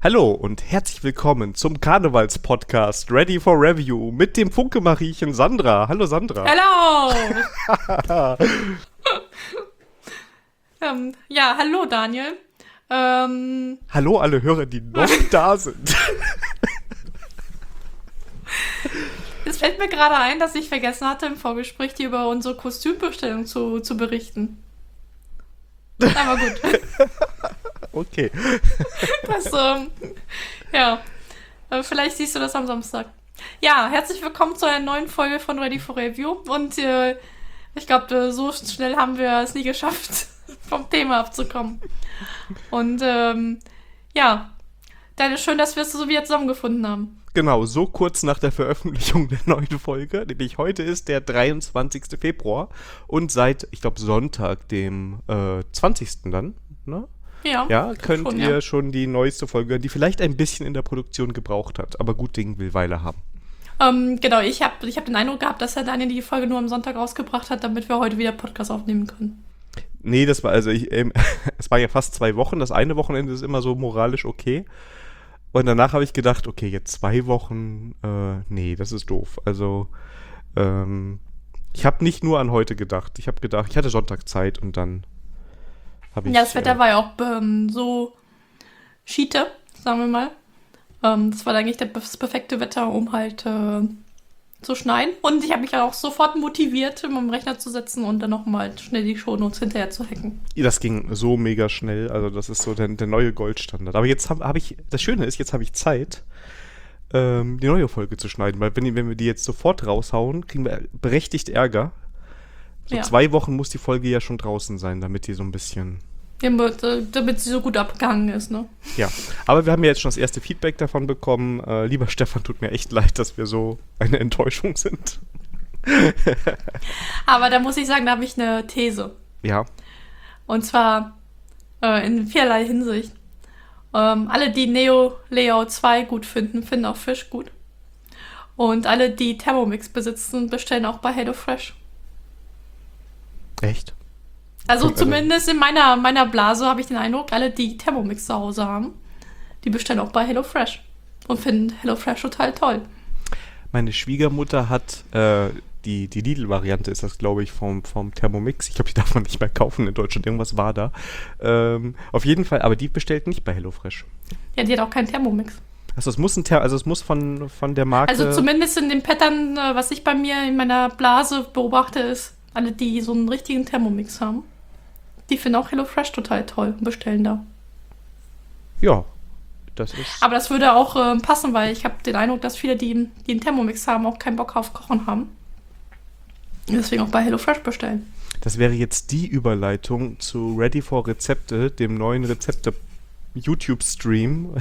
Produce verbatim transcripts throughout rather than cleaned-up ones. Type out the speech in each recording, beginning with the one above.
Hallo und herzlich willkommen zum Karnevals-Podcast Ready for Review mit dem Funke-Mariechen Sandra. Hallo Sandra. Hallo! ähm, ja, hallo Daniel. Ähm, Hallo alle Hörer, die noch da sind. Es fällt mir gerade ein, dass ich vergessen hatte, im Vorgespräch dir über unsere Kostümbestellung zu, zu berichten. Aber gut. Okay. Das, ähm, ja, äh, vielleicht siehst du das am Samstag. Ja, herzlich willkommen zu einer neuen Folge von Ready for Review. Und äh, ich glaube, so schnell haben wir es nie geschafft, vom Thema abzukommen. Und ähm, ja, dann ist schön, dass wir es so wieder zusammengefunden haben. Genau, so kurz nach der Veröffentlichung der neuen Folge, nämlich heute ist der dreiundzwanzigster Februar und seit, ich glaube, Sonntag, dem äh, zwanzigsten dann, ne? Ja, Ja, könnt schon, ihr ja. schon die neueste Folge, die vielleicht ein bisschen in der Produktion gebraucht hat, aber gut Ding will Weile haben. Ähm, genau, ich habe ich hab den Eindruck gehabt, dass Herr Daniel die Folge nur am Sonntag rausgebracht hat, damit wir heute wieder Podcast aufnehmen können. Nee, das war also, ich, ähm, es war ja fast zwei Wochen. Das eine Wochenende ist immer so moralisch okay. Und danach habe ich gedacht, okay, jetzt zwei Wochen, äh, nee, das ist doof. Also, ähm, ich habe nicht nur an heute gedacht. Ich habe gedacht, ich hatte Sonntag Zeit und dann habe ich... Ja, das Wetter äh, war ja auch ähm, so Schiete, sagen wir mal. Ähm, das war eigentlich das perfekte Wetter, um halt äh, zu schneiden. Und ich habe mich dann auch sofort motiviert, in meinem Rechner zu setzen und dann nochmal schnell die Shownotes hinterher zu hacken. Das ging so mega schnell. Also das ist so der, der neue Goldstandard. Aber jetzt habe hab ich, das Schöne ist, jetzt habe ich Zeit, ähm, die neue Folge zu schneiden. Weil wenn, wenn wir die jetzt sofort raushauen, kriegen wir berechtigt Ärger. So Ja. zwei Wochen muss die Folge ja schon draußen sein, damit die so ein bisschen... Damit, äh, damit sie so gut abgehangen ist, ne? Ja, aber wir haben ja jetzt schon das erste Feedback davon bekommen. Äh, lieber Stefan, tut mir echt leid, dass wir so eine Enttäuschung sind. Aber da muss ich sagen, da habe ich eine These. Ja, Und zwar äh, in vielerlei Hinsicht. Ähm, alle, die Neo Layout zwei gut finden, finden auch Fish gut. Und alle, die Thermomix besitzen, bestellen auch bei HelloFresh. echt? Also Also- zumindest in meiner, meiner Blase habe ich den Eindruck, alle, die Thermomix zu Hause haben, die bestellen auch bei HelloFresh. Und finden HelloFresh total toll. Meine Schwiegermutter hat äh, die, die Lidl-Variante, ist das, glaube ich, vom, vom Thermomix. Ich glaube, die darf man nicht mehr kaufen in Deutschland. Irgendwas war da. Ähm, auf jeden Fall, aber die bestellt nicht bei HelloFresh. Ja, die hat auch keinen Thermomix. Also es muss ein Ther also es muss von, von der Marke... Also zumindest in dem Pattern, äh, was ich bei mir in meiner Blase beobachte, ist, alle, die so einen richtigen Thermomix haben, die finden auch HelloFresh total toll und bestellen da. Ja, das ist... Aber das würde auch äh, passen, weil ich habe den Eindruck, dass viele, die, die einen Thermomix haben, auch keinen Bock auf Kochen haben. Und deswegen auch bei HelloFresh bestellen. Das wäre jetzt die Überleitung zu Ready for Rezepte, dem neuen Rezepte-YouTube-Stream.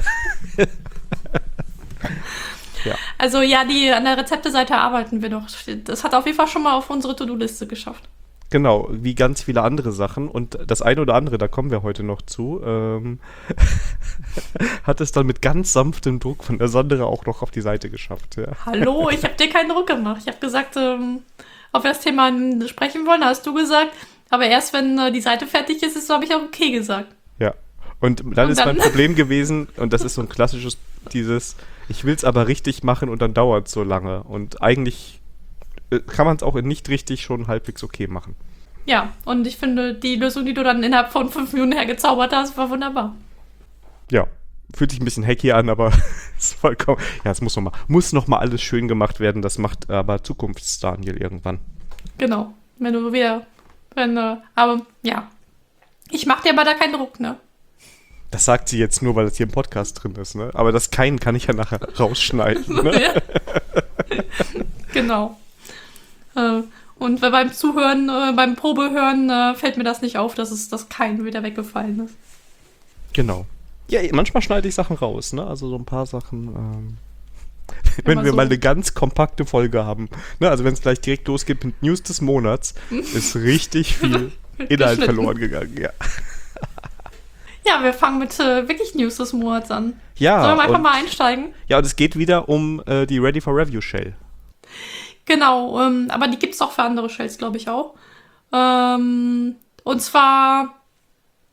Ja. Also ja, die an der Rezepteseite arbeiten wir doch. Das hat auf jeden Fall schon mal auf unsere To-Do-Liste geschafft. Genau, wie ganz viele andere Sachen. Und das eine oder andere, da kommen wir heute noch zu, ähm, hat es dann mit ganz sanftem Druck von der Sandra auch noch auf die Seite geschafft. Ja. Hallo, ich habe dir keinen Druck gemacht. Ich habe gesagt, ähm, ob wir das Thema sprechen wollen, hast du gesagt. Aber erst wenn äh, die Seite fertig ist, ist habe ich auch okay gesagt. Ja. Und dann Und ist dann- mein Problem gewesen, und das ist so ein klassisches, dieses, ich will es aber richtig machen und dann dauert es so lange. Und eigentlich äh, kann man es auch in nicht richtig schon halbwegs okay machen. Ja, und ich finde, die Lösung, die du dann innerhalb von fünf Minuten hergezaubert hast, war wunderbar. Ja, fühlt sich ein bisschen hacky an, aber ist vollkommen. Ja, es muss noch mal, muss noch mal alles schön gemacht werden. Das macht aber Zukunfts-Daniel irgendwann. Genau. Wenn du wieder, wenn, äh, aber ja. Ich mach dir aber da keinen Druck, ne? Das sagt sie jetzt nur, weil das hier im Podcast drin ist, ne? Aber das Keinen kann ich ja nachher rausschneiden, ne? Genau. Äh, und beim Zuhören, äh, beim Probehören äh, fällt mir das nicht auf, dass es das kein wieder weggefallen ist. Genau. Ja, manchmal schneide ich Sachen raus, ne? Also so ein paar Sachen. Ähm, wenn mal wir so. mal eine ganz kompakte Folge haben, ne? Also wenn es gleich direkt losgeht mit News des Monats, ist richtig viel Inhalt Geschnitten. verloren gegangen, ja. Ja, wir fangen mit äh, wirklich News des Monats an. Ja, Sollen wir einfach und, mal einsteigen? ja, und es geht wieder um äh, die Ready for Review Shell. Genau, ähm, aber die gibt's auch für andere Shells, glaube ich auch. Ähm, und zwar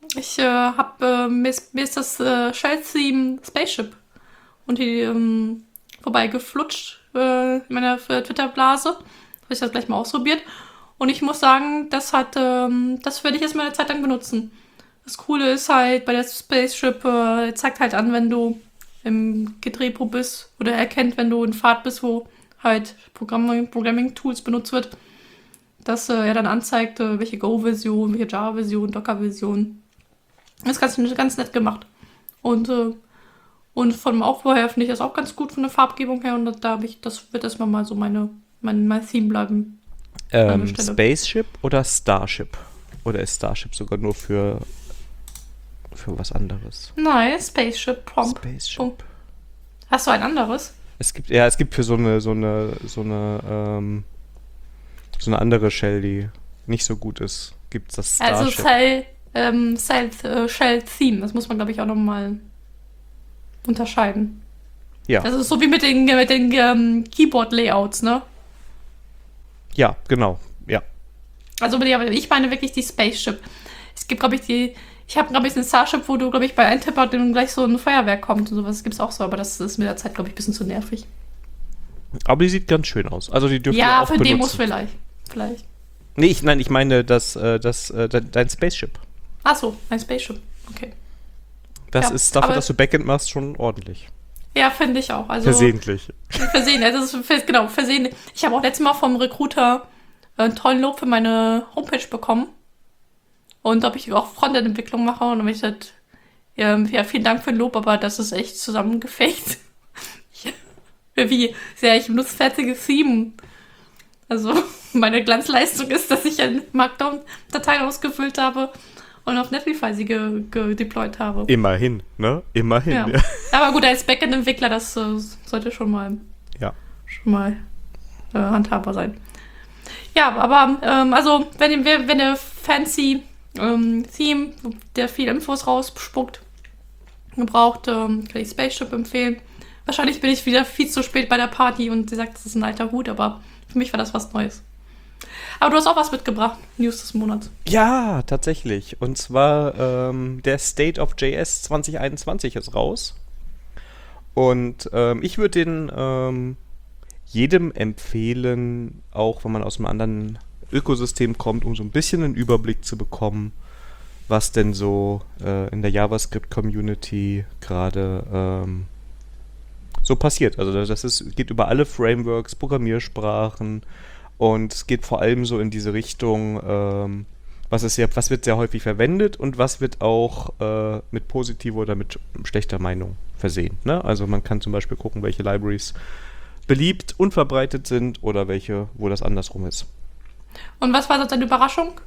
Ich äh, habe, äh, mir, ist- mir ist das äh, Shell-Theme Spaceship und die ähm, vorbei geflutscht äh, in meiner äh, Twitter-Blase. Habe ich das gleich mal ausprobiert. Und ich muss sagen, das hat, ähm, das werde ich jetzt mal eine Zeit lang benutzen. Das Coole ist halt, bei der Spaceship äh, zeigt halt an, wenn du im Gedrehpo bist oder erkennt, wenn du in Fahrt bist, wo halt Programming, Programming-Tools benutzt wird, dass äh, er dann anzeigt, äh, welche Go-Version, welche Java-Version, Docker-Version. Das ist ganz, ganz nett gemacht. Und, äh, und vom Aufbau her finde ich das auch ganz gut von der Farbgebung her. Und da habe ich, das wird erstmal mal so meine, mein, mein Theme bleiben. Ähm, Eine Stelle. Spaceship oder Starship? Oder ist Starship sogar nur für, für was anderes? Nein, Spaceship Prompt. Spaceship. Oh. Hast du ein anderes? Es gibt, ja, es gibt für so eine, so eine, so eine, ähm, so eine andere Shell, die nicht so gut ist, gibt es das Also Starship. Cell, ähm, Cell, äh, Shell Theme. Das muss man, glaube ich, auch nochmal unterscheiden. Ja, Das ist so wie mit den, mit den ähm, Keyboard-Layouts, ne? ja, genau, ja. Also aber ich meine wirklich die Spaceship. Es gibt, glaube ich, die. Ich habe, glaube ich, einen Starship, wo du, glaube ich, bei Eintipper dann gleich so ein Feuerwerk kommt und sowas. Das gibt's auch so, aber das ist mit der Zeit, glaube ich, ein bisschen zu nervig. Aber die sieht ganz schön aus. Also die dürft ihr Ja, auch für benutzen. Demos vielleicht. Vielleicht. Nee, ich, nein, ich meine das, äh, das, äh, de- dein Spaceship. Ach so, ein Spaceship. Okay. Das Ja, ist dafür, aber- dass du Backend machst, schon ordentlich. Ja, finde ich auch. Also, Versehentlich. Versehen, also das ist vers- genau, versehen. Ich habe auch letztes Mal vom Recruiter einen tollen Lob für meine Homepage bekommen. Und ob ich auch Frontend-Entwicklung mache. Und dann habe ich gesagt, ja, ja, vielen Dank für den Lob, aber das ist echt zusammengefaked. Ich, wie sehr ich benutze fertige Theme. Also meine Glanzleistung ist, dass ich eine Markdown-Datei ausgefüllt habe und auf Netlify sie ge- gedeployed habe. Immerhin, ne? Immerhin. Ja. Ja. Aber gut, als Backend-Entwickler, das äh, sollte schon mal, Ja. schon mal äh, handhabbar sein. Ja, aber ähm, also, wenn ihr, wenn ihr fancy ähm, Theme, der viel Infos rausspuckt, gebraucht, ähm, kann ich Spaceship empfehlen. Wahrscheinlich bin ich wieder viel zu spät bei der Party und sie sagt, das ist ein alter Hut, aber für mich war das was Neues. Aber du hast auch was mitgebracht, News des Monats. Ja, tatsächlich. Und zwar ähm, der State of J S zwanzig einundzwanzig ist raus. Und ähm, ich würde den ähm, jedem empfehlen, auch wenn man aus einem anderen Ökosystem kommt, um so ein bisschen einen Überblick zu bekommen, was denn so äh, in der JavaScript-Community gerade ähm, so passiert. Also das ist, geht über alle Frameworks, Programmiersprachen und es geht vor allem so in diese Richtung, ähm, was ist sehr, was wird sehr häufig verwendet und was wird auch äh, mit positiver oder mit schlechter Meinung versehen. Ne? Also man kann zum Beispiel gucken, welche Libraries beliebt und verbreitet sind oder welche, wo das andersrum ist. Und was war so deine Überraschung?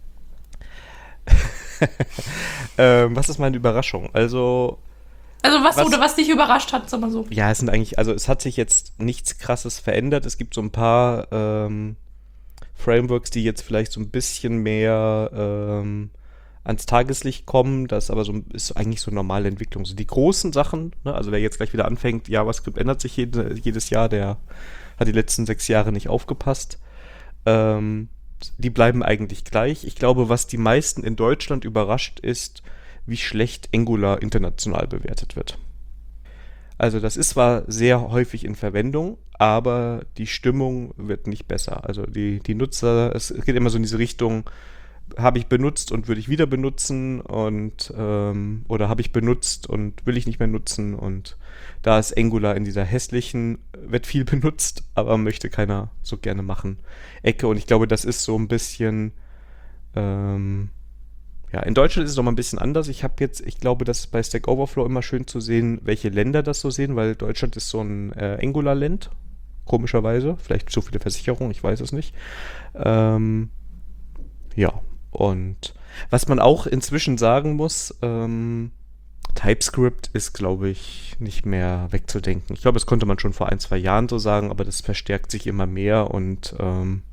ähm, was ist meine Überraschung? Also Also was, Was- oder was dich überrascht hat, sag mal so. ja, es sind eigentlich, also es hat sich jetzt nichts Krasses verändert. Es gibt so ein paar ähm, Frameworks, die jetzt vielleicht so ein bisschen mehr ähm, ans Tageslicht kommen. Das aber so ist eigentlich so normale Entwicklung. So die großen Sachen, ne, also wer jetzt gleich wieder anfängt, JavaScript ändert sich jede, jedes Jahr, der hat die letzten sechs Jahre nicht aufgepasst. Ähm, die bleiben eigentlich gleich. Ich glaube, was die meisten in Deutschland überrascht ist, wie schlecht Angular international bewertet wird. Also das ist zwar sehr häufig in Verwendung, aber die Stimmung wird nicht besser. Also die, die Nutzer, es geht immer so in diese Richtung, habe ich benutzt und würde ich wieder benutzen und ähm, oder habe ich benutzt und will ich nicht mehr nutzen und da ist Angular in dieser hässlichen, wird viel benutzt, aber möchte keiner so gerne machen, Ecke und ich glaube, das ist so ein bisschen ähm, ja, in Deutschland ist es noch mal ein bisschen anders. Ich habe jetzt, ich glaube, das ist bei Stack Overflow immer schön zu sehen, welche Länder das so sehen, weil Deutschland ist so ein äh, Angular-Land, komischerweise. Vielleicht zu viele Versicherungen, ich weiß es nicht. Ähm, ja, und was man auch inzwischen sagen muss, ähm, TypeScript ist, glaube ich, nicht mehr wegzudenken. Ich glaube, das konnte man schon vor ein, zwei Jahren so sagen, aber das verstärkt sich immer mehr und ähm,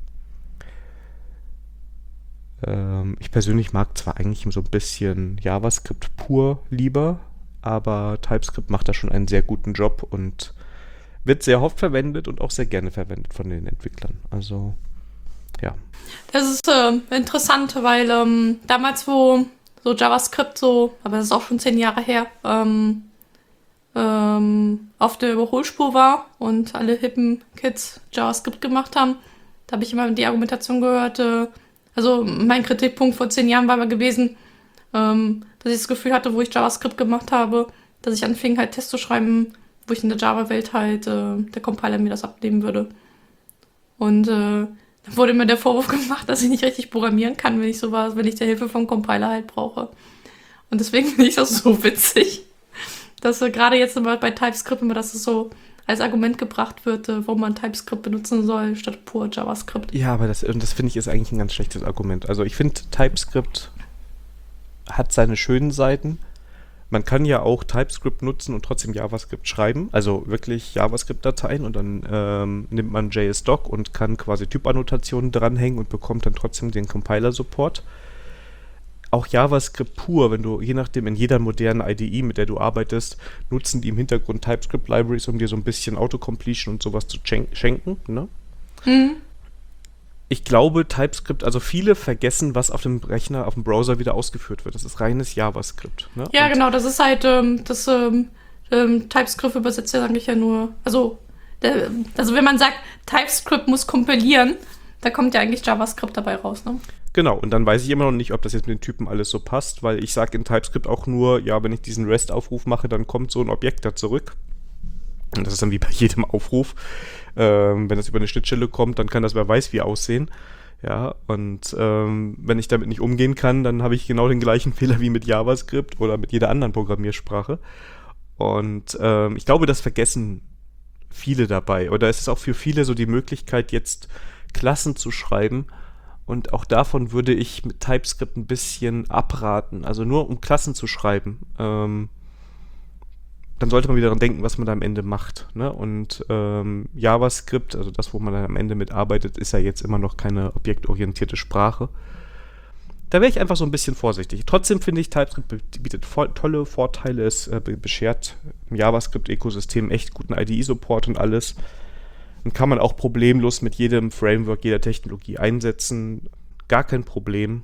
ähm, ich persönlich mag zwar eigentlich so ein bisschen JavaScript pur lieber, aber TypeScript macht da schon einen sehr guten Job und wird sehr oft verwendet und auch sehr gerne verwendet von den Entwicklern. Also, ja. Das ist äh, interessant, weil ähm, damals, wo so JavaScript so, aber das ist auch schon zehn Jahre her, ähm, ähm, auf der Überholspur war und alle hippen Kids JavaScript gemacht haben. Da habe ich immer die Argumentation gehört, äh, also mein Kritikpunkt vor zehn Jahren war aber gewesen, ähm, dass ich das Gefühl hatte, wo ich JavaScript gemacht habe, dass ich anfing halt Tests zu schreiben, wo ich in der Java-Welt halt äh, der Compiler mir das abnehmen würde. Und äh, dann wurde mir der Vorwurf gemacht, dass ich nicht richtig programmieren kann, wenn ich sowas, wenn ich die Hilfe vom Compiler halt brauche. Und deswegen finde ich das so witzig, dass äh, gerade jetzt immer bei TypeScript immer, dass es so als Argument gebracht wird, äh, warum man TypeScript benutzen soll, statt pur JavaScript. Ja, aber das, das finde ich ist eigentlich ein ganz schlechtes Argument. Also ich finde, TypeScript hat seine schönen Seiten. Man kann ja auch TypeScript nutzen und trotzdem JavaScript schreiben, also wirklich JavaScript-Dateien und dann ähm, nimmt man J S-Doc und kann quasi Typannotationen dranhängen und bekommt dann trotzdem den Compiler-Support. Auch JavaScript pur, wenn du, je nachdem, in jeder modernen I D E, mit der du arbeitest, nutzen die im Hintergrund TypeScript-Libraries, um dir so ein bisschen Autocompletion und sowas zu schen- schenken, ne? Mhm. Ich glaube, TypeScript, also viele vergessen, was auf dem Rechner, auf dem Browser wieder ausgeführt wird. Das ist reines JavaScript. Ne? Ja, Und genau, das ist halt, ähm, das ähm, ähm, TypeScript übersetzt ja eigentlich ja nur, also, der, also wenn man sagt, TypeScript muss kompilieren, da kommt ja eigentlich JavaScript dabei raus, ne? Genau, und dann weiß ich immer noch nicht, ob das jetzt mit den Typen alles so passt, weil ich sage in TypeScript auch nur, ja, wenn ich diesen REST-Aufruf mache, dann kommt so ein Objekt da zurück. Und das ist dann wie bei jedem Aufruf. Ähm, wenn das über eine Schnittstelle kommt, dann kann das wer weiß wie aussehen. Ja, und ähm, wenn ich damit nicht umgehen kann, dann habe ich genau den gleichen Fehler wie mit JavaScript oder mit jeder anderen Programmiersprache. Und ähm, ich glaube, das vergessen viele dabei. Oder es ist auch für viele so die Möglichkeit, jetzt Klassen zu schreiben. Und auch davon würde ich mit TypeScript ein bisschen abraten. Also nur um Klassen zu schreiben. Ähm, dann sollte man wieder daran denken, was man da am Ende macht. Ne? Und ähm, JavaScript, also das, wo man dann am Ende mitarbeitet, ist ja jetzt immer noch keine objektorientierte Sprache. Da wäre ich einfach so ein bisschen vorsichtig. Trotzdem finde ich, TypeScript bietet voll, tolle Vorteile. Es äh, beschert im JavaScript-Ökosystem echt guten I D E-Support und alles. Und kann man auch problemlos mit jedem Framework, jeder Technologie einsetzen. Gar kein Problem.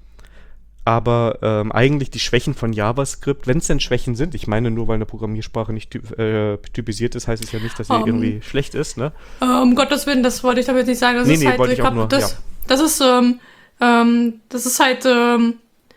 Aber ähm, eigentlich die Schwächen von JavaScript, wenn es denn Schwächen sind, ich meine, nur weil eine Programmiersprache nicht typ, äh, typisiert ist, heißt es ja nicht, dass sie um, irgendwie schlecht ist, ne? Uh, um Gottes Willen, das wollte ich damit nicht sagen. Das nee, ist nee, halt, wollte ich, ich glaub, auch nur, das, ja. das ist, ähm, ähm, das ist halt, ähm,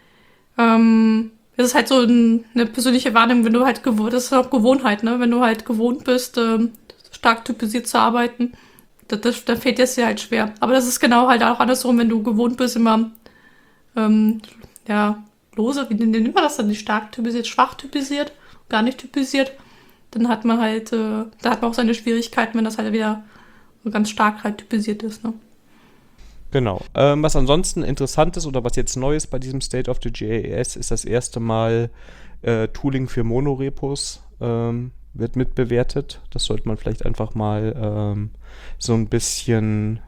ähm, das ist halt so ein, eine persönliche Wahrnehmung, wenn du halt gewohnt, das ist auch Gewohnheit, ne? Wenn du halt gewohnt bist, ähm, stark typisiert zu arbeiten, das, das, dann fällt es dir halt schwer. Aber das ist genau halt auch andersrum, wenn du gewohnt bist, immer, ähm, ja, lose, wie nennt man das dann, nicht stark typisiert, schwach typisiert, gar nicht typisiert, dann hat man halt, äh, da hat man auch seine Schwierigkeiten, wenn das halt wieder so ganz stark halt typisiert ist, ne? Genau. Ähm, was ansonsten interessant ist oder was jetzt neu ist bei diesem State of the J A S, ist das erste Mal äh, Tooling für Monorepos ähm, wird mitbewertet. Das sollte man vielleicht einfach mal ähm, so ein bisschen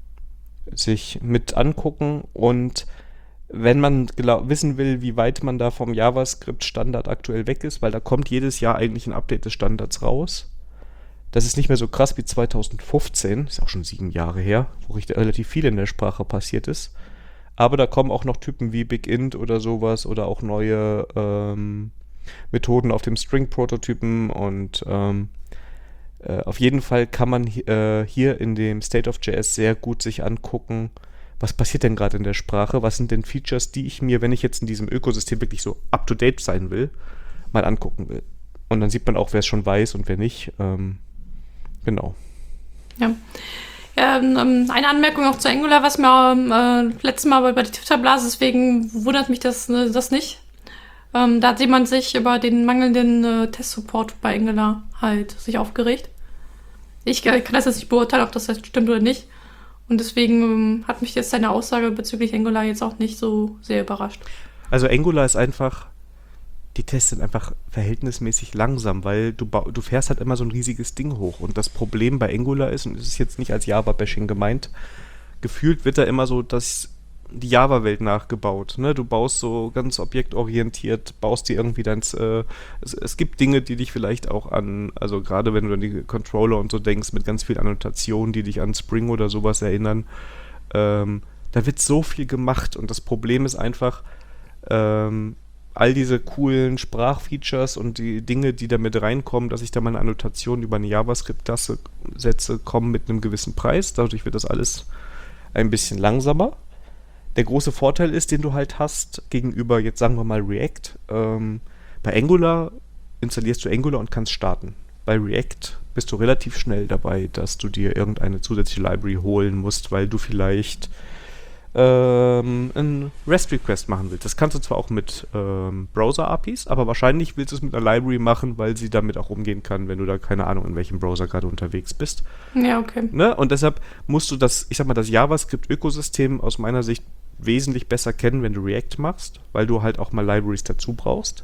sich mit angucken. Und wenn man glaub, wissen will, wie weit man da vom JavaScript-Standard aktuell weg ist, weil da kommt jedes Jahr eigentlich ein Update des Standards raus. Das ist nicht mehr so krass wie zwanzig fünfzehn, ist auch schon sieben Jahre her, wo relativ viel in der Sprache passiert ist. Aber da kommen auch noch Typen wie BigInt oder sowas oder auch neue ähm, Methoden auf dem String-Prototypen und ähm, äh, auf jeden Fall kann man äh, hier in dem State of J S sehr gut sich angucken, was passiert denn gerade in der Sprache, was sind denn Features, die ich mir, wenn ich jetzt in diesem Ökosystem wirklich so up-to-date sein will, mal angucken will. Und dann sieht man auch, wer es schon weiß und wer nicht. Ähm, genau. Ja. Ja, ähm, eine Anmerkung auch zu Angular, was mir äh, letztes Mal bei der Twitter-Blase, deswegen wundert mich das, äh, das nicht. Ähm, da hat jemand sich über den mangelnden äh, Test-Support bei Angular halt sich aufgeregt. Ich äh, kann das jetzt nicht beurteilen, ob das jetzt stimmt oder nicht. Und deswegen ähm, hat mich jetzt seine Aussage bezüglich Angular jetzt auch nicht so sehr überrascht. Also Angular ist einfach, die Tests sind einfach verhältnismäßig langsam, weil du, du fährst halt immer so ein riesiges Ding hoch. Und das Problem bei Angular ist, und es ist jetzt nicht als Java-Bashing gemeint, gefühlt wird da immer so dass die Java-Welt nachgebaut. Ne? Du baust so ganz objektorientiert, baust dir irgendwie dein... Äh, es, es gibt Dinge, die dich vielleicht auch an, also gerade wenn du an die Controller und so denkst, mit ganz viel Annotationen, die dich an Spring oder sowas erinnern, ähm, da wird so viel gemacht und das Problem ist einfach, ähm, all diese coolen Sprachfeatures und die Dinge, die da mit reinkommen, dass ich da meine Annotation über eine JavaScript-Klasse setze, kommen mit einem gewissen Preis. Dadurch wird das alles ein bisschen langsamer. Der große Vorteil ist, den du halt hast, gegenüber, jetzt sagen wir mal React, ähm, bei Angular installierst du Angular und kannst starten. Bei React bist du relativ schnell dabei, dass du dir irgendeine zusätzliche Library holen musst, weil du vielleicht ähm, einen REST-Request machen willst. Das kannst du zwar auch mit ähm, Browser-A P Is, aber wahrscheinlich willst du es mit einer Library machen, weil sie damit auch umgehen kann, wenn du da keine Ahnung, in welchem Browser gerade unterwegs bist. Ja, okay. Ne? Und deshalb musst du das, ich sag mal, das JavaScript-Ökosystem aus meiner Sicht wesentlich besser kennen, wenn du React machst, weil du halt auch mal Libraries dazu brauchst.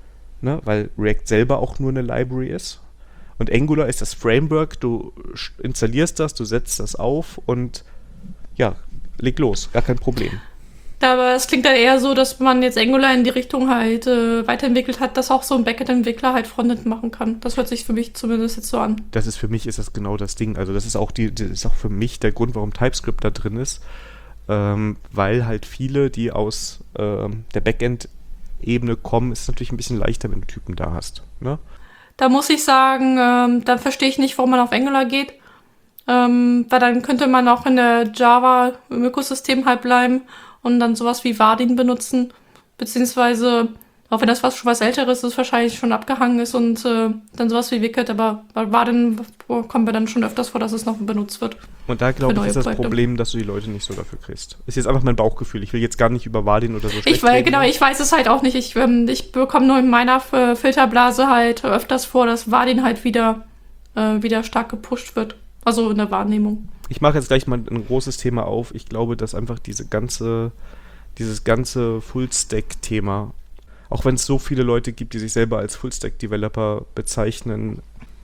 Ne? Weil React selber auch nur eine Library ist. Und Angular ist das Framework, du installierst das, du setzt das auf und ja, leg los, gar kein Problem. Aber es klingt dann eher so, dass man jetzt Angular in die Richtung halt äh, weiterentwickelt hat, dass auch so ein Backend-Entwickler halt Frontend machen kann. Das hört sich für mich zumindest jetzt so an. Das ist für mich ist das genau das Ding. Also das ist auch die, das ist auch für mich der Grund, warum TypeScript da drin ist, ähm, weil halt viele, die aus ähm, der Backend-Ebene kommen, ist es natürlich ein bisschen leichter, wenn du Typen da hast. Ne? Da muss ich sagen, ähm, da verstehe ich nicht, warum man auf Angular geht. Ähm, weil dann könnte man auch in der Java im Ökosystem halt bleiben und dann sowas wie Vardin benutzen. Beziehungsweise, auch wenn das was schon was Älteres ist, wahrscheinlich schon abgehangen ist und äh, dann sowas wie Wicked, aber bei Vardin kommen wir dann schon öfters vor, dass es noch benutzt wird. Und da glaube ich, ist das Projekte. Problem, dass du die Leute nicht so dafür kriegst. Ist jetzt einfach mein Bauchgefühl. Ich will jetzt gar nicht über Vardin oder so schlecht ich, weil, reden. Genau, ich weiß es halt auch nicht. Ich, ähm, ich bekomme nur in meiner F- Filterblase halt öfters vor, dass Vardin halt wieder, äh, wieder stark gepusht wird. Also in der Wahrnehmung. Ich mache jetzt gleich mal ein großes Thema auf. Ich glaube, dass einfach diese ganze, dieses ganze Full-Stack-Thema, auch wenn es so viele Leute gibt, die sich selber als Full-Stack-Developer bezeichnen,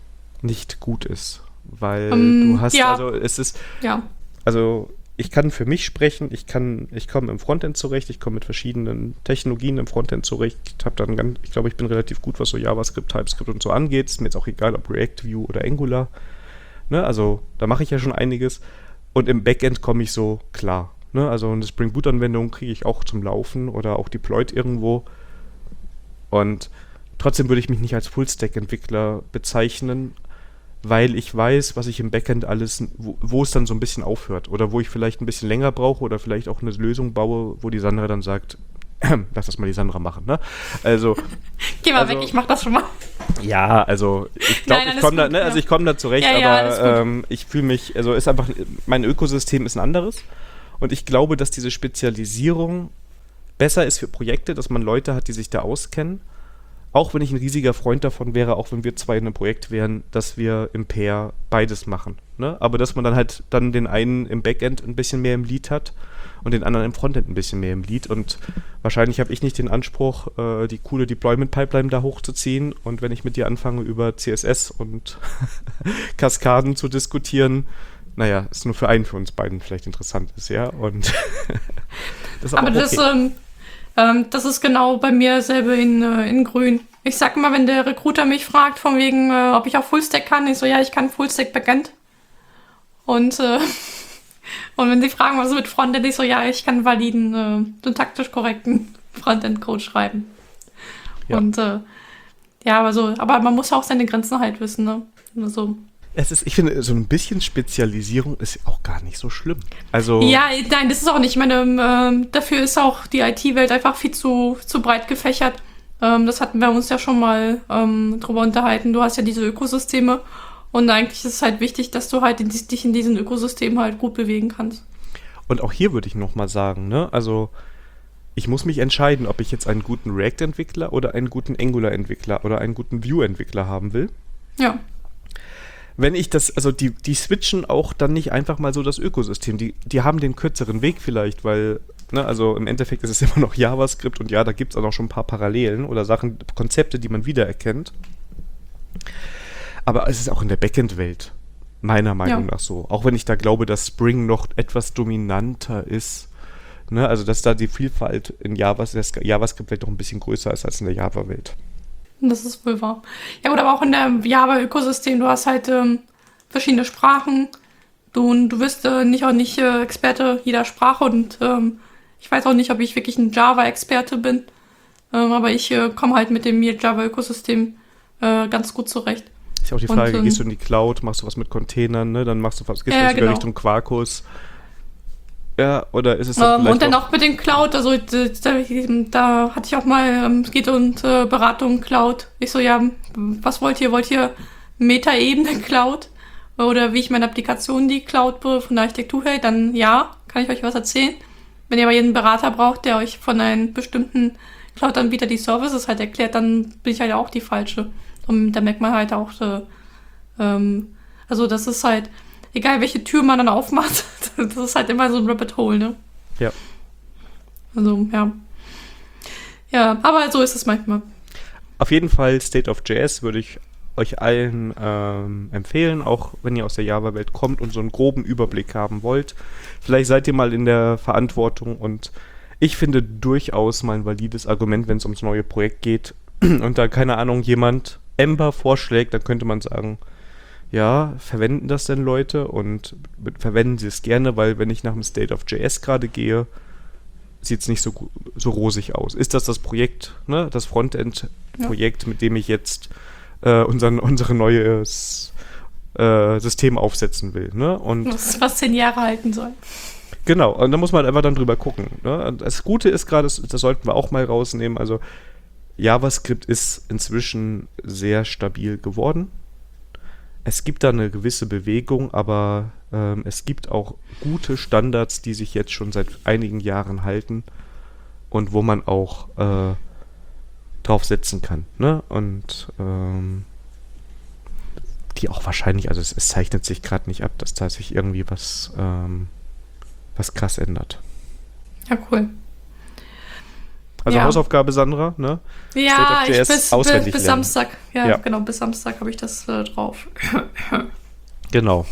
nicht gut ist. Weil um, du hast, ja. also es ist, ja. also ich kann für mich sprechen, ich kann, ich komme im Frontend zurecht, ich komme mit verschiedenen Technologien im Frontend zurecht. Ich habe dann ganz, ich glaube, ich bin relativ gut, was so JavaScript, TypeScript und so angeht. Ist mir jetzt auch egal, ob React, Vue oder Angular. Ne, also da mache ich ja schon einiges und im Backend komme ich so klar. Ne, also eine Spring Boot Anwendung kriege ich auch zum Laufen oder auch deployed irgendwo und trotzdem würde ich mich nicht als Full-Stack-Entwickler bezeichnen, weil ich weiß, was ich im Backend alles, wo, wo es dann so ein bisschen aufhört oder wo ich vielleicht ein bisschen länger brauche oder vielleicht auch eine Lösung baue, wo die Sandra dann sagt, lass das mal die Sandra machen, ne? Also geh mal also, weg, ich mach das schon mal. Ja, also ich glaube, ich komme da, ne, ja. also ich komme da zurecht, ja, ja, aber ähm, ich fühle mich, also ist einfach, mein Ökosystem ist ein anderes und ich glaube, dass diese Spezialisierung besser ist für Projekte, dass man Leute hat, die sich da auskennen. Auch wenn ich ein riesiger Freund davon wäre, auch wenn wir zwei in einem Projekt wären, dass wir im Pair beides machen. Ne? Aber dass man dann halt dann den einen im Backend ein bisschen mehr im Lead hat und den anderen im Frontend ein bisschen mehr im Lead. Und wahrscheinlich habe ich nicht den Anspruch, äh, die coole Deployment-Pipeline da hochzuziehen. Und wenn ich mit dir anfange, über C S S und Kaskaden zu diskutieren, naja, ist nur für einen von uns beiden vielleicht interessant ist, ja. Und das ist aber aber das, okay. ähm, ähm, das ist genau bei mir selber in, äh, in grün. Ich sag mal, wenn der Recruiter mich fragt, von wegen, äh, ob ich auch Fullstack kann, ich so, ja, ich kann Fullstack Backend. Und, äh, und wenn sie fragen, was mit Frontend, ich so, ja, ich kann validen, äh, syntaktisch korrekten Frontend-Code schreiben. Ja. Und, äh, ja, aber so, aber man muss ja auch seine Grenzen halt wissen, ne? Also. Es ist, ich finde, so ein bisschen Spezialisierung ist auch gar nicht so schlimm. Also ja, nein, das ist auch nicht. Ich meine, ähm, dafür ist auch die I T-Welt einfach viel zu, zu breit gefächert. Ähm, das hatten wir uns ja schon mal ähm, drüber unterhalten. Du hast ja diese Ökosysteme und eigentlich ist es halt wichtig, dass du halt in, dich in diesen Ökosystemen halt gut bewegen kannst. Und auch hier würde ich nochmal sagen, ne, also ich muss mich entscheiden, ob ich jetzt einen guten React-Entwickler oder einen guten Angular-Entwickler oder einen guten Vue-Entwickler haben will. Ja. Wenn ich das, also die, die switchen auch dann nicht einfach mal so das Ökosystem. Die, die haben den kürzeren Weg vielleicht, weil, ne, also im Endeffekt ist es immer noch JavaScript und ja, da gibt es auch noch schon ein paar Parallelen oder Sachen, Konzepte, die man wiedererkennt. Aber es ist auch in der Backend-Welt, meiner Meinung ja. nach so. Auch wenn ich da glaube, dass Spring noch etwas dominanter ist. Ne, also dass da die Vielfalt in Java, der JavaScript-Welt noch ein bisschen größer ist als in der Java-Welt. Das ist wohl wahr. Ja gut, aber auch in der Java-Ökosystem, du hast halt ähm, verschiedene Sprachen. Du, du wirst äh, nicht auch nicht äh, Experte jeder Sprache und ähm, Ich weiß auch nicht, ob ich wirklich ein Java-Experte bin, ähm, aber ich äh, komme halt mit dem Java-Ökosystem äh, ganz gut zurecht. Ist ja auch die Frage, Und, ähm, gehst du in die Cloud, machst du was mit Containern, ne? Dann machst du was, gehst Ja, du sogar genau. Richtung Quarkus. Ja, oder ist es dann Ähm, vielleicht und dann auch, auch mit den Cloud, also d- da, da hatte ich auch mal, ähm, es geht um äh, Beratung Cloud. Ich so, ja, was wollt ihr? Wollt ihr Meta-Ebene Cloud? Oder wie ich meine Applikation die Cloud be- von der Architektur hält? Dann ja, kann ich euch was erzählen. Wenn ihr aber jeden Berater braucht, der euch von einem bestimmten Cloud-Anbieter die Services halt erklärt, dann bin ich halt auch die falsche. Und da merkt man halt auch, äh, ähm, also das ist halt, egal welche Tür man dann aufmacht, das ist halt immer so ein Rabbit Hole, ne? ja. Also, ja. Ja, aber so ist es manchmal. Auf jeden Fall State of J S würde ich euch allen ähm, empfehlen, auch wenn ihr aus der Java-Welt kommt und so einen groben Überblick haben wollt. Vielleicht seid ihr mal in der Verantwortung und ich finde durchaus mal ein valides Argument, wenn es ums neue Projekt geht und da, keine Ahnung, jemand Ember vorschlägt, dann könnte man sagen, ja, verwenden das denn Leute und verwenden sie es gerne, weil wenn ich nach dem State of J S gerade gehe, sieht es nicht so, gu- so rosig aus. Ist das das Projekt, ne, das Frontend-Projekt, mit dem ich jetzt äh, unseren, unser neues äh, System aufsetzen will, ne? Und Was, was zehn Jahre halten soll. genau, und da muss man halt einfach dann drüber gucken. Ne? Und das Gute ist gerade, das, das sollten wir auch mal rausnehmen, also JavaScript ist inzwischen sehr stabil geworden. Es gibt da eine gewisse Bewegung, aber ähm, es gibt auch gute Standards, die sich jetzt schon seit einigen Jahren halten und wo man auch äh, drauf setzen kann. Ne? Und ähm, die auch wahrscheinlich, also es, es zeichnet sich gerade nicht ab, dass da sich irgendwie was, ähm, was krass ändert. Ja, cool. Also Ja. Hausaufgabe, Sandra, ne? Ja, State of ich J S bis, bis, auswendig bis lernen. Samstag. Ja, Ja. genau, bis Samstag habe ich das äh, drauf. Genau.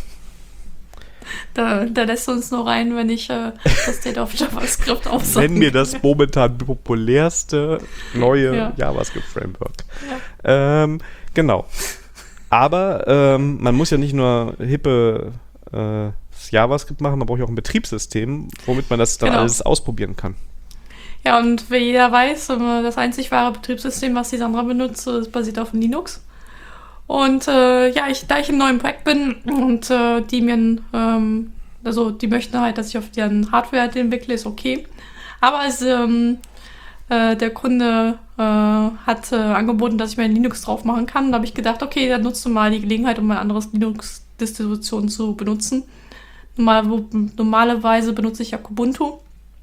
Da, da lässt du uns nur rein, wenn ich äh, das State of JavaScript aufsage. Nenn mir das momentan populärste neue Ja. JavaScript-Framework. Ähm, genau. Aber ähm, man muss ja nicht nur hippe äh, JavaScript machen, man braucht ja auch ein Betriebssystem, womit man das dann Genau. alles ausprobieren kann. Ja, und wie jeder weiß, äh, das einzig wahre Betriebssystem, was die Sandra benutzt, ist basiert auf Linux. Und äh, ja, ich, da ich im neuen Projekt bin und äh, die mir, ähm, also die möchten halt, dass ich auf deren Hardware halt entwickle, ist okay. Aber es, ähm, äh, der Kunde äh, hat äh, angeboten, dass ich mir Linux drauf machen kann. Da habe ich gedacht, okay, dann nutzt du mal die Gelegenheit, um ein anderes Linux-Distribution zu benutzen. Normal, wo, normalerweise benutze ich ja Ubuntu.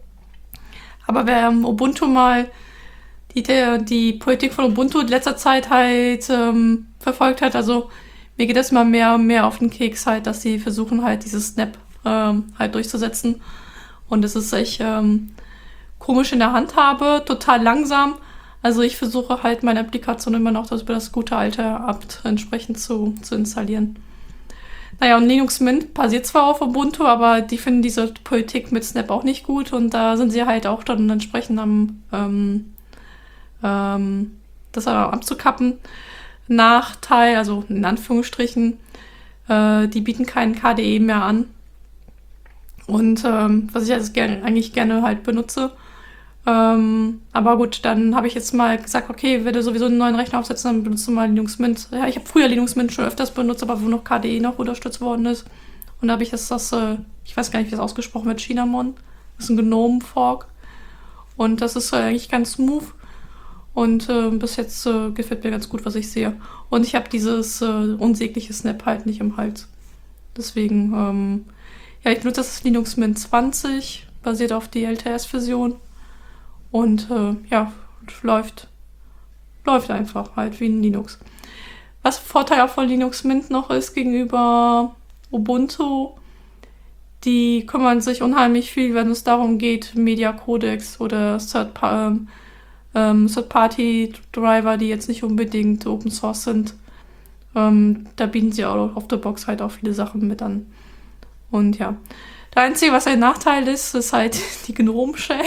Aber wer ähm, Ubuntu mal die, der, die Politik von Ubuntu in letzter Zeit halt ähm, verfolgt hat, also mir geht das immer mehr und mehr auf den Keks halt, dass sie versuchen halt dieses Snap ähm, halt durchzusetzen. Und es ist echt ähm, komisch in der Handhabe, total langsam. Also ich versuche halt meine Applikation immer noch das über das gute alte Apt entsprechend zu, zu installieren. Naja, und Linux Mint basiert zwar auf Ubuntu, aber die finden diese Politik mit Snap auch nicht gut und da sind sie halt auch dann entsprechend am ähm, ähm, das abzukappen. Nachteil, also in Anführungsstrichen, äh, die bieten keinen K D E mehr an. Und ähm, was ich also gerne, eigentlich gerne halt benutze. Ähm, aber gut, dann habe ich jetzt mal gesagt, okay, wenn du sowieso einen neuen Rechner aufsetzen, dann benutzt du mal Linux Mint. Ja, ich habe früher Linux Mint schon öfters benutzt, aber wo noch K D E noch unterstützt worden ist. Und da habe ich jetzt das, äh, ich weiß gar nicht, wie das ausgesprochen wird, Cinnamon. Das ist ein Gnome-Fork. Und das ist äh, eigentlich ganz smooth. Und äh, bis jetzt äh, gefällt mir ganz gut, was ich sehe. Und ich habe dieses äh, unsägliche Snap halt nicht im Hals. Deswegen, ähm, ja, ich benutze das Linux Mint zwanzig, basiert auf die L T S-Version. Und äh, ja, läuft, läuft einfach halt wie ein Linux. Was Vorteil auch von Linux Mint noch ist gegenüber Ubuntu, die kümmern sich unheimlich viel, wenn es darum geht, Media Codecs oder Third-Pa- ähm, Third-Party-Driver, die jetzt nicht unbedingt Open Source sind. Ähm, da bieten sie auch auf der Box halt auch viele Sachen mit an. Und ja, der einzige, was ein Nachteil ist, ist halt die Gnome-Shell.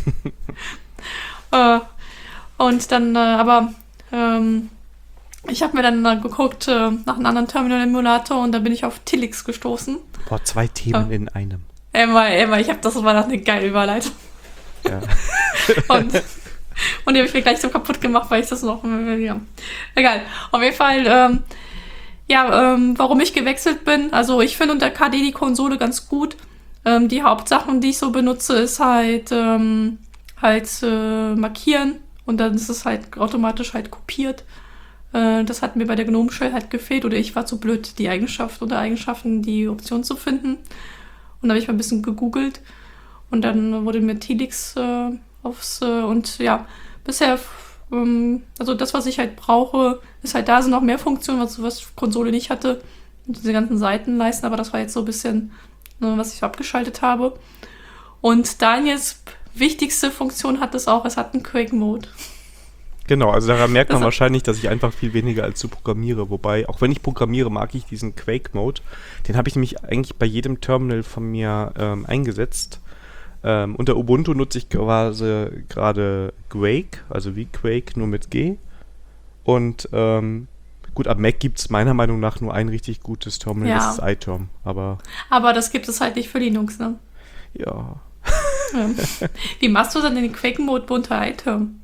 äh, und dann, äh, aber ähm, ich habe mir dann äh, geguckt äh, nach einem anderen Terminal-Emulator und da bin ich auf Tilix gestoßen. Boah, zwei Themen Ja. in einem. Emma, Emma, ich habe das war noch eine geile Überleitung. Ja. Und, und die habe ich mir gleich so kaputt gemacht, weil ich das noch... Ja. Egal. Auf jeden Fall, ähm, ja, ähm, warum ich gewechselt bin. Also ich finde unter K D die Konsole ganz gut. Ähm, die Hauptsachen, die ich so benutze, ist halt, ähm, halt äh, markieren. Und dann ist es halt automatisch halt kopiert. Äh, das hat mir bei der Gnome Shell halt gefehlt. Oder ich war zu blöd, die Eigenschaft oder Eigenschaften, die Option zu finden. Und da habe ich mal ein bisschen gegoogelt. Und dann wurde mir Telix äh, aufs... Äh, und ja, bisher... Ähm, also das, was ich halt brauche, ist halt, da sind noch mehr Funktionen, was, was Konsole nicht hatte. Und diese ganzen Seitenleisten. Aber das war jetzt so ein bisschen, ne, was ich so abgeschaltet habe. Und Daniels wichtigste Funktion hat es auch, es hat einen Quake-Mode. Genau, also daran merkt man Das- wahrscheinlich, dass ich einfach viel weniger als zu programmiere. Wobei, auch wenn ich programmiere, mag ich diesen Quake-Mode. Den habe ich nämlich eigentlich bei jedem Terminal von mir ähm, eingesetzt. Ähm, unter Ubuntu nutze ich quasi gerade Quake, also wie Quake, nur mit G. Und ähm, gut, am Mac gibt es meiner Meinung nach nur ein richtig gutes Terminal, Ja. das ist iTerm. Aber Aber das gibt es halt nicht für Linux, ne? ja, Ja. Wie machst du dann den Quake-Mode unter iTerm?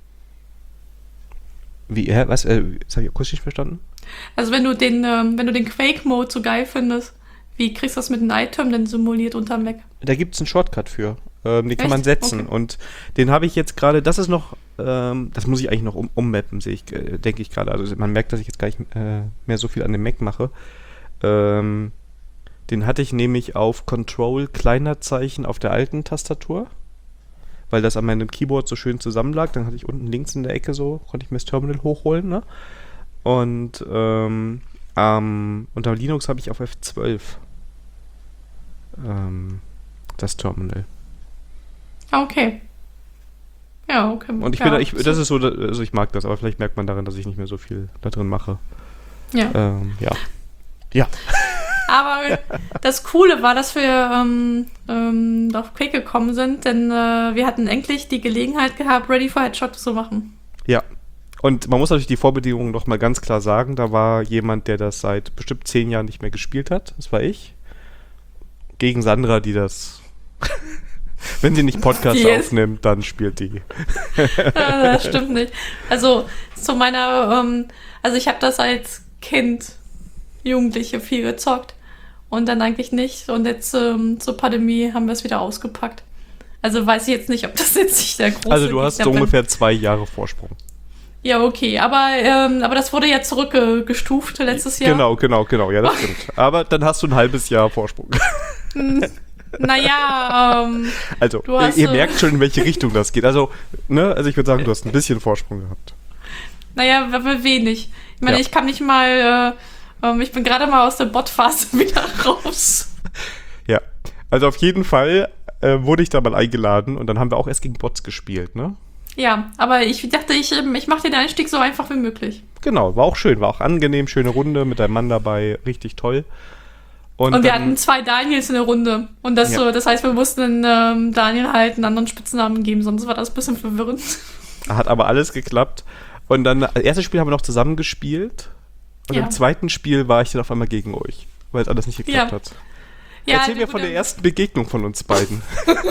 wie, hä, was, äh, das habe ich akustisch nicht verstanden? Also wenn du den, ähm, wenn du den Quake-Mode so geil findest, wie kriegst du das mit dem iTerm denn simuliert unter Mac? Da gibt es einen Shortcut für. Ähm, den kann Echt? man setzen. Okay. Und den habe ich jetzt gerade, das ist noch, ähm, das muss ich eigentlich noch um, ummappen, sehe ich, äh, denke ich gerade. Also man merkt, dass ich jetzt gar nicht äh, mehr so viel an dem Mac mache. Ähm, den hatte ich nämlich auf Control kleiner Zeichen auf der alten Tastatur, weil das an meinem Keyboard so schön zusammenlag. Dann hatte ich unten links in der Ecke so, konnte ich mir das Terminal hochholen, ne? Und ähm, ähm, unter Linux habe ich auf F zwölf ähm, das Terminal. Ah, okay. Ja, okay. Und ich ja, bin, da- ich, so- das ist so, also ich mag das, aber vielleicht merkt man daran, dass ich nicht mehr so viel da drin mache. Ja. Ähm, ja. Ja. Aber das Coole war, dass wir ähm, ähm, auf Quake gekommen sind, denn äh, wir hatten endlich die Gelegenheit gehabt, Ready for Headshot zu machen. Ja. Und man muss natürlich die Vorbedingungen noch mal ganz klar sagen. Da war jemand, der das seit bestimmt zehn Jahren nicht mehr gespielt hat. Das war ich. Gegen Sandra, die das... Wenn sie nicht Podcasts Die ist- aufnimmt, dann spielt die. Ah, das stimmt nicht. Also zu meiner, ähm, also ich habe das als Kind, Jugendliche viel gezockt und dann eigentlich nicht. Und jetzt ähm, zur Pandemie haben wir es wieder ausgepackt. Also weiß ich jetzt nicht, ob das jetzt nicht der große Also du hast so Gegner bin. ungefähr zwei Jahre Vorsprung. Ja, okay, aber, ähm, aber das wurde ja zurückgestuft letztes Jahr. Genau, genau, genau. Ja, das stimmt. Aber dann hast du ein halbes Jahr Vorsprung. Naja, ähm, Also, Du hast, ihr, ihr äh, merkt schon, in welche Richtung das geht. Also, ne, also ich würde sagen, du hast ein bisschen Vorsprung gehabt. naja, w- wenig. Ich meine, Ja. ich kann nicht mal, äh, ähm, ich bin gerade mal aus der Bot-Phase wieder raus. Ja. Also auf jeden Fall äh, wurde ich da mal eingeladen und dann haben wir auch erst gegen Bots gespielt, ne? Ja, aber ich dachte, ich, ähm, ich mache den Einstieg so einfach wie möglich. Genau, war auch schön, war auch angenehm, schöne Runde mit deinem Mann dabei, richtig toll. Und, Und wir dann, hatten zwei Daniels in der Runde. Und das, Ja. so, das heißt, wir mussten ähm, Daniel halt einen anderen Spitznamen geben, sonst war das ein bisschen verwirrend. hat aber alles geklappt. Und dann, das erste Spiel haben wir noch zusammen gespielt. Und Ja. im zweiten Spiel war ich dann auf einmal gegen euch, weil es alles nicht geklappt Ja. hat. Ja, Erzähl die mir von der gute- ersten Begegnung von uns beiden.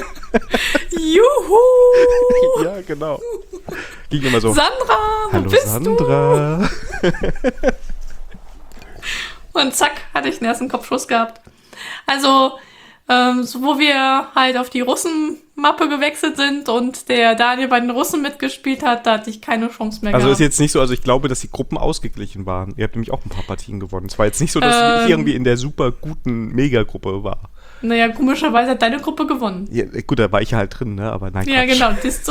Juhu! Ja, genau. Ging immer so, Sandra, wo hallo bist Sandra. du? Und zack, hatte ich den ersten Kopfschuss gehabt. Also, ähm, so, wo wir halt auf die Russen-Mappe gewechselt sind und der Daniel bei den Russen mitgespielt hat, da hatte ich keine Chance mehr Also ist gehabt. jetzt nicht so, also ich glaube, dass die Gruppen ausgeglichen waren. Ihr habt nämlich auch ein paar Partien gewonnen. Es war jetzt nicht so, dass Ähm. ich irgendwie in der super guten Megagruppe war. Naja, komischerweise hat deine Gruppe gewonnen. Ja, gut, da war ich ja halt drin, ne? Aber nein, Ja, Quatsch. genau, siehst du.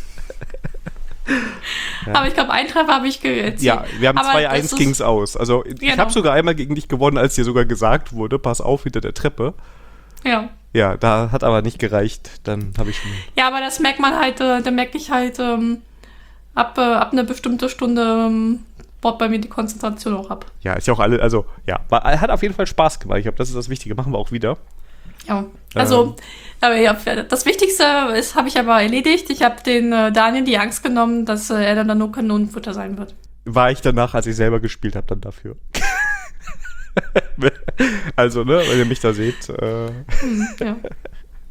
Aber ich glaube, einen Treffer habe ich ge- erzielt. Ja, wir haben Aber zwei das eins ist- ging's aus. Also ich Genau. habe sogar einmal gegen dich gewonnen, als dir sogar gesagt wurde, pass auf hinter der Treppe. Ja. Ja, da hat aber nicht gereicht. Dann habe ich schon... Ja, aber das merkt man halt, äh, da merke ich halt ähm, ab, äh, ab einer bestimmten Stunde ähm, baut bei mir die Konzentration auch ab. Ja, ist ja auch alle, also ja, war, hat auf jeden Fall Spaß gemacht. Ich glaube, das ist das Wichtige. Machen wir auch wieder. Ja. Also, Ähm. aber ja, das Wichtigste ist, habe ich aber erledigt. Ich habe den äh, Daniel die Angst genommen, dass äh, er dann nur Kanonenfutter sein wird. War ich danach, als ich selber gespielt habe, dann dafür. Also, ne, wenn ihr mich da seht. Äh, Hm, ja.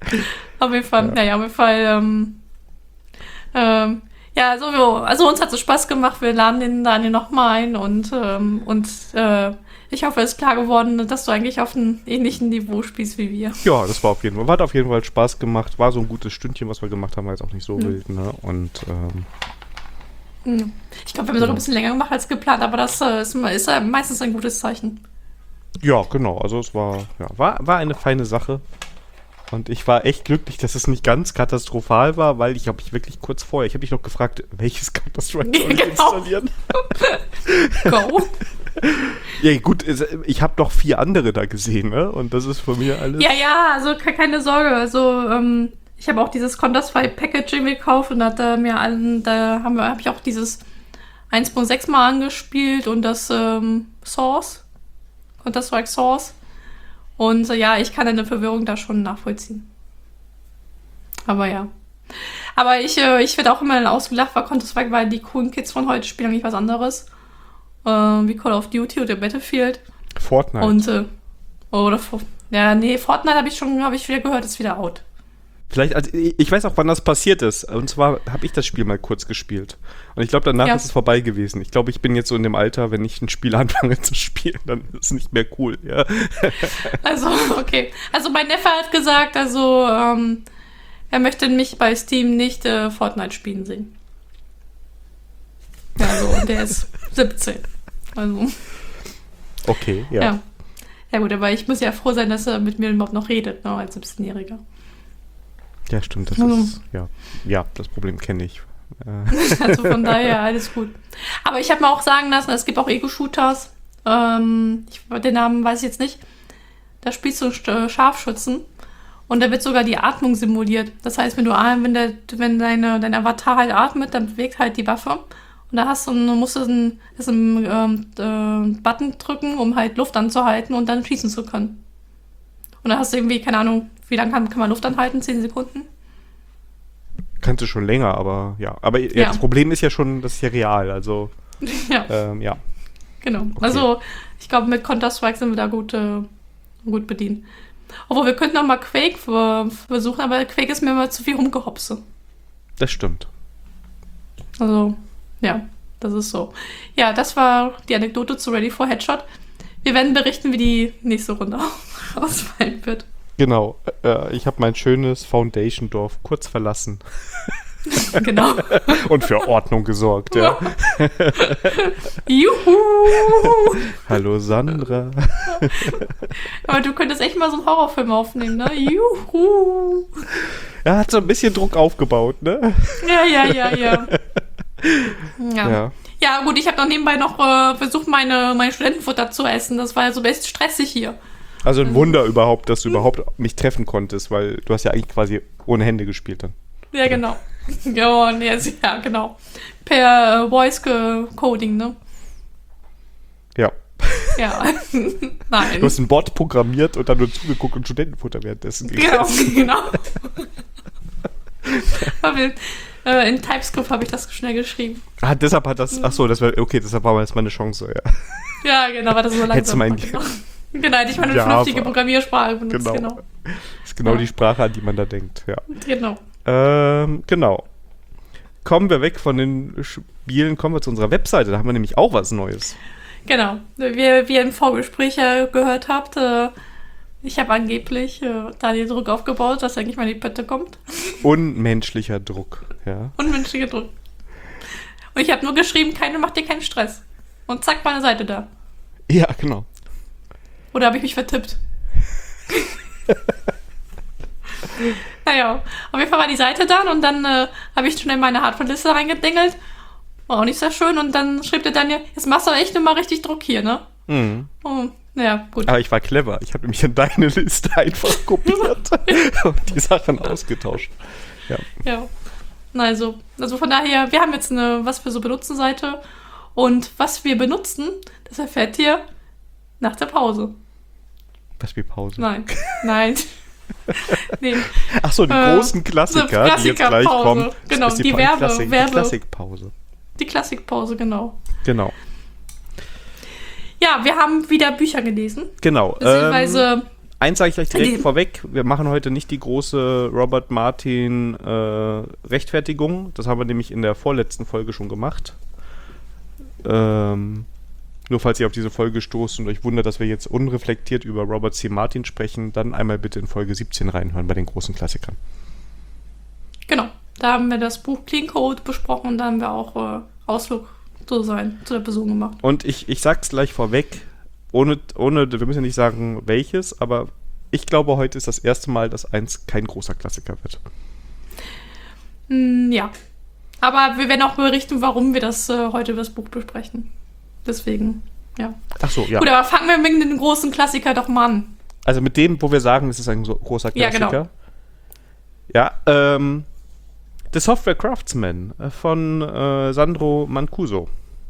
Auf jeden Fall, Ja. naja, auf jeden Fall, ähm, ähm, ja, also, wir- also uns hat es Spaß gemacht, wir laden den Daniel nochmal ein und, ähm, und äh, ich hoffe, es ist klar geworden, dass du eigentlich auf einem ähnlichen Niveau spielst wie wir. Ja, das war auf jeden Fall, hat auf jeden Fall Spaß gemacht. War so ein gutes Stündchen, was wir gemacht haben, war jetzt auch nicht so Ja. wild, ne? Und ähm, Hm. Ich glaube, wir haben sogar ein bisschen länger gemacht als geplant, aber das äh, ist, ist äh, meistens ein gutes Zeichen. ja, genau. Also es war, ja, war, war eine feine Sache. Und ich war echt glücklich, dass es nicht ganz katastrophal war, weil ich habe mich wirklich kurz vorher, ich habe mich noch gefragt, welches Counter-Strike soll ich Genau. installieren? Go! Ja, gut, es- ich habe noch vier andere da gesehen, ne? Und das ist von mir alles. Ja, ja, also ke- keine Sorge. Also, ähm, ich habe auch dieses Counter-Strike Packaging gekauft und hat da mir allen, da haben wir, habe ich auch dieses eins Punkt sechs mal angespielt und das ähm, Source. Counter-Strike Source. Und äh, ja, ich kann deine Verwirrung da schon nachvollziehen. Aber ja. Aber ich, äh, ich werde auch immer ausgelacht, weil Counter-Strike, weil die coolen Kids von heute spielen eigentlich was anderes. Äh, wie Call of Duty oder Battlefield. Fortnite. Und, äh, oder, ja, nee, Fortnite habe ich schon, habe ich wieder gehört, ist wieder out. Vielleicht, also ich ich weiß auch, wann das passiert ist. Und zwar habe ich das Spiel mal kurz gespielt. Und ich glaube, danach Ja. ist es vorbei gewesen. Ich glaube, ich bin jetzt so in dem Alter, wenn ich ein Spiel anfange zu spielen, dann ist es nicht mehr cool, ja. Also, okay. Also, mein Neffe hat gesagt, also, ähm, er möchte mich bei Steam nicht äh, Fortnite spielen sehen. Ja, also, und der ist siebzehn. Also, Okay, ja. ja. Ja, gut, aber ich muss ja froh sein, dass er mit mir überhaupt noch redet, ne, als siebzehnjähriger. Ja, stimmt, das Also- ist, ja, ja, das Problem kenne ich. Äh, Also von daher alles gut. Aber ich habe mir auch sagen lassen, es gibt auch Ego-Shooters. Ähm, ich, den Namen weiß ich jetzt nicht. Da spielst du Sch- Scharfschützen und da wird sogar die Atmung simuliert. Das heißt, wenn du wenn, der, wenn deine, dein Avatar halt atmet, dann bewegt halt die Waffe. Und da hast du, einen- musst du einen, das einen ähm, äh, Button drücken, um halt Luft anzuhalten und dann schießen zu können. Und dann hast du irgendwie, keine Ahnung, wie lange kann, kann man Luft anhalten? Zehn Sekunden? kannte schon länger, aber ja. Aber ja, Ja. das Problem ist ja schon, das ist ja real, also Ja. ähm, ja. Genau. Also, ich glaube, mit Counter-Strike sind wir da gut, äh, gut bedient. Obwohl, wir könnten auch mal Quake ver- versuchen, aber Quake ist mir immer zu viel rumgehopse. Das stimmt. Also, ja, das ist so. Ja, das war die Anekdote zu Ready for Headshot. Wir werden berichten, wie die nächste Runde ausfallen wird. Genau. Äh, ich habe mein schönes Foundation-Dorf kurz verlassen Genau. und für Ordnung gesorgt, ja. Juhu! Hallo Sandra. Aber du könntest echt mal so einen Horrorfilm aufnehmen, ne? Juhu! Er hat so ein bisschen Druck aufgebaut, ne? Ja, ja, ja, ja. Ja. Ja. Ja, gut, ich habe noch nebenbei noch äh, versucht, meine, mein Studentenfutter zu essen. Das war ja so echt stressig hier. Also ein Wunder überhaupt, dass du überhaupt mich treffen konntest, weil du hast ja eigentlich quasi ohne Hände gespielt dann. Ja, genau. Ja, und jetzt, ja, genau. Per äh, Voice-Coding, ne? Ja. Ja. Nein. Du hast ein Bot programmiert und dann nur zugeguckt und Studentenfutter währenddessen Genau, gegessen. genau. Aber, äh, in TypeScript habe ich das schnell geschrieben. Ah, deshalb hat das, ach so, das war, okay, deshalb war jetzt meine Chance, ja. Ja, genau, weil das so langsam Hättest du war, mein- genau. Genau, hätte ich mal eine Java. vernünftige Programmiersprache benutzt, Genau. genau. Das ist genau Ja. die Sprache, an die man da denkt, ja. Genau. Ähm, genau. Kommen wir weg von den Spielen, kommen wir zu unserer Webseite. Da haben wir nämlich auch was Neues. Genau. Wie, wie ihr im Vorgespräch ja gehört habt, äh, ich habe angeblich äh, da den Druck aufgebaut, dass eigentlich mal die Pötte kommt. Unmenschlicher Druck, ja. Unmenschlicher Druck. Und ich habe nur geschrieben, keine, mach dir keinen Stress. Und zack, meine Seite da. Ja, genau. Oder habe ich mich vertippt? Naja, auf jeden Fall war die Seite dann und dann äh, habe ich schnell meine Hardware-Liste reingedingelt. War auch nicht sehr schön. Und dann schrieb der Daniel, jetzt machst du echt immer richtig Druck hier, ne? Mhm. Oh, naja, gut. Aber ich war clever. Ich habe nämlich in deine Liste einfach kopiert und die Sachen ausgetauscht. Ja. Ja. Na, also, also von daher, wir haben jetzt eine, was wir so benutzen Seite. Und was wir benutzen, das erfährt ihr nach der Pause. Was wie Pause. Nein, nein. Nee, Ach so, die Äh, großen Klassiker, so die jetzt gleich Klassikerpause. kommen. Genau, ist die Pa- Werbe- Klassik, Werbe- Die Klassikpause. die Klassikpause, genau. Genau. Ja, wir haben wieder Bücher gelesen. Genau. Beziehungsweise, Ähm, eins sage ich gleich direkt Die- vorweg. Wir machen heute nicht die große Robert Martin äh, Rechtfertigung. Das haben wir nämlich in der vorletzten Folge schon gemacht. Ähm, nur falls ihr auf diese Folge stoßt und euch wundert, dass wir jetzt unreflektiert über Robert C. Martin sprechen, dann einmal bitte in Folge siebzehn reinhören bei den großen Klassikern. Genau, da haben wir das Buch Clean Code besprochen und da haben wir auch äh, Ausflug zu sein, zu der Person gemacht. Und ich, ich sag's gleich vorweg, ohne, ohne, wir müssen ja nicht sagen welches, aber ich glaube, heute ist das erste Mal, dass eins kein großer Klassiker wird. Mm, ja, aber wir werden auch berichten, warum wir das äh, heute das Buch besprechen. Deswegen, ja. Ach so, ja. Gut, aber fangen wir mit dem großen Klassiker doch mal an. Also mit dem, wo wir sagen, es ist ein so großer Ja, Klassiker. genau. Ja, ähm, The Software Craftsman äh, von äh, Sandro Mancuso.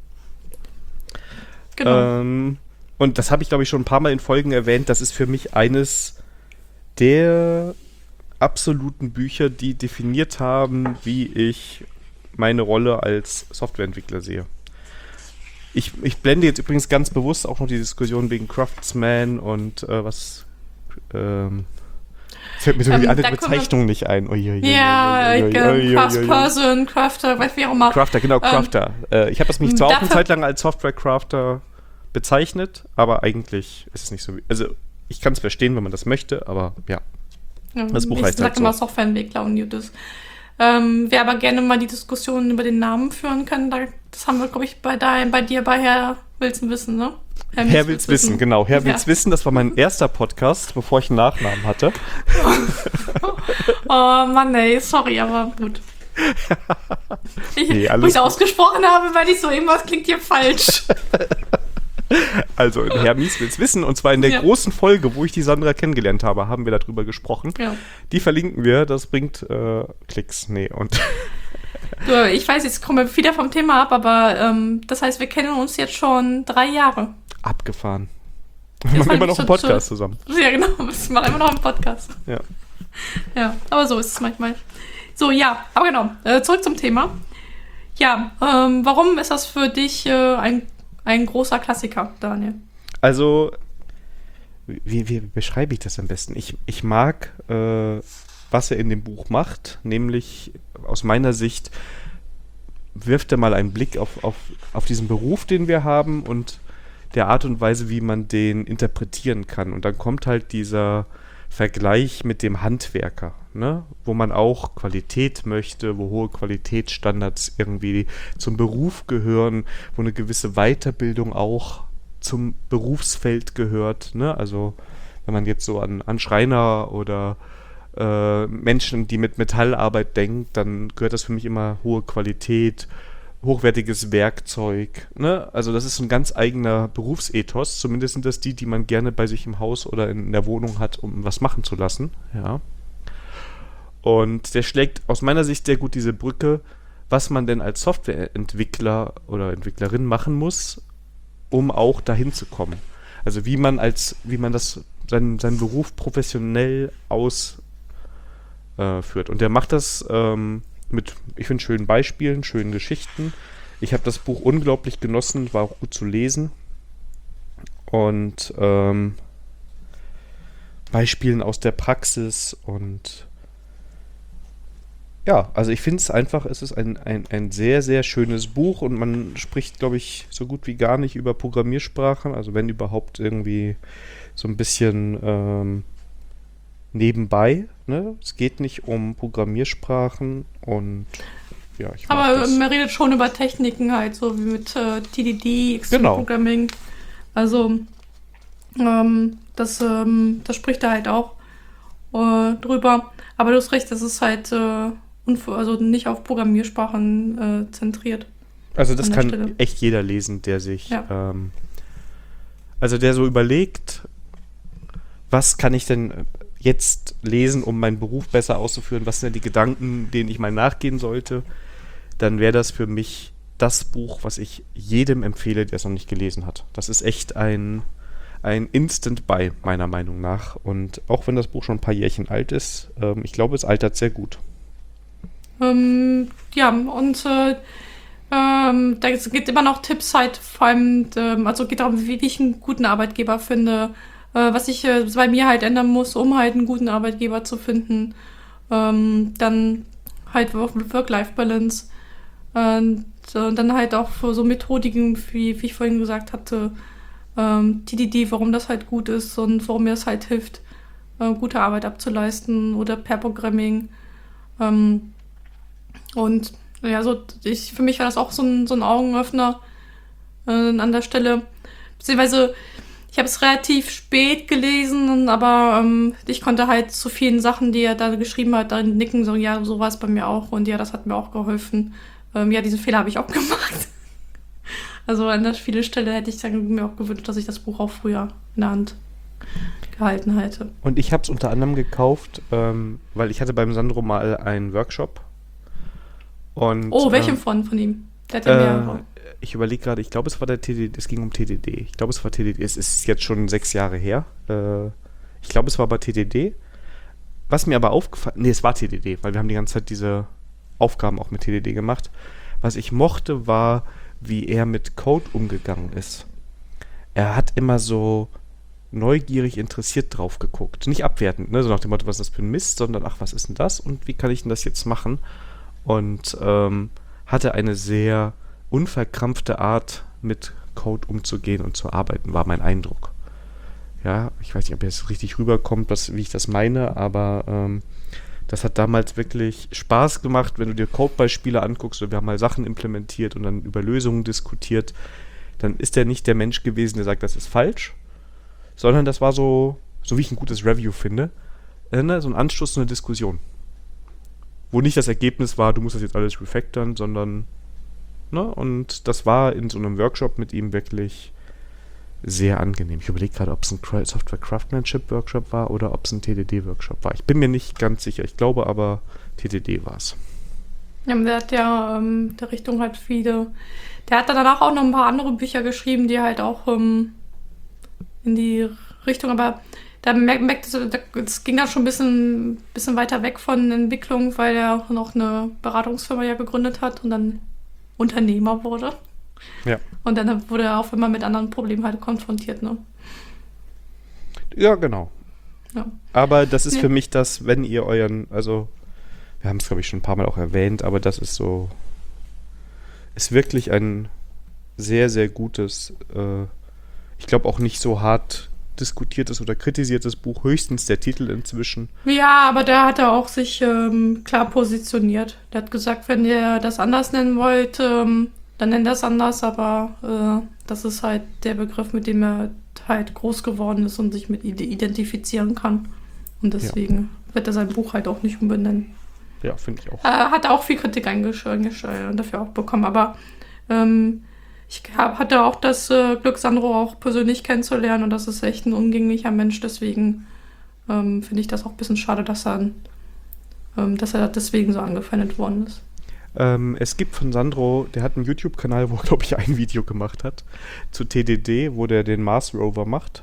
Genau. Ähm, und das habe ich, glaube ich, schon ein paar Mal in Folgen erwähnt. Das ist für mich eines der absoluten Bücher, die definiert haben, wie ich meine Rolle als Softwareentwickler sehe. Ich, ich blende jetzt übrigens ganz bewusst auch noch die Diskussion wegen Craftsman und äh, was ähm, fällt mir so Ähm, die andere da kommen wir- Bezeichnung nicht ein. Ui, ui, ui, Ja, ui, ui, ich, ui, äh, ui, ui, ui. Craftsperson, Crafter, weiß wie auch immer. Crafter, genau, Crafter. äh, ich habe das mich zwar auch eine dafür- Zeit lang als Software-Crafter bezeichnet, aber eigentlich ist es nicht so. Wie, also, ich kann es verstehen, wenn man das möchte, aber ja. Ja, Das Buch ich heißt sag halt immer so. Softwareentwickler und Judas. Ähm, wer aber gerne mal die Diskussion über den Namen führen kann, da, das haben wir, glaube ich, bei, dein, bei dir, bei Herr Wilson wissen, ne? Herr will's wissen, genau. Herr Ja. will's wissen, das war mein erster Podcast, bevor ich einen Nachnamen hatte. Oh Mann, ey, sorry, aber gut. Ich, Nee, wo alles ich es gut. ausgesprochen habe, weil ich so, irgendwas klingt hier falsch. Also, Herr Mies will's wissen, und zwar in der Ja. großen Folge, wo ich die Sandra kennengelernt habe, haben wir darüber gesprochen. Ja. Die verlinken wir, das bringt äh, Klicks. Nee, und Du, ich weiß, jetzt kommen wir wieder vom Thema ab, aber ähm, das heißt, wir kennen uns jetzt schon drei Jahre. abgefahren. Das Wir machen fand immer ich noch einen so- so- Podcast zusammen. Ja, genau, wir machen immer noch einen Podcast. Ja. Ja, aber so ist es manchmal. So, ja, aber genau, äh, zurück zum Thema. Ja, ähm, warum ist das für dich äh, ein, ein großer Klassiker, Daniel? Also, wie, wie beschreibe ich das am besten? Ich, ich mag, äh, was er in dem Buch macht, nämlich aus meiner Sicht wirft er mal einen Blick auf, auf, auf diesen Beruf, den wir haben, und der Art und Weise, wie man den interpretieren kann. Und dann kommt halt dieser Vergleich mit dem Handwerker, ne? Wo man auch Qualität möchte, wo hohe Qualitätsstandards irgendwie zum Beruf gehören, wo eine gewisse Weiterbildung auch zum Berufsfeld gehört, ne? Also wenn man jetzt so an, an Schreiner oder äh, Menschen, die mit Metallarbeit denkt, dann gehört das für mich immer hohe Qualität, hochwertiges Werkzeug, ne? Also das ist ein ganz eigener Berufsethos, zumindest sind das die, die man gerne bei sich im Haus oder in der Wohnung hat, um was machen zu lassen, ja. Und der schlägt aus meiner Sicht sehr gut diese Brücke, was man denn als Softwareentwickler oder Entwicklerin machen muss, um auch dahin zu kommen. Also wie man als, wie man das, seinen, seinen Beruf professionell ausführt. Äh, Und der macht das ähm, mit, ich finde, schönen Beispielen, schönen Geschichten. Ich habe das Buch unglaublich genossen, war auch gut zu lesen. Und ähm, Beispielen aus der Praxis und ja, also ich finde es einfach, es ist ein, ein, ein sehr, sehr schönes Buch und man spricht, glaube ich, so gut wie gar nicht über Programmiersprachen, also wenn überhaupt irgendwie so ein bisschen ähm, nebenbei, ne? Es geht nicht um Programmiersprachen und ja, ich mag Aber das. man redet schon über Techniken halt, so wie mit äh, T D D, Extreme Genau. Programming. Also, ähm, das, ähm, das spricht da halt auch äh, drüber. Aber du hast recht, das ist halt äh, unv- also nicht auf Programmiersprachen äh, zentriert. Also das an der kann Stelle. echt jeder lesen, der sich, Ja. ähm, also der so überlegt, was kann ich denn jetzt lesen, um meinen Beruf besser auszuführen, was sind denn die Gedanken, denen ich mal nachgehen sollte, dann wäre das für mich das Buch, was ich jedem empfehle, der es noch nicht gelesen hat. Das ist echt ein, ein Instant-Buy, meiner Meinung nach. Und auch wenn das Buch schon ein paar Jährchen alt ist, ähm, ich glaube, es altert sehr gut. Ähm, ja, und äh, ähm, da gibt immer noch Tipps halt, vor allem, ähm, also geht darum, wie ich einen guten Arbeitgeber finde, äh, was ich äh, bei mir halt ändern muss, um halt einen guten Arbeitgeber zu finden. Ähm, dann halt Work-Life-Balance. Und äh, dann halt auch für so Methodiken, wie, wie ich vorhin gesagt hatte, ähm, T D D, warum das halt gut ist und warum mir das halt hilft, äh, gute Arbeit abzuleisten oder Pair-Programming. Ähm, und ja, so ich, für mich war das auch so ein, so ein Augenöffner äh, an der Stelle. Beziehungsweise, ich habe es relativ spät gelesen, aber ähm, ich konnte halt zu vielen Sachen, die er da geschrieben hat, da nicken, so, ja, so war es bei mir auch und ja, das hat mir auch geholfen. Ähm, ja, diesen Fehler habe ich auch gemacht. Also an der viele Stelle hätte ich dann mir auch gewünscht, dass ich das Buch auch früher in der Hand gehalten hätte. Und ich habe es unter anderem gekauft, ähm, weil ich hatte beim Sandro mal einen Workshop. Und, oh, welchem äh, von, von ihm? Der hat ja mehrere. Äh, ich überlege gerade, ich glaube, es war der T D D, es ging um T D D. Ich glaube, es war T D D, es ist jetzt schon sechs Jahre her. Äh, ich glaube, es war aber T D D. Was mir aber aufgefallen, nee, es war T D D, weil wir haben die ganze Zeit diese Aufgaben auch mit T D D gemacht. Was ich mochte, war, wie er mit Code umgegangen ist. Er hat immer so neugierig interessiert drauf geguckt. Nicht abwertend, ne? So nach dem Motto, was ist das für ein Mist, sondern ach, was ist denn das und wie kann ich denn das jetzt machen? Und ähm, hatte eine sehr unverkrampfte Art, mit Code umzugehen und zu arbeiten, war mein Eindruck. Ja, ich weiß nicht, ob jetzt richtig rüberkommt, was, wie ich das meine, aber ähm, das hat damals wirklich Spaß gemacht, wenn du dir Codebeispiele anguckst und wir haben mal Sachen implementiert und dann über Lösungen diskutiert, dann ist er nicht der Mensch gewesen, der sagt, das ist falsch, sondern das war so, so wie ich ein gutes Review finde, äh, ne, so ein Anstoß zu einer Diskussion. Wo nicht das Ergebnis war, du musst das jetzt alles refactoren, sondern, ne, und das war in so einem Workshop mit ihm wirklich sehr angenehm. Ich überlege gerade, ob es ein Software Craftsmanship Workshop war oder ob es ein T D D Workshop war. Ich bin mir nicht ganz sicher. Ich glaube aber, T D D war es. Ja, der hat ja ähm, der Richtung halt viele. Der hat dann danach auch noch ein paar andere Bücher geschrieben, die halt auch ähm, in die Richtung, aber da merkt es ging dann schon ein bisschen, bisschen weiter weg von Entwicklung, weil er auch noch eine Beratungsfirma ja gegründet hat und dann Unternehmer wurde. Ja. Und dann wurde er auch immer mit anderen Problemen halt konfrontiert, ne? Ja, genau. Ja. Aber das ist ja. für mich das, wenn ihr euren, also wir haben es, glaube ich, schon ein paar Mal auch erwähnt, aber das ist so, ist wirklich ein sehr, sehr gutes, äh, ich glaube auch nicht so hart diskutiertes oder kritisiertes Buch, höchstens der Titel inzwischen. Ja, aber da hat er auch sich ähm, klar positioniert. Der hat gesagt, wenn ihr das anders nennen wollt, ähm, dann nennt das anders, aber äh, das ist halt der Begriff, mit dem er halt groß geworden ist und sich mit identifizieren kann. Und deswegen ja. wird er sein Buch halt auch nicht umbenennen. Ja, finde ich auch. Äh, hat auch viel Kritik eingeschrieben und dafür auch bekommen, aber ähm, ich hab, hatte auch das äh, Glück, Sandro auch persönlich kennenzulernen und das ist echt ein umgänglicher Mensch, deswegen ähm, finde ich das auch ein bisschen schade, dass er, ähm, dass er deswegen so angefeindet worden ist. Ähm, es gibt von Sandro, der hat einen YouTube-Kanal, wo er, glaube ich, ein Video gemacht hat zu T D D, wo der den Mars Rover macht.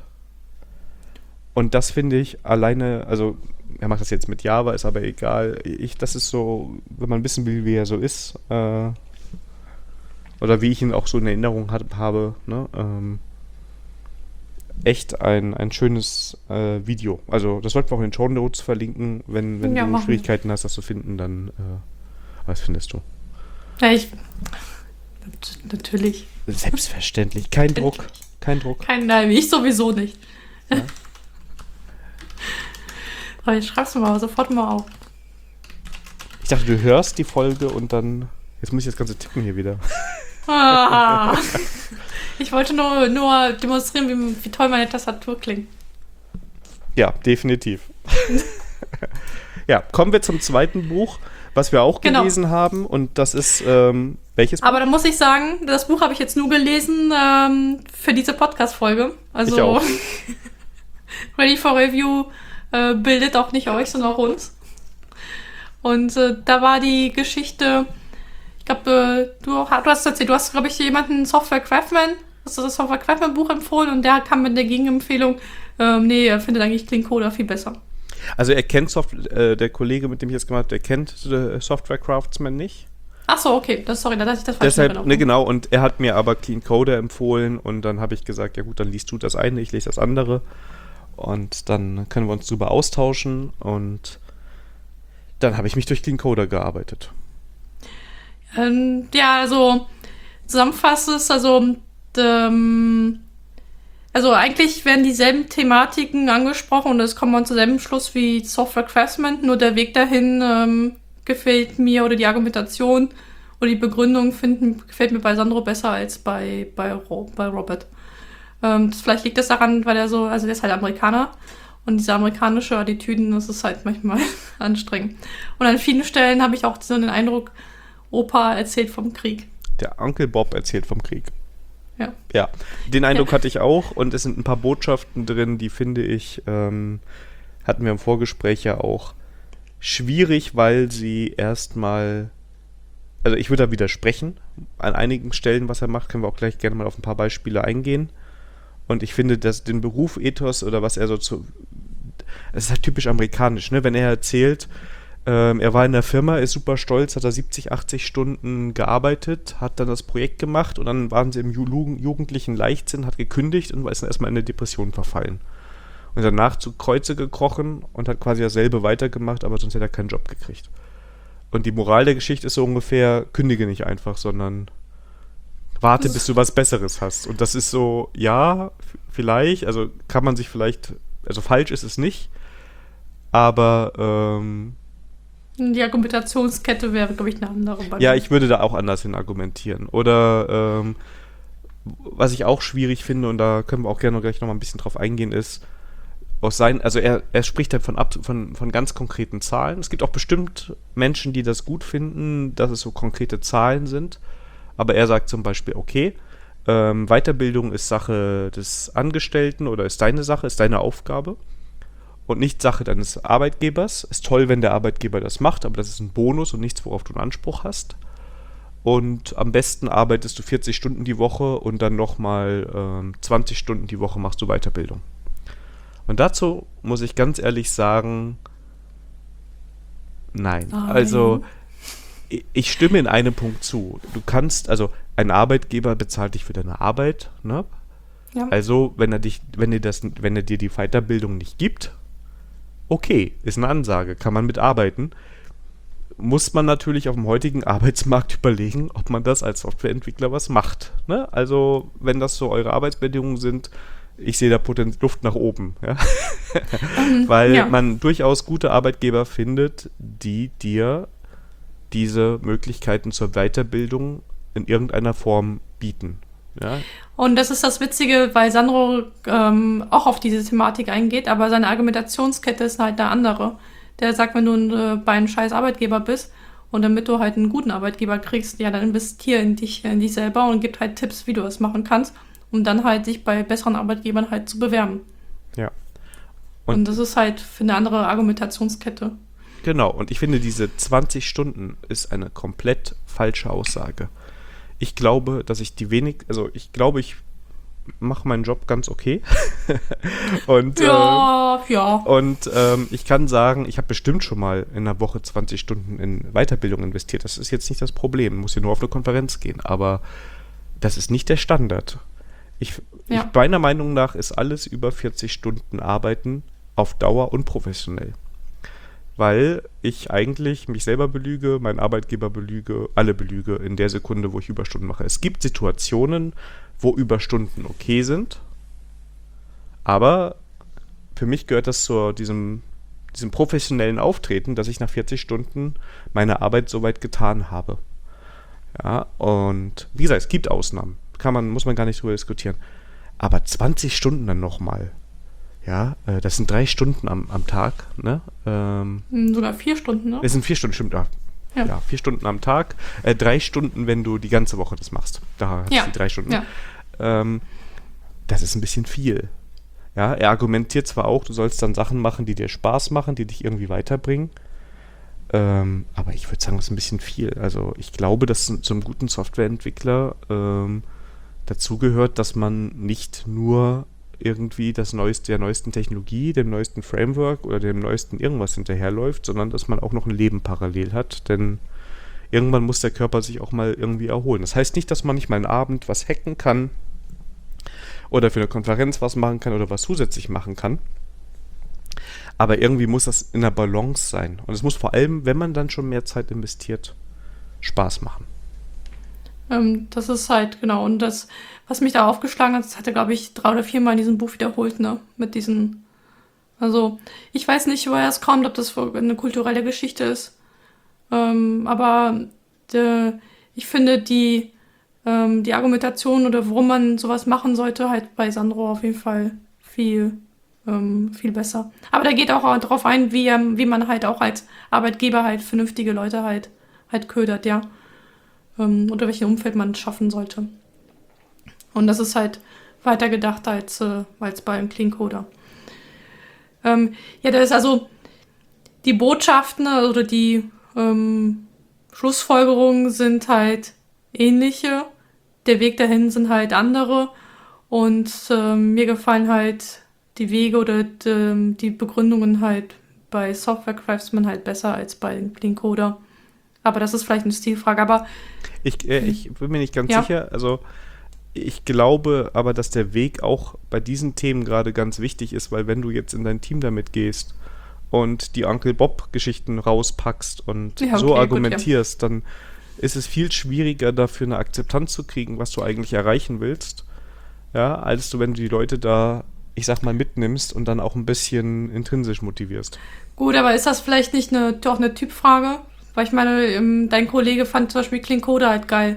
Und das finde ich alleine, also er macht das jetzt mit Java, ist aber egal. Ich, das ist so, wenn man wissen will, wie er so ist, äh, oder wie ich ihn auch so in Erinnerung hat, habe, ne, ähm, echt ein, ein schönes äh, Video. Also das sollten wir auch in den Show Notes verlinken, wenn, wenn ja, du machen. Schwierigkeiten hast, das zu finden, dann äh, was findest du? Ja, ich natürlich. Selbstverständlich, kein Druck, kein Druck. Kein, nein, ich sowieso nicht. Ja. Aber ich schreib's mir mal sofort mal auf. Ich dachte, du hörst die Folge und dann, jetzt muss ich das Ganze tippen hier wieder. Ah, ich wollte nur, nur demonstrieren, wie, wie toll meine Tastatur klingt. Ja, definitiv. Ja, kommen wir zum zweiten Buch, was wir auch genau. gelesen haben. Und das ist, ähm, welches Buch? Aber da muss ich sagen, das Buch habe ich jetzt nur gelesen ähm, für diese Podcast-Folge. Also ich auch. Ready for Review äh, bildet auch nicht euch, sondern auch uns. Und äh, da war die Geschichte... Ich glaube, du, du hast erzählt, du hast, glaube ich, jemanden Software Craftsman, hast du das Software Craftsman Buch empfohlen und der kam mit der Gegenempfehlung, ähm, nee, er findet eigentlich Clean Coder viel besser. Also er kennt Software, äh, der Kollege, mit dem ich jetzt gemacht habe, der kennt äh, Software Craftsman nicht. Ach so, okay, das, sorry, da hatte ich das falsch Deshalb, ne, genau, und er hat mir aber Clean Coder empfohlen und dann habe ich gesagt, ja gut, dann liest du das eine, ich lese das andere. Und dann können wir uns drüber austauschen und dann habe ich mich durch Clean Coder gearbeitet. Ähm, ja, also zusammenfassend ist also, ähm, also eigentlich werden dieselben Thematiken angesprochen und es kommt man zu selben Schluss wie Software Craftsman, nur der Weg dahin ähm, gefällt mir oder die Argumentation oder die Begründung finden, gefällt mir bei Sandro besser als bei, bei, Ro- bei Robert. Ähm, das, vielleicht liegt das daran, weil er so, also der ist halt Amerikaner und diese amerikanische Attitüden, das ist halt manchmal anstrengend. Und an vielen Stellen habe ich auch so den Eindruck, Opa erzählt vom Krieg. Der Onkel Bob erzählt vom Krieg. Ja. Ja, den Eindruck Ja. hatte ich auch und es sind ein paar Botschaften drin, die finde ich, ähm, hatten wir im Vorgespräch ja auch, schwierig, weil sie erstmal, also ich würde da widersprechen, an einigen Stellen, was er macht, können wir auch gleich gerne mal auf ein paar Beispiele eingehen. Und ich finde, dass den Beruf Ethos oder was er so zu, es ist halt typisch amerikanisch, ne? Wenn er erzählt, ähm, er war in der Firma, ist super stolz, hat da siebzig, achtzig Stunden gearbeitet, hat dann das Projekt gemacht und dann waren sie im Ju- jugendlichen Leichtsinn, hat gekündigt und ist dann erstmal in eine Depression verfallen. Und danach zu Kreuze gekrochen und hat quasi dasselbe weitergemacht, aber sonst hätte er keinen Job gekriegt. Und die Moral der Geschichte ist so ungefähr, kündige nicht einfach, sondern warte, bis du was Besseres hast. Und das ist so, ja, f- vielleicht, also kann man sich vielleicht, also falsch ist es nicht, aber ähm, Die Argumentationskette wäre, glaube ich, eine andere. bei ja, mir. ich würde da auch anders hin argumentieren. Oder ähm, was ich auch schwierig finde, und da können wir auch gerne gleich nochmal ein bisschen drauf eingehen, ist, aus sein, also er, er spricht halt von, ab, von, von ganz konkreten Zahlen. Es gibt auch bestimmt Menschen, die das gut finden, dass es so konkrete Zahlen sind. Aber er sagt zum Beispiel, okay, ähm, Weiterbildung ist Sache des Angestellten oder ist deine Sache, ist deine Aufgabe und nicht Sache deines Arbeitgebers. Ist toll, wenn der Arbeitgeber das macht, aber das ist ein Bonus und nichts, worauf du einen Anspruch hast. Und am besten arbeitest du vierzig Stunden die Woche und dann nochmal ähm, zwanzig Stunden die Woche machst du Weiterbildung. Und dazu muss ich ganz ehrlich sagen, nein. Nein. Also i- ich stimme in einem Punkt zu. Du kannst, also ein Arbeitgeber bezahlt dich für deine Arbeit, ne? Ja. Also wenn er dich, wenn dir das, wenn er dir die Weiterbildung nicht gibt, okay, ist eine Ansage, kann man mitarbeiten. Muss man natürlich auf dem heutigen Arbeitsmarkt überlegen, ob man das als Softwareentwickler was macht. Ne? Also wenn das so eure Arbeitsbedingungen sind, ich sehe da Poten- Luft nach oben. Ja? Weil ja. man durchaus gute Arbeitgeber findet, die dir diese Möglichkeiten zur Weiterbildung in irgendeiner Form bieten. Ja? Und das ist das Witzige, weil Sandro ähm, auch auf diese Thematik eingeht, aber seine Argumentationskette ist halt eine andere. Der sagt, wenn du ein, äh, bei einem scheiß Arbeitgeber bist und damit du halt einen guten Arbeitgeber kriegst, ja, dann investier in dich, in dich selber und gib halt Tipps, wie du das machen kannst, um dann halt dich bei besseren Arbeitgebern halt zu bewerben. Ja. Und, Und- das ist halt für eine andere Argumentationskette. Genau, und ich finde, diese zwanzig Stunden ist eine komplett falsche Aussage. Ich glaube, dass ich die wenig, also ich glaube, ich mache meinen Job ganz okay. und Ja, ja. ähm, und ähm, ich kann sagen, ich habe bestimmt schon mal in einer Woche zwanzig Stunden in Weiterbildung investiert. Das ist jetzt nicht das Problem. Muss ja nur auf eine Konferenz gehen. Aber das ist nicht der Standard. Ich, Ja. ich meiner Meinung nach ist alles über vierzig Stunden Arbeiten auf Dauer unprofessionell. Weil ich eigentlich mich selber belüge, meinen Arbeitgeber belüge, alle belüge in der Sekunde, wo ich Überstunden mache. Es gibt Situationen, wo Überstunden okay sind, aber für mich gehört das zu diesem, diesem professionellen Auftreten, dass ich nach vierzig Stunden meine Arbeit soweit getan habe. Ja, und wie gesagt, es gibt Ausnahmen. Kann man, muss man gar nicht drüber diskutieren. Aber zwanzig Stunden dann nochmal. Ja, äh, das sind drei Stunden am, am Tag, ne? Ähm, Hm, Sogar vier Stunden, ne? es sind vier Stunden, stimmt, ja. Ja. Ja, vier Stunden am Tag. Äh, drei Stunden, wenn du die ganze Woche das machst. Da hast Ja. du die drei Stunden. Ja. Ähm, das ist ein bisschen viel. Ja, er argumentiert zwar auch, du sollst dann Sachen machen, die dir Spaß machen, die dich irgendwie weiterbringen. Ähm, aber ich würde sagen, das ist ein bisschen viel. Also ich glaube, dass zu einem guten Softwareentwickler ähm, dazu gehört, dass man nicht nur irgendwie das neueste, der neuesten Technologie, dem neuesten Framework oder dem neuesten irgendwas hinterherläuft, sondern dass man auch noch ein Leben parallel hat, denn irgendwann muss der Körper sich auch mal irgendwie erholen. Das heißt nicht, dass man nicht mal einen Abend was hacken kann oder für eine Konferenz was machen kann oder was zusätzlich machen kann, Aber irgendwie muss das in der Balance sein. Und es muss vor allem, wenn man dann schon mehr Zeit investiert, Spaß machen. Ähm, das ist halt, genau. Und das, was mich da aufgeschlagen hat, das hat er, glaube ich, drei oder viermal in diesem Buch wiederholt, ne? Mit diesen. Also, ich weiß nicht, woher es kommt, ob das eine kulturelle Geschichte ist. Ähm, aber de, ich finde die, ähm, die Argumentation oder warum man sowas machen sollte, halt bei Sandro auf jeden Fall viel, ähm, viel besser. Aber da geht auch darauf ein, wie, ähm, wie man halt auch als Arbeitgeber halt vernünftige Leute halt, halt ködert, ja. Ähm, unter welchem Umfeld man es schaffen sollte. Und das ist halt weiter gedacht als, äh, als beim Clean Coder. Ähm, ja, da ist also die Botschaften oder die ähm, Schlussfolgerungen sind halt ähnliche. Der Weg dahin sind halt andere. Und ähm, mir gefallen halt die Wege oder die, die Begründungen halt bei Software Craftsman halt besser als bei Clean Coder. Aber das ist vielleicht eine Stilfrage. Aber ich, äh, ich bin mir nicht ganz ja. sicher. Also ich glaube aber, dass der Weg auch bei diesen Themen gerade ganz wichtig ist, weil wenn du jetzt in dein Team damit gehst und die Uncle Bob-Geschichten rauspackst und ja, okay, so argumentierst, gut, ja. dann ist es viel schwieriger, dafür eine Akzeptanz zu kriegen, was du eigentlich erreichen willst, ja, als du, wenn du die Leute da, ich sag mal, mitnimmst und dann auch ein bisschen intrinsisch motivierst. Gut, aber ist das vielleicht nicht eine, doch eine Typfrage? Weil ich meine, dein Kollege fand zum Beispiel Clean Coder halt geil.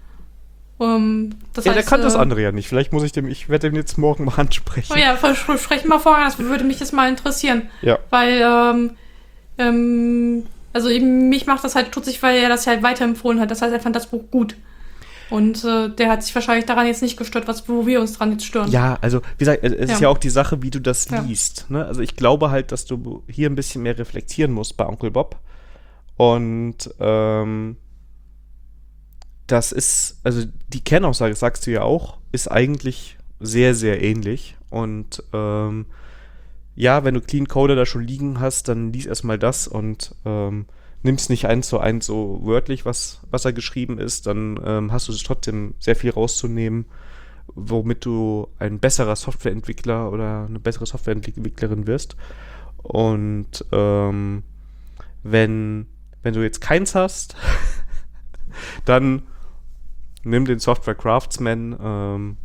Um, das ja, heißt, der kann äh, das andere ja nicht. Vielleicht muss ich dem, ich werde dem jetzt morgen mal ansprechen. Oh ja, sprechen mal vorher, das würde mich jetzt mal interessieren. Ja. Weil, ähm, ähm, also eben, mich macht das halt stutzig, weil er das halt weiterempfohlen hat. Das heißt, er fand das Buch gut. Und äh, der hat sich wahrscheinlich daran jetzt nicht gestört, was, wo wir uns dran jetzt stören. Ja, also wie gesagt, es ja. ist ja auch die Sache, wie du das ja. liest. Ne? Also ich glaube halt, dass du hier ein bisschen mehr reflektieren musst bei Onkel Bob. Und ähm, das ist, also die Kernaussage, das sagst du ja auch, ist eigentlich sehr, sehr ähnlich. Und ähm, ja, wenn du Clean Coder da schon liegen hast, dann lies erstmal das und ähm, nimm's nicht eins zu eins so wörtlich, was, was da geschrieben ist, dann ähm, hast du trotzdem sehr viel rauszunehmen, womit du ein besserer Softwareentwickler oder eine bessere Softwareentwicklerin wirst. Und ähm, wenn, wenn du jetzt keins hast, dann nimm den Software Craftsman. Ähm,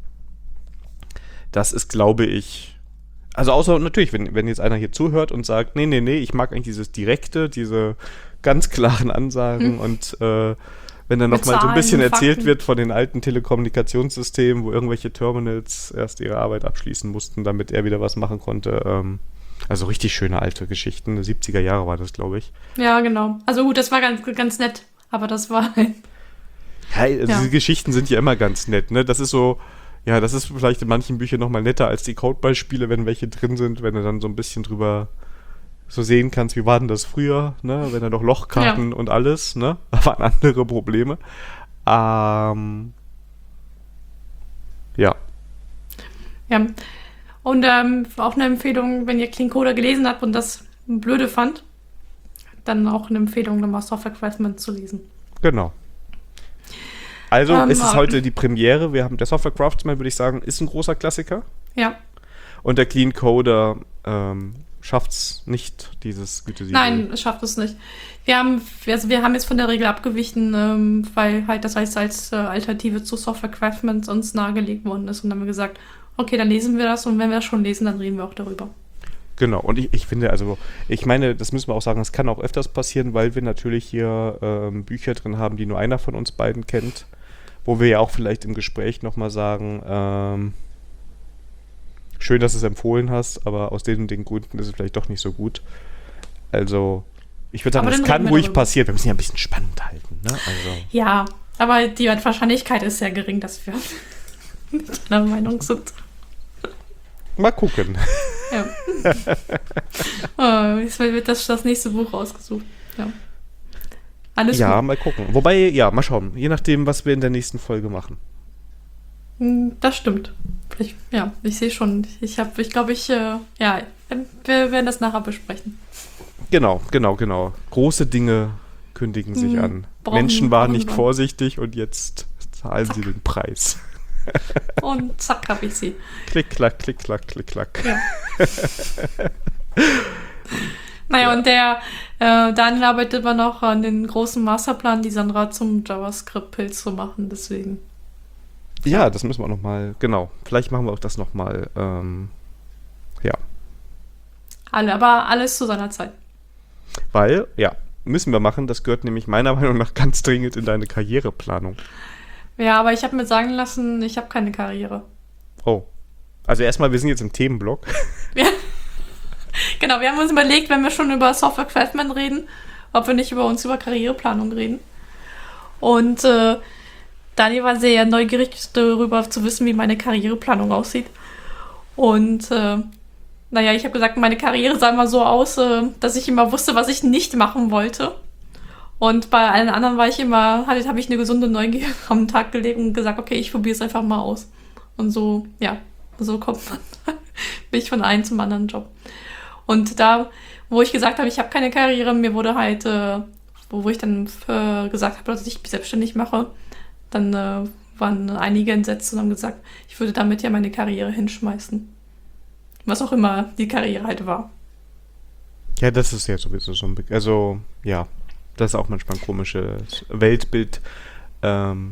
das ist, glaube ich, also außer natürlich, wenn, wenn jetzt einer hier zuhört und sagt, nee, nee, nee, ich mag eigentlich dieses Direkte, diese ganz klaren Ansagen hm. und äh, wenn dann nochmal so ein bisschen erzählt Fakten. wird von den alten Telekommunikationssystemen, wo irgendwelche Terminals erst ihre Arbeit abschließen mussten, damit er wieder was machen konnte. Ähm, also richtig schöne alte Geschichten. siebziger Jahre war das, glaube ich. Ja, genau. Also gut, das war ganz, ganz nett, aber das war halt... Ja, also ja. Diese Geschichten sind ja immer ganz nett, ne? Das ist so, ja, das ist vielleicht in manchen Büchern nochmal netter als die Codebeispiele, wenn welche drin sind, wenn du dann so ein bisschen drüber so sehen kannst, wie war denn das früher, ne? Wenn da noch Lochkarten ja. und alles, ne? Da waren andere Probleme. Ähm, ja. Ja. Und ähm, auch eine Empfehlung, wenn ihr Clean Coder gelesen habt und das blöde fand, dann auch eine Empfehlung, nochmal Software Craftsman zu lesen. Genau. Also ähm, es ist heute die Premiere. Wir haben der Software Craftsman, würde ich sagen, ist ein großer Klassiker. Ja. Und der Clean Coder ähm, schafft es nicht, dieses Gütesiegel. Nein, es schafft es nicht. Wir haben, also wir haben jetzt von der Regel abgewichen, ähm, weil halt das heißt, als äh, Alternative zu Software Craftsman uns nahegelegt worden ist. Und dann haben wir gesagt, okay, dann lesen wir das und wenn wir das schon lesen, dann reden wir auch darüber. Genau, und ich, ich finde, also, ich meine, das müssen wir auch sagen, das kann auch öfters passieren, weil wir natürlich hier ähm, Bücher drin haben, die nur einer von uns beiden kennt, wo wir ja auch vielleicht im Gespräch nochmal sagen, ähm, schön, dass du es empfohlen hast, aber aus den und den Gründen ist es vielleicht doch nicht so gut. Also, ich würde sagen, das kann ruhig darüber. passieren. Wir müssen ja ein bisschen spannend halten, ne? Also. Ja, aber die Wahrscheinlichkeit ist sehr gering, dass wir nicht einer Meinung sind. Mal gucken. Ja. Oh, jetzt wird das, das nächste Buch rausgesucht. Ja. Alles ja, gut. Mal gucken. Wobei, ja, mal schauen. Je nachdem, was wir in der nächsten Folge machen. Das stimmt. Ich, ja, ich sehe schon. Ich habe, ich glaube, ich, äh, ja, wir werden das nachher besprechen. Genau, genau, genau. Große Dinge kündigen sich hm, an. Brauchen, Menschen waren nicht wir. vorsichtig und jetzt zahlen zack. sie den Preis. Und zack, habe ich sie. Klick, klack, klick, klack, klick, klack. Ja. Naja, Ja. und der äh, Daniel arbeitet immer noch an den großen Masterplan, die Sandra zum JavaScript-Pilz zu machen, deswegen. Ja, das müssen wir auch nochmal, genau. Vielleicht machen wir auch das nochmal, ähm, ja. Alle, aber alles zu seiner Zeit. Weil, ja, müssen wir machen. Das gehört nämlich meiner Meinung nach ganz dringend in deine Karriereplanung. Ja, aber ich habe mir sagen lassen, ich habe keine Karriere. Oh. Also erstmal, wir sind jetzt im Themenblock. Ja. Genau, wir haben uns überlegt, wenn wir schon über Software Craftsman reden, ob wir nicht über uns über Karriereplanung reden. Und äh, Dani war sehr neugierig darüber zu wissen, wie meine Karriereplanung aussieht. Und äh, naja, ich habe gesagt, meine Karriere sah mal so aus, äh, dass ich immer wusste, was ich nicht machen wollte. Und bei allen anderen war ich immer, halt, habe ich eine gesunde Neugier am Tag gelegt und gesagt, okay, ich probiere es einfach mal aus. Und so, ja, so kommt man, bin ich von einem zum anderen Job. Und da, wo ich gesagt habe, ich habe keine Karriere, mir wurde halt, äh, wo, wo ich dann äh, gesagt habe, dass ich mich selbstständig mache, dann äh, waren einige entsetzt und haben gesagt, ich würde damit ja meine Karriere hinschmeißen. Was auch immer die Karriere halt war. Ja, das ist ja sowieso so ein, Be- also, ja, das ist auch manchmal ein komisches Weltbild. Ähm,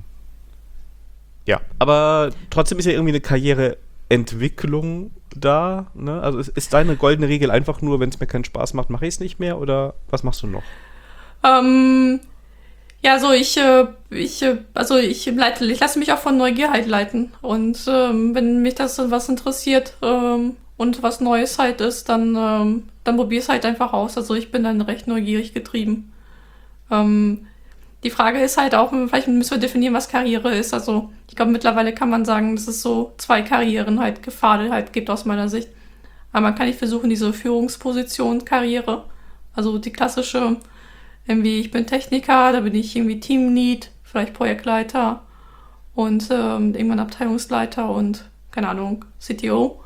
ja, aber trotzdem ist ja irgendwie eine Karriereentwicklung da, ne? Also ist, ist deine goldene Regel einfach nur, wenn es mir keinen Spaß macht, mache ich es nicht mehr, oder was machst du noch? Ähm, ja, so ich, äh, ich, äh, also ich leite, ich lasse mich auch von Neugier halt leiten. Und ähm, wenn mich das dann was interessiert ähm, und was Neues halt ist, dann, ähm, dann probier es halt einfach aus. Also ich bin dann recht neugierig getrieben. Ähm, die Frage ist halt auch, vielleicht müssen wir definieren, was Karriere ist. Also ich glaube, mittlerweile kann man sagen, dass es so zwei Karrieren halt Gefahr halt gibt aus meiner Sicht. Aber man kann nicht versuchen, diese Führungsposition Karriere, also die klassische, irgendwie ich bin Techniker, da bin ich irgendwie Teamlead, vielleicht Projektleiter und ähm, irgendwann Abteilungsleiter und, keine Ahnung, C T O.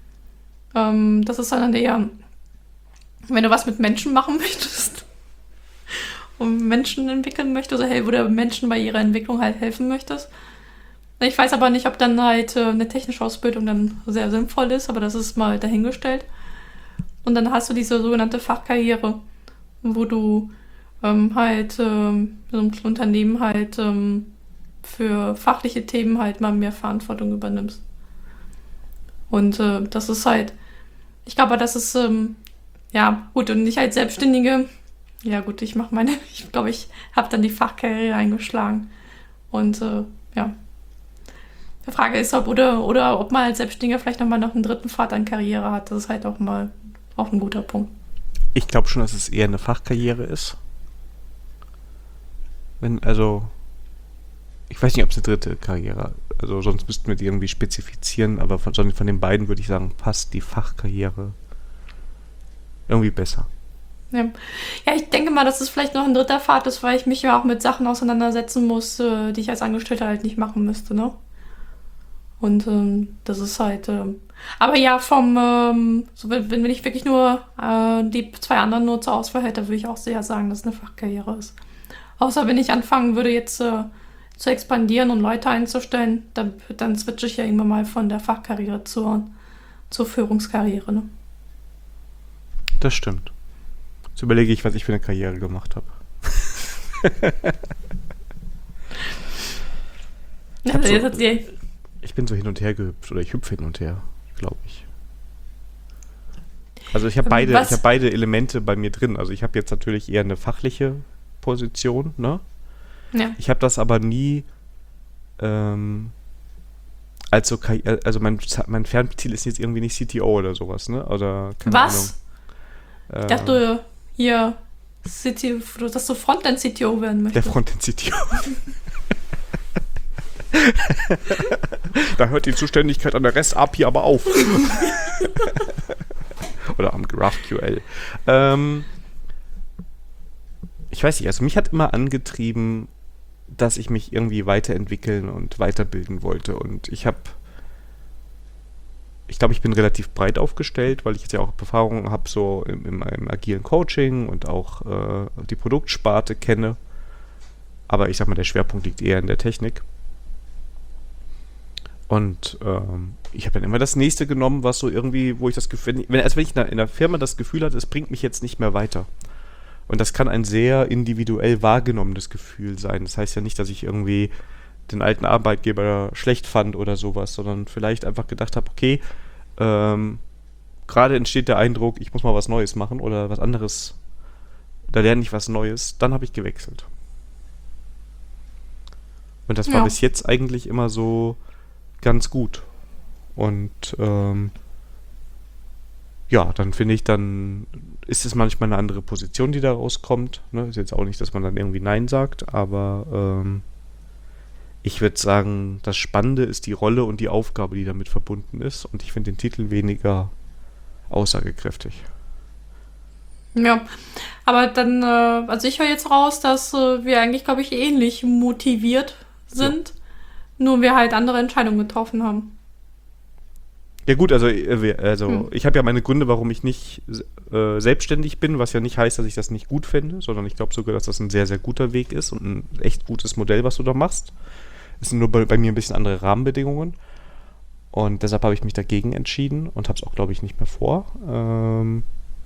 Ähm, das ist dann eher, wenn du was mit Menschen machen möchtest und Menschen entwickeln möchtest, oder, oder Menschen bei ihrer Entwicklung halt helfen möchtest. Ich weiß aber nicht, ob dann halt äh, eine technische Ausbildung dann sehr sinnvoll ist, aber das ist mal dahingestellt. Und dann hast du diese sogenannte Fachkarriere, wo du ähm, halt ähm, so ein Unternehmen halt ähm, für fachliche Themen halt mal mehr Verantwortung übernimmst. Und äh, das ist halt, ich glaube, das ist, ähm, ja, gut, und ich als Selbstständige, ja gut, ich mache meine, ich glaube, ich habe dann die Fachkarriere eingeschlagen. Und äh, ja. Die Frage ist, ob oder, oder ob man als Selbstständiger vielleicht nochmal noch einen dritten Pfad an Karriere hat. Das ist halt auch mal auch ein guter Punkt. Ich glaube schon, dass es eher eine Fachkarriere ist. Wenn, also, ich weiß nicht, ob es eine dritte Karriere, also sonst müssten wir die irgendwie spezifizieren, aber von, von den beiden würde ich sagen, passt die Fachkarriere irgendwie besser. Ja. ja, ich denke mal, dass es vielleicht noch ein dritter Pfad ist, weil ich mich ja auch mit Sachen auseinandersetzen muss, äh, die ich als Angestellter halt nicht machen müsste, ne? Und ähm, das ist halt, ähm, aber ja, vom, ähm, so wenn, wenn ich wirklich nur äh, die zwei anderen nur zur Auswahl hätte, würde ich auch sehr sagen, dass es eine Fachkarriere ist. Außer wenn ich anfangen würde, jetzt äh, zu expandieren und Leute einzustellen, dann, dann switche ich ja irgendwann mal von der Fachkarriere zur, zur Führungskarriere. Ne? Das stimmt. Jetzt überlege ich, was ich für eine Karriere gemacht habe. Ich, hab Also, so, jetzt hat sie, ich bin so hin und her gehüpft, oder ich hüpfe hin und her, glaube ich. Also ich habe beide, Was? ich habe beide Elemente bei mir drin. Also ich habe jetzt natürlich eher eine fachliche Position, ne? ja. Ich habe das aber nie ähm, als so, Karri- also mein, mein Fernziel ist jetzt irgendwie nicht C T O oder sowas, ne? Oder keine Was? Ahnung. Ich dachte, hier, C T O, dass du Frontend-C T O werden Der möchtest. Frontend-C T O. Da hört die Zuständigkeit an der REST-A P I aber auf. Oder am GraphQL. Ähm, ich weiß nicht, also mich hat immer angetrieben, dass ich mich irgendwie weiterentwickeln und weiterbilden wollte. Und ich habe, ich glaube, ich bin relativ breit aufgestellt, weil ich jetzt ja auch Erfahrungen habe so im, im, im agilen Coaching und auch äh, die Produktsparte kenne. Aber ich sag mal, der Schwerpunkt liegt eher in der Technik. Und ähm, ich habe dann immer das nächste genommen, was so irgendwie, wo ich das Gefühl, wenn, als wenn ich in der, in der Firma das Gefühl hatte, es bringt mich jetzt nicht mehr weiter. Und das kann ein sehr individuell wahrgenommenes Gefühl sein. Das heißt ja nicht, dass ich irgendwie den alten Arbeitgeber schlecht fand oder sowas, sondern vielleicht einfach gedacht habe, okay, ähm, gerade entsteht der Eindruck, ich muss mal was Neues machen oder was anderes, da lerne ich was Neues, dann habe ich gewechselt. Und das war Ja. bis jetzt eigentlich immer so ganz gut. Und ähm, ja, dann finde ich, dann ist es manchmal eine andere Position, die da rauskommt. Ne? Ist jetzt auch nicht, dass man dann irgendwie Nein sagt, aber ähm, ich würde sagen, das Spannende ist die Rolle und die Aufgabe, die damit verbunden ist. Und ich finde den Titel weniger aussagekräftig. Ja, aber dann, äh, also ich höre jetzt raus, dass äh, wir eigentlich, glaube ich, ähnlich motiviert sind, nur wir halt andere Entscheidungen getroffen haben. Ja gut, also, äh, wir- also Hm. ich habe ja meine Gründe, warum ich nicht äh, selbstständig bin, was ja nicht heißt, dass ich das nicht gut finde, sondern ich glaube sogar, dass das ein sehr, sehr guter Weg ist und ein echt gutes Modell, was du da machst. Es sind nur bei, bei mir ein bisschen andere Rahmenbedingungen und deshalb habe ich mich dagegen entschieden und habe es auch, glaube ich, nicht mehr vor. Ähm,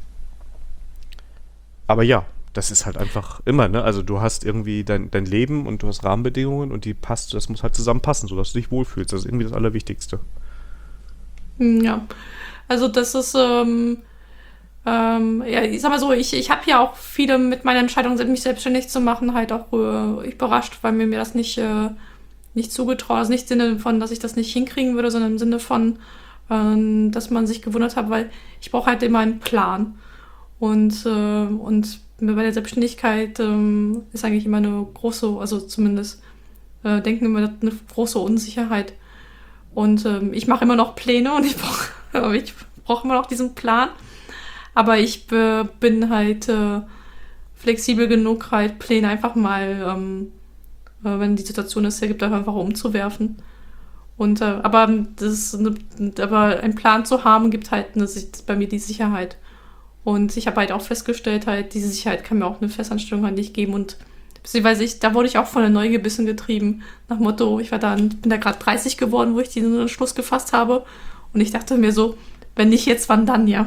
aber ja, das ist halt einfach immer, ne? Also du hast irgendwie dein, dein Leben und du hast Rahmenbedingungen und die passt, das muss halt zusammenpassen, sodass du dich wohlfühlst. Das ist irgendwie das Allerwichtigste. Hm, Ja, also das ist, ähm, ähm, ja, ich sag mal so, ich, ich habe ja auch viele mit meiner Entscheidung, mich selbstständig zu machen, halt auch äh, überrascht, weil mir, mir das nicht, äh, nicht zugetraut, also nicht im Sinne von, dass ich das nicht hinkriegen würde, sondern im Sinne von, ähm, dass man sich gewundert hat, weil ich brauche halt immer einen Plan. Und, äh, und bei der Selbstständigkeit ähm, ist eigentlich immer eine große, also zumindest äh, denken immer eine große Unsicherheit. Und ähm, ich mache immer noch Pläne und ich brauche ich brauch immer noch diesen Plan. Aber ich äh, bin halt äh, flexibel genug, halt Pläne einfach mal, ähm, äh, wenn die Situation es hergibt, einfach umzuwerfen. Und äh, aber das ist eine, aber einen Plan zu haben, gibt halt eine, bei mir die Sicherheit. Und ich habe halt auch festgestellt, halt, diese Sicherheit kann mir auch eine Festanstellung halt nicht geben. Und beziehungsweise ich, da wurde ich auch von der Neugier ein bisschen getrieben. Nach Motto, ich war da, bin da gerade dreißig geworden, wo ich diesen Entschluss gefasst habe. Und ich dachte mir so, wenn nicht jetzt, wann dann, ja.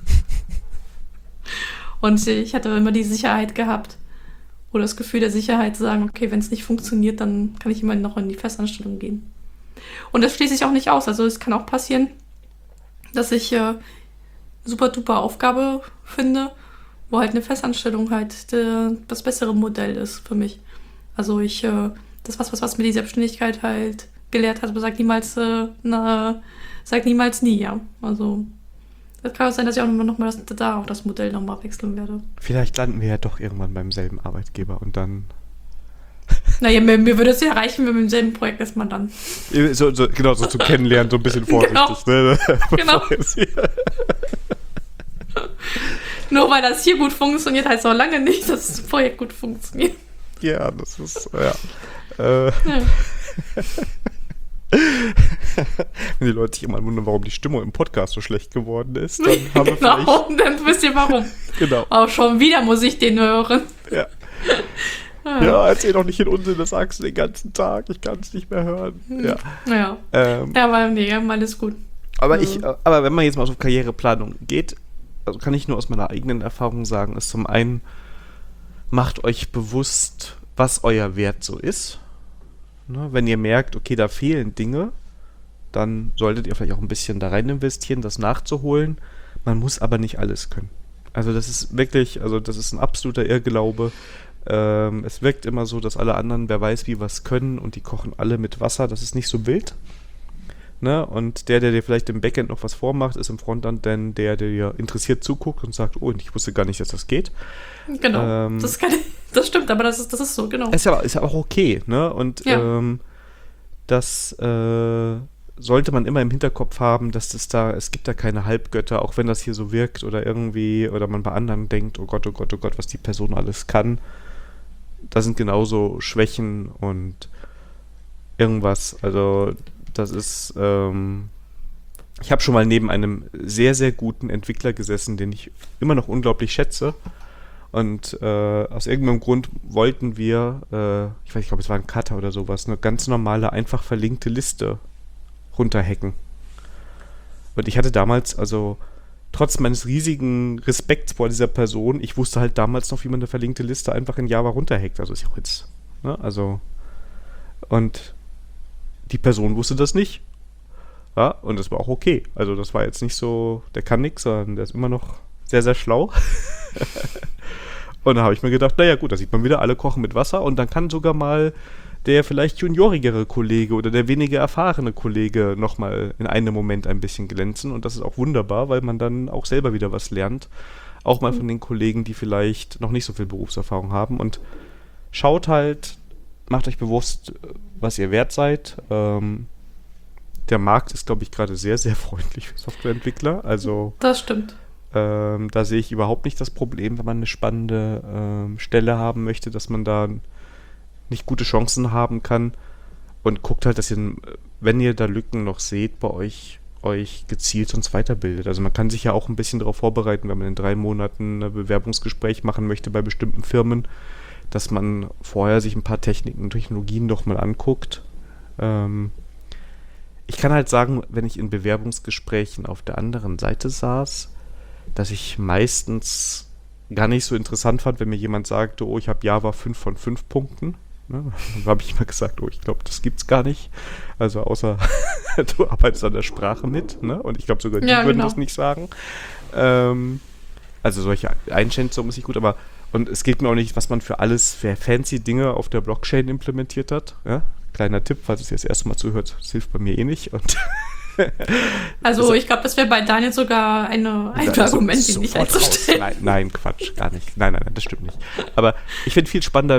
Und ich hatte immer die Sicherheit gehabt. Oder das Gefühl der Sicherheit zu sagen, okay, wenn es nicht funktioniert, dann kann ich immer noch in die Festanstellung gehen. Und das schließe ich auch nicht aus. Also es kann auch passieren, dass ich äh, super duper Aufgabe finde, wo halt eine Festanstellung halt der, das bessere Modell ist für mich. Also ich, äh, das was, was, was mir die Selbstständigkeit halt gelehrt hat, aber sagt niemals, äh, na, sagt niemals nie, ja. Also es kann auch sein, dass ich auch noch mal das, da auch das Modell nochmal wechseln werde. Vielleicht landen wir ja doch irgendwann beim selben Arbeitgeber und dann. Naja, mir, mir würde es ja reichen, wenn wir im selben Projekt ist man dann. So, so, genau, so zu kennenlernen, so ein bisschen vorsichtig. Genau. Ne? Genau. Nur weil das hier gut funktioniert, heißt auch lange nicht, dass das Projekt gut funktioniert. Ja, das ist, ja. Äh, Ja. Wenn die Leute sich immer wundern, warum die Stimmung im Podcast so schlecht geworden ist, dann haben wir vielleicht. Genau, dann wisst ihr warum. Genau. Auch schon wieder muss ich den hören. Ja. Ja, erzähl doch nicht in Unsinn, das sagst du den ganzen Tag, ich kann es nicht mehr hören. Ja. Ja, Ähm, ja aber nee, alles gut. aber ich, aber wenn man jetzt mal so auf Karriereplanung geht, also kann ich nur aus meiner eigenen Erfahrung sagen, ist zum einen, macht euch bewusst, was euer Wert so ist. Ne, wenn ihr merkt, okay, da fehlen Dinge, dann solltet ihr vielleicht auch ein bisschen da rein investieren, das nachzuholen. Man muss aber nicht alles können. Also das ist wirklich, also das ist ein absoluter Irrglaube. Ähm, es wirkt immer so, dass alle anderen, wer weiß wie, was können und die kochen alle mit Wasser. Das ist nicht so wild. Ne? Und der, der dir vielleicht im Backend noch was vormacht, ist im Frontend dann der, der dir interessiert zuguckt und sagt, oh, ich wusste gar nicht, dass das geht. Genau, Ähm, das, kann, das stimmt, aber das ist, das ist so, genau. Ist ja, ist ja auch okay, ne? Und Ja. ähm, das äh, sollte man immer im Hinterkopf haben, dass es da, es gibt da keine Halbgötter, auch wenn das hier so wirkt oder irgendwie, oder man bei anderen denkt, oh Gott, oh Gott, oh Gott, was die Person alles kann. Da sind genauso Schwächen und irgendwas. Also das ist, ähm, ich habe schon mal neben einem sehr, sehr guten Entwickler gesessen, den ich immer noch unglaublich schätze. Und äh, aus irgendeinem Grund wollten wir, äh, ich weiß nicht, ich glaube, es war ein Cutter oder sowas, eine ganz normale, einfach verlinkte Liste runterhacken. Und ich hatte damals, also trotz meines riesigen Respekts vor dieser Person, ich wusste halt damals noch, wie man eine verlinkte Liste einfach in Java runterhackt. Also ist ja auch jetzt, ne? Also, und die Person wusste das nicht. Ja, und das war auch okay. Also das war jetzt nicht so, der kann nix, sondern der ist immer noch sehr, sehr schlau. Und da habe ich mir gedacht, naja gut, da sieht man wieder, alle kochen mit Wasser und dann kann sogar mal der vielleicht juniorigere Kollege oder der weniger erfahrene Kollege nochmal in einem Moment ein bisschen glänzen. Und das ist auch wunderbar, weil man dann auch selber wieder was lernt. Auch mal von den Kollegen, die vielleicht noch nicht so viel Berufserfahrung haben. Und schaut halt, macht euch bewusst, was ihr wert seid. Ähm, der Markt ist, glaube ich, gerade sehr, sehr freundlich für Softwareentwickler. Also Das stimmt. ähm, da sehe ich überhaupt nicht das Problem, wenn man eine spannende ähm, Stelle haben möchte, dass man da nicht gute Chancen haben kann. Und guckt halt, dass ihr, wenn ihr da Lücken noch seht, bei euch euch gezielt sonst weiterbildet. Also man kann sich ja auch ein bisschen darauf vorbereiten, wenn man in drei Monaten ein Bewerbungsgespräch machen möchte bei bestimmten Firmen, dass man vorher sich ein paar Techniken und Technologien doch mal anguckt. Ähm, ich kann halt sagen, wenn ich in Bewerbungsgesprächen auf der anderen Seite saß, dass ich meistens gar nicht so interessant fand, wenn mir jemand sagte, oh, ich habe Java fünf von fünf Punkten. Ne? Dann habe ich immer gesagt, oh, ich glaube, das gibt's gar nicht. Also außer du arbeitest an der Sprache mit, ne? Und ich glaube sogar die Ja, würden genau. das nicht sagen. Ähm, also solche Einschätzungen ist nicht gut, aber und es geht mir auch nicht, was man für alles für fancy Dinge auf der Blockchain implementiert hat. Ja? Kleiner Tipp, falls es jetzt das erste Mal zuhört, das hilft bei mir eh nicht. Und Also Also- ich glaube, das wäre bei Daniel sogar eine, ein Also, Argument, ihn nicht sofort raus. einzustellen. Nein, nein, Quatsch, gar nicht. Nein, nein, nein, das stimmt nicht. Aber ich finde viel spannender,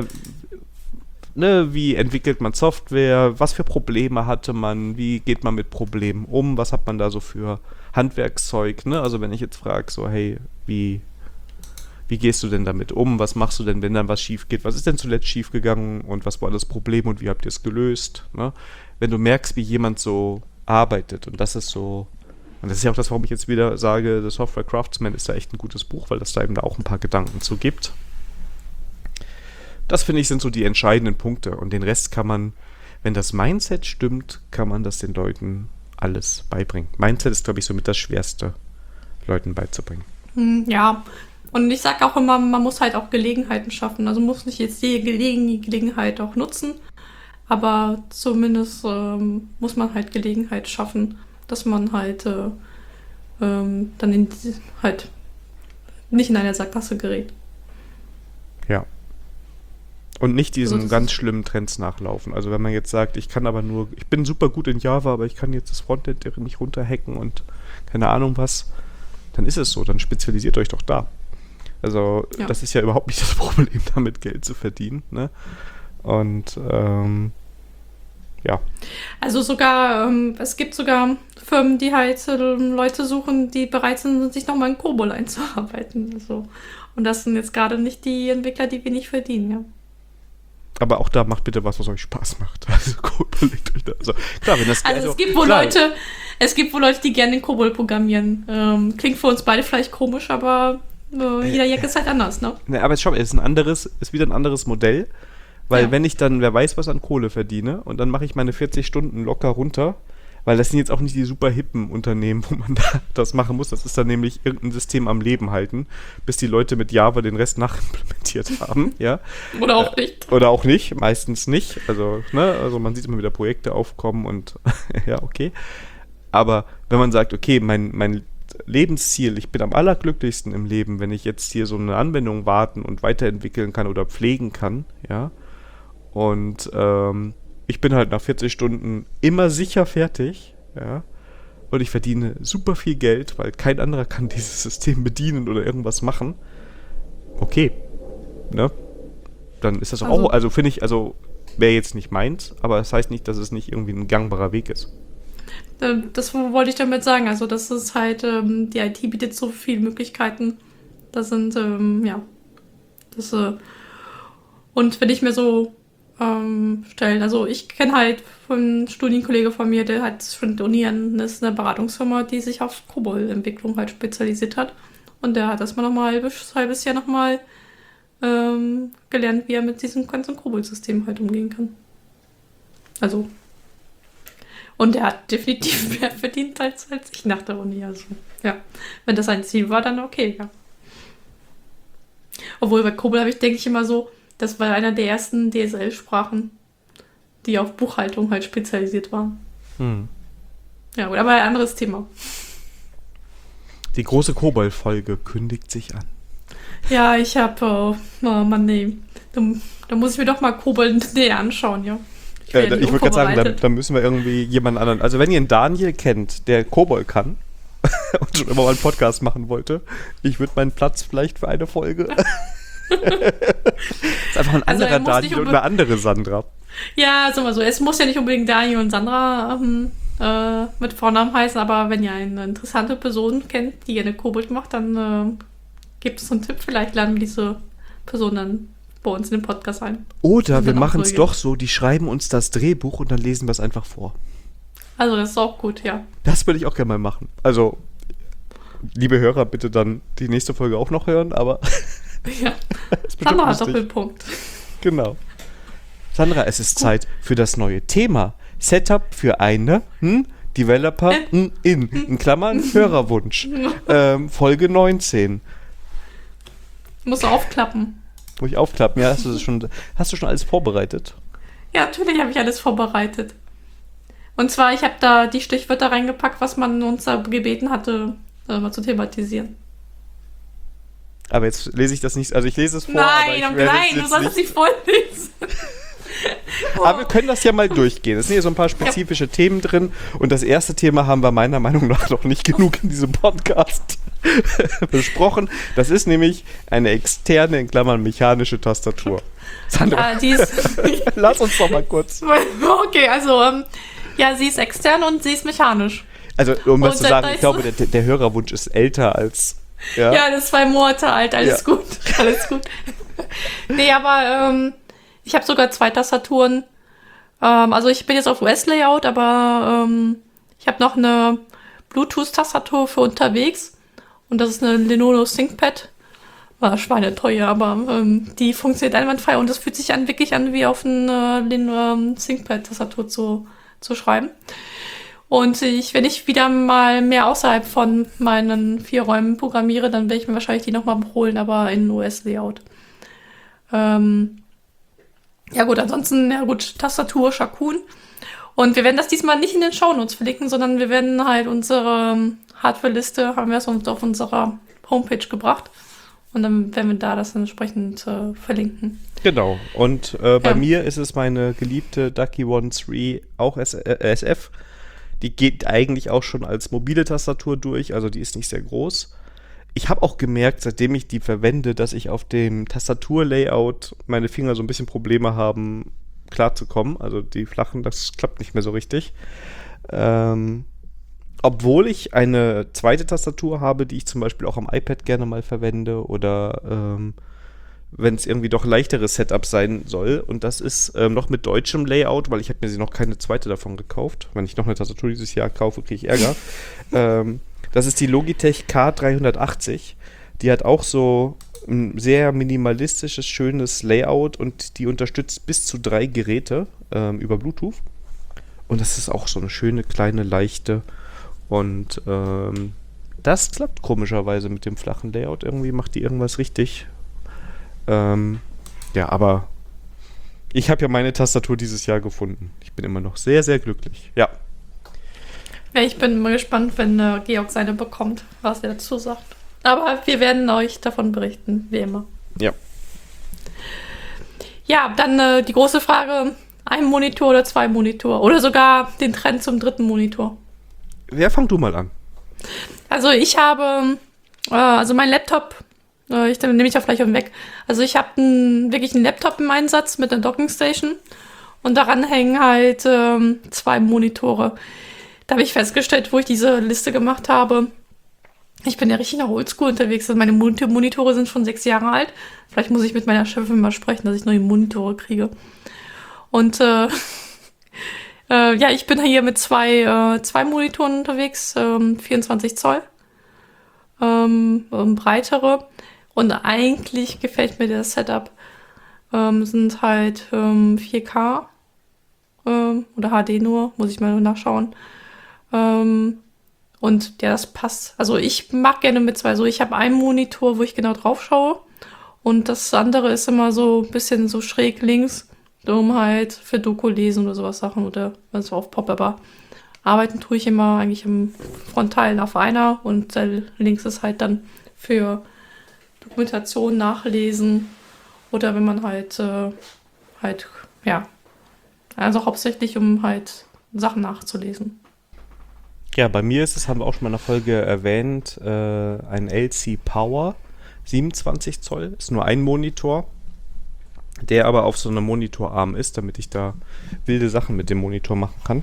ne, wie entwickelt man Software, was für Probleme hatte man, wie geht man mit Problemen um, was hat man da so für Handwerkszeug, ne? Also wenn ich jetzt frage, so, hey, wie, wie gehst du denn damit um, was machst du denn, wenn dann was schief geht, was ist denn zuletzt schief gegangen und was war das Problem und wie habt ihr es gelöst, ne? Wenn du merkst, wie jemand so arbeitet und das ist so, und das ist ja auch das, warum ich jetzt wieder sage, The Software Craftsman ist da echt ein gutes Buch, weil das da eben da auch ein paar Gedanken zu gibt. Das, finde ich, sind so die entscheidenden Punkte. Und den Rest kann man, wenn das Mindset stimmt, kann man das den Leuten alles beibringen. Mindset ist, glaube ich, somit das Schwerste, Leuten beizubringen. Hm, Ja, und ich sage auch immer, man muss halt auch Gelegenheiten schaffen. Also muss nicht jetzt die Gelegen die Gelegenheit auch nutzen, aber zumindest ähm, muss man halt Gelegenheit schaffen, dass man halt äh, ähm, dann in die, halt nicht in eine Sackgasse gerät. Ja. Und nicht diesen Also das ganz ist- schlimmen Trends nachlaufen. Also wenn man jetzt sagt, ich kann aber nur, ich bin super gut in Java, aber ich kann jetzt das Frontend nicht runterhacken und keine Ahnung was, dann ist es so, dann spezialisiert euch doch da. Also Ja. das ist ja überhaupt nicht das Problem, damit Geld zu verdienen, ne? Und ähm, ja, Also sogar, ähm, es gibt sogar Firmen, die halt ähm, Leute suchen, die bereit sind, sich nochmal in Kobol einzuarbeiten. Also, und das sind jetzt gerade nicht die Entwickler, die wenig verdienen, ja. aber auch da macht bitte was, was euch Spaß macht. Also gut, überlegt euch da. Also, klar, wenn das Also es gibt wohl klar, Leute, es gibt wohl Leute, die gerne in Kobol programmieren. Ähm, klingt für uns beide vielleicht komisch, aber äh, jeder Jack ist halt anders, ne? Ne, aber schau mal, es ist ein anderes, ist wieder ein anderes Modell, weil Ja. wenn ich dann, wer weiß, was an Kohle verdiene und dann mache ich meine vierzig Stunden locker runter, weil das sind jetzt auch nicht die super hippen Unternehmen, wo man da das machen muss. Das ist dann nämlich irgendein System am Leben halten, bis die Leute mit Java den Rest nachimplementiert haben, ja. Oder auch nicht. Oder auch nicht, meistens nicht. Also, ne, also man sieht immer wieder Projekte aufkommen und ja, okay. Aber wenn man sagt, okay, mein, mein Lebensziel, ich bin am allerglücklichsten im Leben, wenn ich jetzt hier so eine Anwendung warten und weiterentwickeln kann oder pflegen kann, ja. Und ähm, ich bin halt nach vierzig Stunden immer sicher fertig, ja. Und ich verdiene super viel Geld, weil kein anderer kann dieses System bedienen oder irgendwas machen. Okay, ne? Dann ist das auch, Also- also finde ich, also wäre jetzt nicht meins, aber das heißt nicht, dass es nicht irgendwie ein gangbarer Weg ist. Äh, Das wollte ich damit sagen. Also das ist halt, ähm, die I T bietet so viele Möglichkeiten. Das sind, ähm, ja, das, äh, und wenn ich mir so ähm, stellen, also ich kenne halt von einem Studienkollege von mir, der hat schon Uni, ist eine Beratungsfirma, die sich auf Kobol-Entwicklung halt spezialisiert hat. Und der hat erstmal nochmal ein halbes, halbes Jahr nochmal ähm, gelernt, wie er mit diesem ganzen Kobol-System halt umgehen kann. Also Und er hat definitiv mehr verdient als, als ich nach der Uni. Also, ja. Wenn das ein Ziel war, dann okay, ja. Obwohl bei Cobol habe ich, denke ich immer so, das war einer der ersten D S L-Sprachen, die auf Buchhaltung halt spezialisiert waren. Hm. Ja, gut, aber ein anderes Thema. Die große Cobol-Folge kündigt sich an. Ja, ich habe, äh, oh Mann, nee. Da, da muss ich mir doch mal Cobol näher anschauen, ja. Ich, äh, ich wollte gerade sagen, da, da müssen wir irgendwie jemanden anderen. Also wenn ihr einen Daniel kennt, der Cobol kann und schon immer mal einen Podcast machen wollte, ich würde meinen Platz vielleicht für eine Folge. Ist einfach ein also anderer Daniel und eine andere Sandra. Ja, also mal so, es muss ja nicht unbedingt Daniel und Sandra ähm, äh, mit Vornamen heißen, aber wenn ihr eine interessante Person kennt, die gerne Kobold macht, dann äh, gebt es einen Tipp, vielleicht laden wir diese Person dann bei uns in den Podcast ein. Oder wir machen es doch so, die schreiben uns das Drehbuch und dann lesen wir es einfach vor. Also das ist auch gut, ja. Das würde ich auch gerne mal machen. Also, liebe Hörer, bitte dann die nächste Folge auch noch hören, aber... Ja, Sandra hat Doppelpunkt. Genau. Sandra, es ist gut. Zeit für das neue Thema. Setup für eine hm, Developer äh. in, in Klammern Hörerwunsch. ähm, Folge neunzehn. Musst du aufklappen. Muss ich aufklappen? Ja, hast du, das schon, hast du schon alles vorbereitet? Ja, natürlich habe ich alles vorbereitet. Und zwar, ich habe da die Stichwörter reingepackt, was man uns da gebeten hatte, äh, mal zu thematisieren. Aber jetzt lese ich das nicht, also ich lese es vor. Nein, aber ich nein, du sollst es nicht vorlesen. Oh. Aber wir können das ja mal durchgehen. Es sind hier so ein paar spezifische ja. Themen drin und das erste Thema haben wir meiner Meinung nach noch nicht genug in diesem Podcast besprochen. Das ist nämlich eine externe, in Klammern mechanische Tastatur. Sandra, ja, die ist lass uns doch mal kurz. Okay, also ähm, ja, sie ist extern und sie ist mechanisch. Also um was zu sagen, ich glaube, der, der Hörerwunsch ist älter als... Ja, ja, das ist zwei Monate alt, alles ja. gut, alles gut. Nee, aber ähm, ich habe sogar zwei Tastaturen. Ähm, also ich bin jetzt auf U S-Layout, aber ähm, ich habe noch eine Bluetooth-Tastatur für unterwegs. Und das ist eine Lenovo ThinkPad. War schweineteuer, aber ähm, die funktioniert einwandfrei und das fühlt sich an, wirklich an, wie auf eine Lenovo ThinkPad-Tastatur zu, zu schreiben. Und ich, wenn ich wieder mal mehr außerhalb von meinen vier Räumen programmiere, dann werde ich mir wahrscheinlich die nochmal holen, aber in U S-Layout. Ähm, ja gut, ansonsten, ja gut, Tastatur, Shakun. Und wir werden das diesmal nicht in den Shownotes verlinken, sondern wir werden halt unsere Hardware-Liste, haben wir es uns auf unserer Homepage gebracht. Und dann werden wir da das entsprechend äh, verlinken. Genau. Und äh, bei ja. mir ist es meine geliebte Ducky One drei, auch S- äh, S F. Die geht eigentlich auch schon als mobile Tastatur durch, also die ist nicht sehr groß. Ich habe auch gemerkt, seitdem ich die verwende, dass ich auf dem Tastaturlayout meine Finger so ein bisschen Probleme haben, klarzukommen. Also die flachen, das klappt nicht mehr so richtig. Ähm, obwohl ich eine zweite Tastatur habe, die ich zum Beispiel auch am iPad gerne mal verwende oder ähm, wenn es irgendwie doch leichteres Setup sein soll. Und das ist ähm, noch mit deutschem Layout, weil ich habe mir sie noch keine zweite davon gekauft. Wenn ich noch eine Tastatur dieses Jahr kaufe, kriege ich Ärger. ähm, das ist die Logitech K dreihundertachtzig. Die hat auch so ein sehr minimalistisches, schönes Layout und die unterstützt bis zu drei Geräte ähm, über Bluetooth. Und das ist auch so eine schöne, kleine, leichte. Und ähm, das klappt komischerweise mit dem flachen Layout. Irgendwie macht die irgendwas richtig. Ähm, ja, aber ich habe ja meine Tastatur dieses Jahr gefunden. Ich bin immer noch sehr, sehr glücklich. Ja. Ja, ich bin mal gespannt, wenn äh, Georg seine bekommt, was er dazu sagt. Aber wir werden euch davon berichten, wie immer. Ja. Ja, dann äh, die große Frage, ein Monitor oder zwei Monitor? Oder sogar den Trend zum dritten Monitor. Ja, fang du mal an. Also ich habe, äh, also mein Laptop, äh, ich nehme ich ja vielleicht auch weg. Also ich habe n, wirklich einen Laptop im Einsatz mit einer Dockingstation und daran hängen halt ähm, zwei Monitore. Da habe ich festgestellt, wo ich diese Liste gemacht habe, ich bin ja richtig nach Oldschool unterwegs. Also meine Monitore sind schon sechs Jahre alt. Vielleicht muss ich mit meiner Chefin mal sprechen, dass ich neue Monitore kriege. Und äh, äh, ja, ich bin hier mit zwei, äh, zwei Monitoren unterwegs, ähm, vierundzwanzig Zoll, ähm, ähm, breitere. Und eigentlich gefällt mir das Setup. Ähm, sind halt ähm, vier K ähm, oder H D nur, muss ich mal nur nachschauen. Ähm, und ja, das passt. Also ich mag gerne mit zwei. So, ich habe einen Monitor, wo ich genau drauf schaue. Und das andere ist immer so ein bisschen so schräg links, um halt für Doku lesen oder sowas Sachen oder was auf Pop, aber arbeiten tue ich immer eigentlich im Frontalen auf einer und links ist halt dann für Dokumentation nachlesen oder wenn man halt äh, halt, ja, also hauptsächlich um halt Sachen nachzulesen. Ja, bei mir ist es, haben wir auch schon mal in einer Folge erwähnt, äh, ein L C Power, siebenundzwanzig Zoll, ist nur ein Monitor, der aber auf so einem Monitorarm ist, damit ich da wilde Sachen mit dem Monitor machen kann.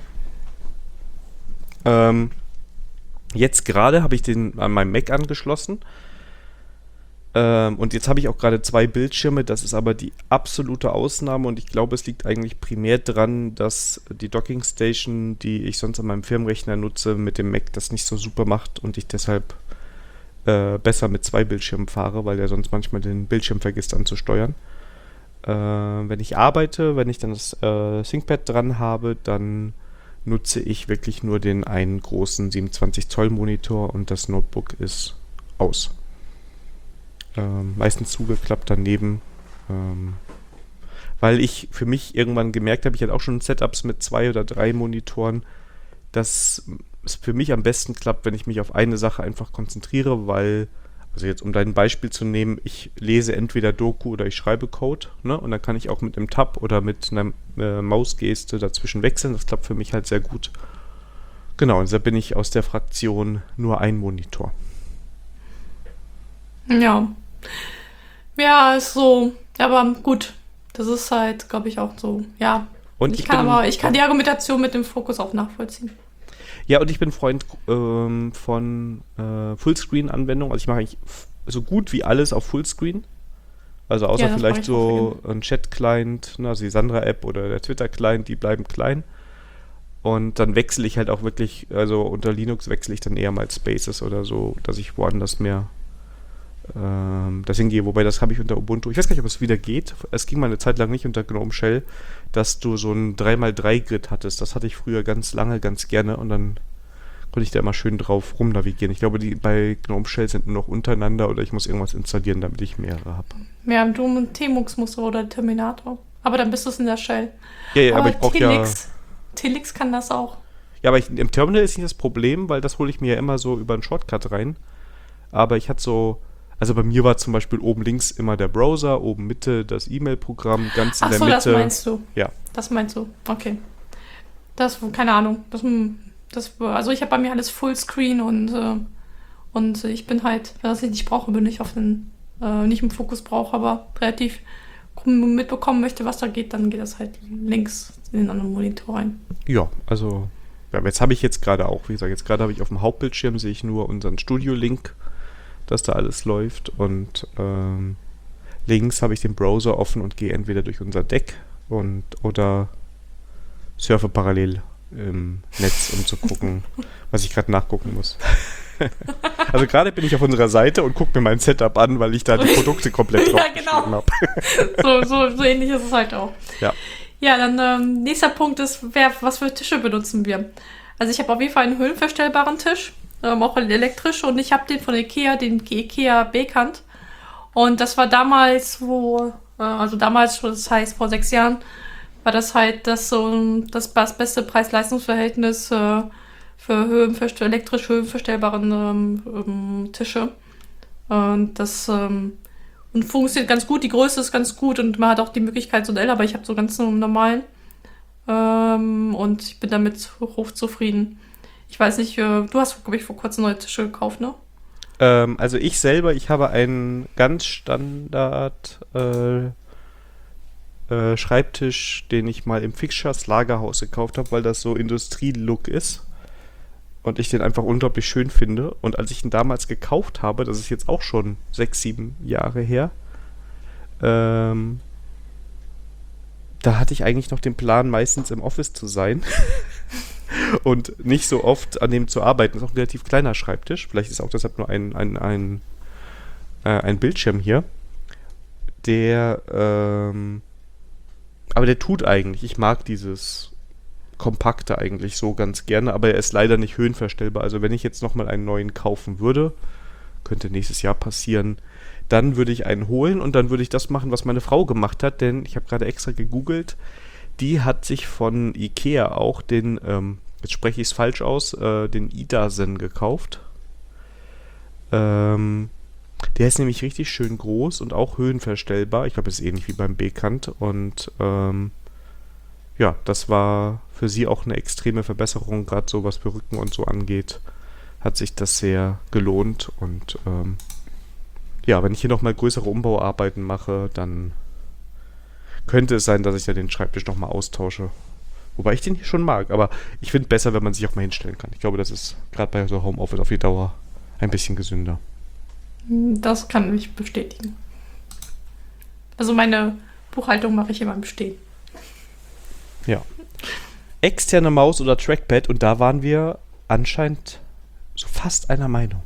Ähm, jetzt gerade habe ich den an meinem Mac angeschlossen. Ähm, und jetzt habe ich auch gerade zwei Bildschirme. Das ist aber die absolute Ausnahme. Und ich glaube, es liegt eigentlich primär daran, dass die Docking Station, die ich sonst an meinem Firmenrechner nutze, mit dem Mac das nicht so super macht. Und ich deshalb äh, besser mit zwei Bildschirmen fahre, weil er sonst manchmal den Bildschirm vergisst anzusteuern. Äh, wenn ich arbeite, wenn ich dann das äh, ThinkPad dran habe, dann nutze ich wirklich nur den einen großen siebenundzwanzig Zoll Monitor und das Notebook ist aus. Ähm, meistens zugeklappt daneben, ähm, weil ich für mich irgendwann gemerkt habe, ich hatte auch schon Setups mit zwei oder drei Monitoren, dass es für mich am besten klappt, wenn ich mich auf eine Sache einfach konzentriere, weil, also jetzt um dein Beispiel zu nehmen, ich lese entweder Doku oder ich schreibe Code, ne? Und dann kann ich auch mit einem Tab oder mit einer äh, Mausgeste dazwischen wechseln. Das klappt für mich halt sehr gut. Genau, und da bin ich aus der Fraktion nur ein Monitor. Ja. Ja, ist so. Aber gut, das ist halt, glaube ich, auch so. Ja. Und ich, ich kann bin, aber, ich kann die Argumentation mit dem Fokus auch nachvollziehen. Ja, und ich bin Freund ähm, von äh, Fullscreen-Anwendungen. Also ich mache eigentlich f- so gut wie alles auf Fullscreen. Also außer Ja, das mache vielleicht ich auch so ein Chat-Client, ne, also die Sandra-App oder der Twitter-Client, die bleiben klein. Und dann wechsle ich halt auch wirklich, also unter Linux wechsle ich dann eher mal Spaces oder so, dass ich woanders mehr ähm, das hingehe. Wobei, das habe ich unter Ubuntu. Ich weiß gar nicht, ob es wieder geht. Es ging mal eine Zeit lang nicht unter GNOME Shell, dass du so ein drei mal drei Grid hattest. Das hatte ich früher ganz lange, ganz gerne und dann konnte ich da immer schön drauf rumnavigieren. Ich glaube, die bei GNOME Shell sind nur noch untereinander oder ich muss irgendwas installieren, damit ich mehrere habe. Ja, du mit Tmux-Muster oder Terminator. Aber dann bist du es in der Shell. Ja, ja, aber, aber ich brauche ja... Telix, Telix kann das auch. Ja, aber ich, im Terminal ist nicht das Problem, weil das hole ich mir ja immer so über einen Shortcut rein. Aber ich hatte so... Also bei mir war zum Beispiel oben links immer der Browser, oben Mitte das E-Mail-Programm, ganz in Ach der so, Mitte. das meinst du. Ja. Das meinst du, okay. Das, keine Ahnung. Das, das, also ich habe bei mir alles Fullscreen und, äh, und ich bin halt, wenn ich nicht brauche, bin ich auf den, äh, nicht im Fokus brauche, aber relativ mitbekommen möchte, was da geht, dann geht das halt links in den anderen Monitor rein. Ja, also ja, jetzt habe ich jetzt gerade auch, wie gesagt, jetzt gerade habe ich auf dem Hauptbildschirm sehe ich nur unseren Studio-Link, dass da alles läuft und ähm, links habe ich den Browser offen und gehe entweder durch unser Deck und oder surfe parallel im Netz, um zu gucken, was ich gerade nachgucken muss. Also gerade bin ich auf unserer Seite und gucke mir mein Setup an, weil ich da die Produkte komplett drauf Ja, genau. habe. So, so, so ähnlich ist es halt auch. Ja. Ja, dann ähm, nächster Punkt ist, wer, was für Tische benutzen wir? Also ich habe auf jeden Fall einen höhenverstellbaren Tisch, ähm, auch elektrisch und ich habe den von Ikea, den Ikea Bekant. Und das war damals, wo, äh, also damals, das heißt vor sechs Jahren, war das halt das so das, das beste Preis-Leistungs-Verhältnis äh, für höhenverstell- elektrisch höhenverstellbaren ähm, ähm, Tische. Und das ähm, und funktioniert ganz gut, die Größe ist ganz gut und man hat auch die Möglichkeit so ein L, aber ich habe so ganz einen normalen. Ähm, und ich bin damit hochzufrieden. Ich weiß nicht, äh, du hast, glaube ich, vor kurzem neue Tische gekauft, ne? Ähm, also ich selber, ich habe einen ganz Standard äh, äh, Schreibtisch, den ich mal im Fixtures Lagerhaus gekauft habe, weil das so Industrie-Look ist. Und ich den einfach unglaublich schön finde. Und als ich ihn damals gekauft habe, das ist jetzt auch schon sechs, sieben Jahre her, ähm, da hatte ich eigentlich noch den Plan, meistens im Office zu sein und nicht so oft an dem zu arbeiten. Das ist auch ein relativ kleiner Schreibtisch. Vielleicht ist auch deshalb nur ein, ein, ein, äh, ein Bildschirm hier. Der, ähm, aber der tut eigentlich. Ich mag dieses kompakte eigentlich so ganz gerne, aber er ist leider nicht höhenverstellbar. Also wenn ich jetzt nochmal einen neuen kaufen würde, könnte nächstes Jahr passieren, dann würde ich einen holen und dann würde ich das machen, was meine Frau gemacht hat, denn ich habe gerade extra gegoogelt, die hat sich von Ikea auch den, ähm, jetzt spreche ich es falsch aus, äh, den Idasen gekauft. Ähm, der ist nämlich richtig schön groß und auch höhenverstellbar. Ich glaube, das ist ähnlich wie beim Bekant und ähm, ja, das war für sie auch eine extreme Verbesserung, gerade so was für Rücken und so angeht, hat sich das sehr gelohnt und ähm, ja, wenn ich hier nochmal größere Umbauarbeiten mache, dann könnte es sein, dass ich ja den Schreibtisch nochmal austausche. Wobei ich den hier schon mag, aber ich finde besser, wenn man sich auch mal hinstellen kann. Ich glaube, das ist gerade bei so Homeoffice auf die Dauer ein bisschen gesünder. Das kann ich bestätigen. Also meine Buchhaltung mache ich immer im Stehen. Ja. Externe Maus oder Trackpad und da waren wir anscheinend so fast einer Meinung.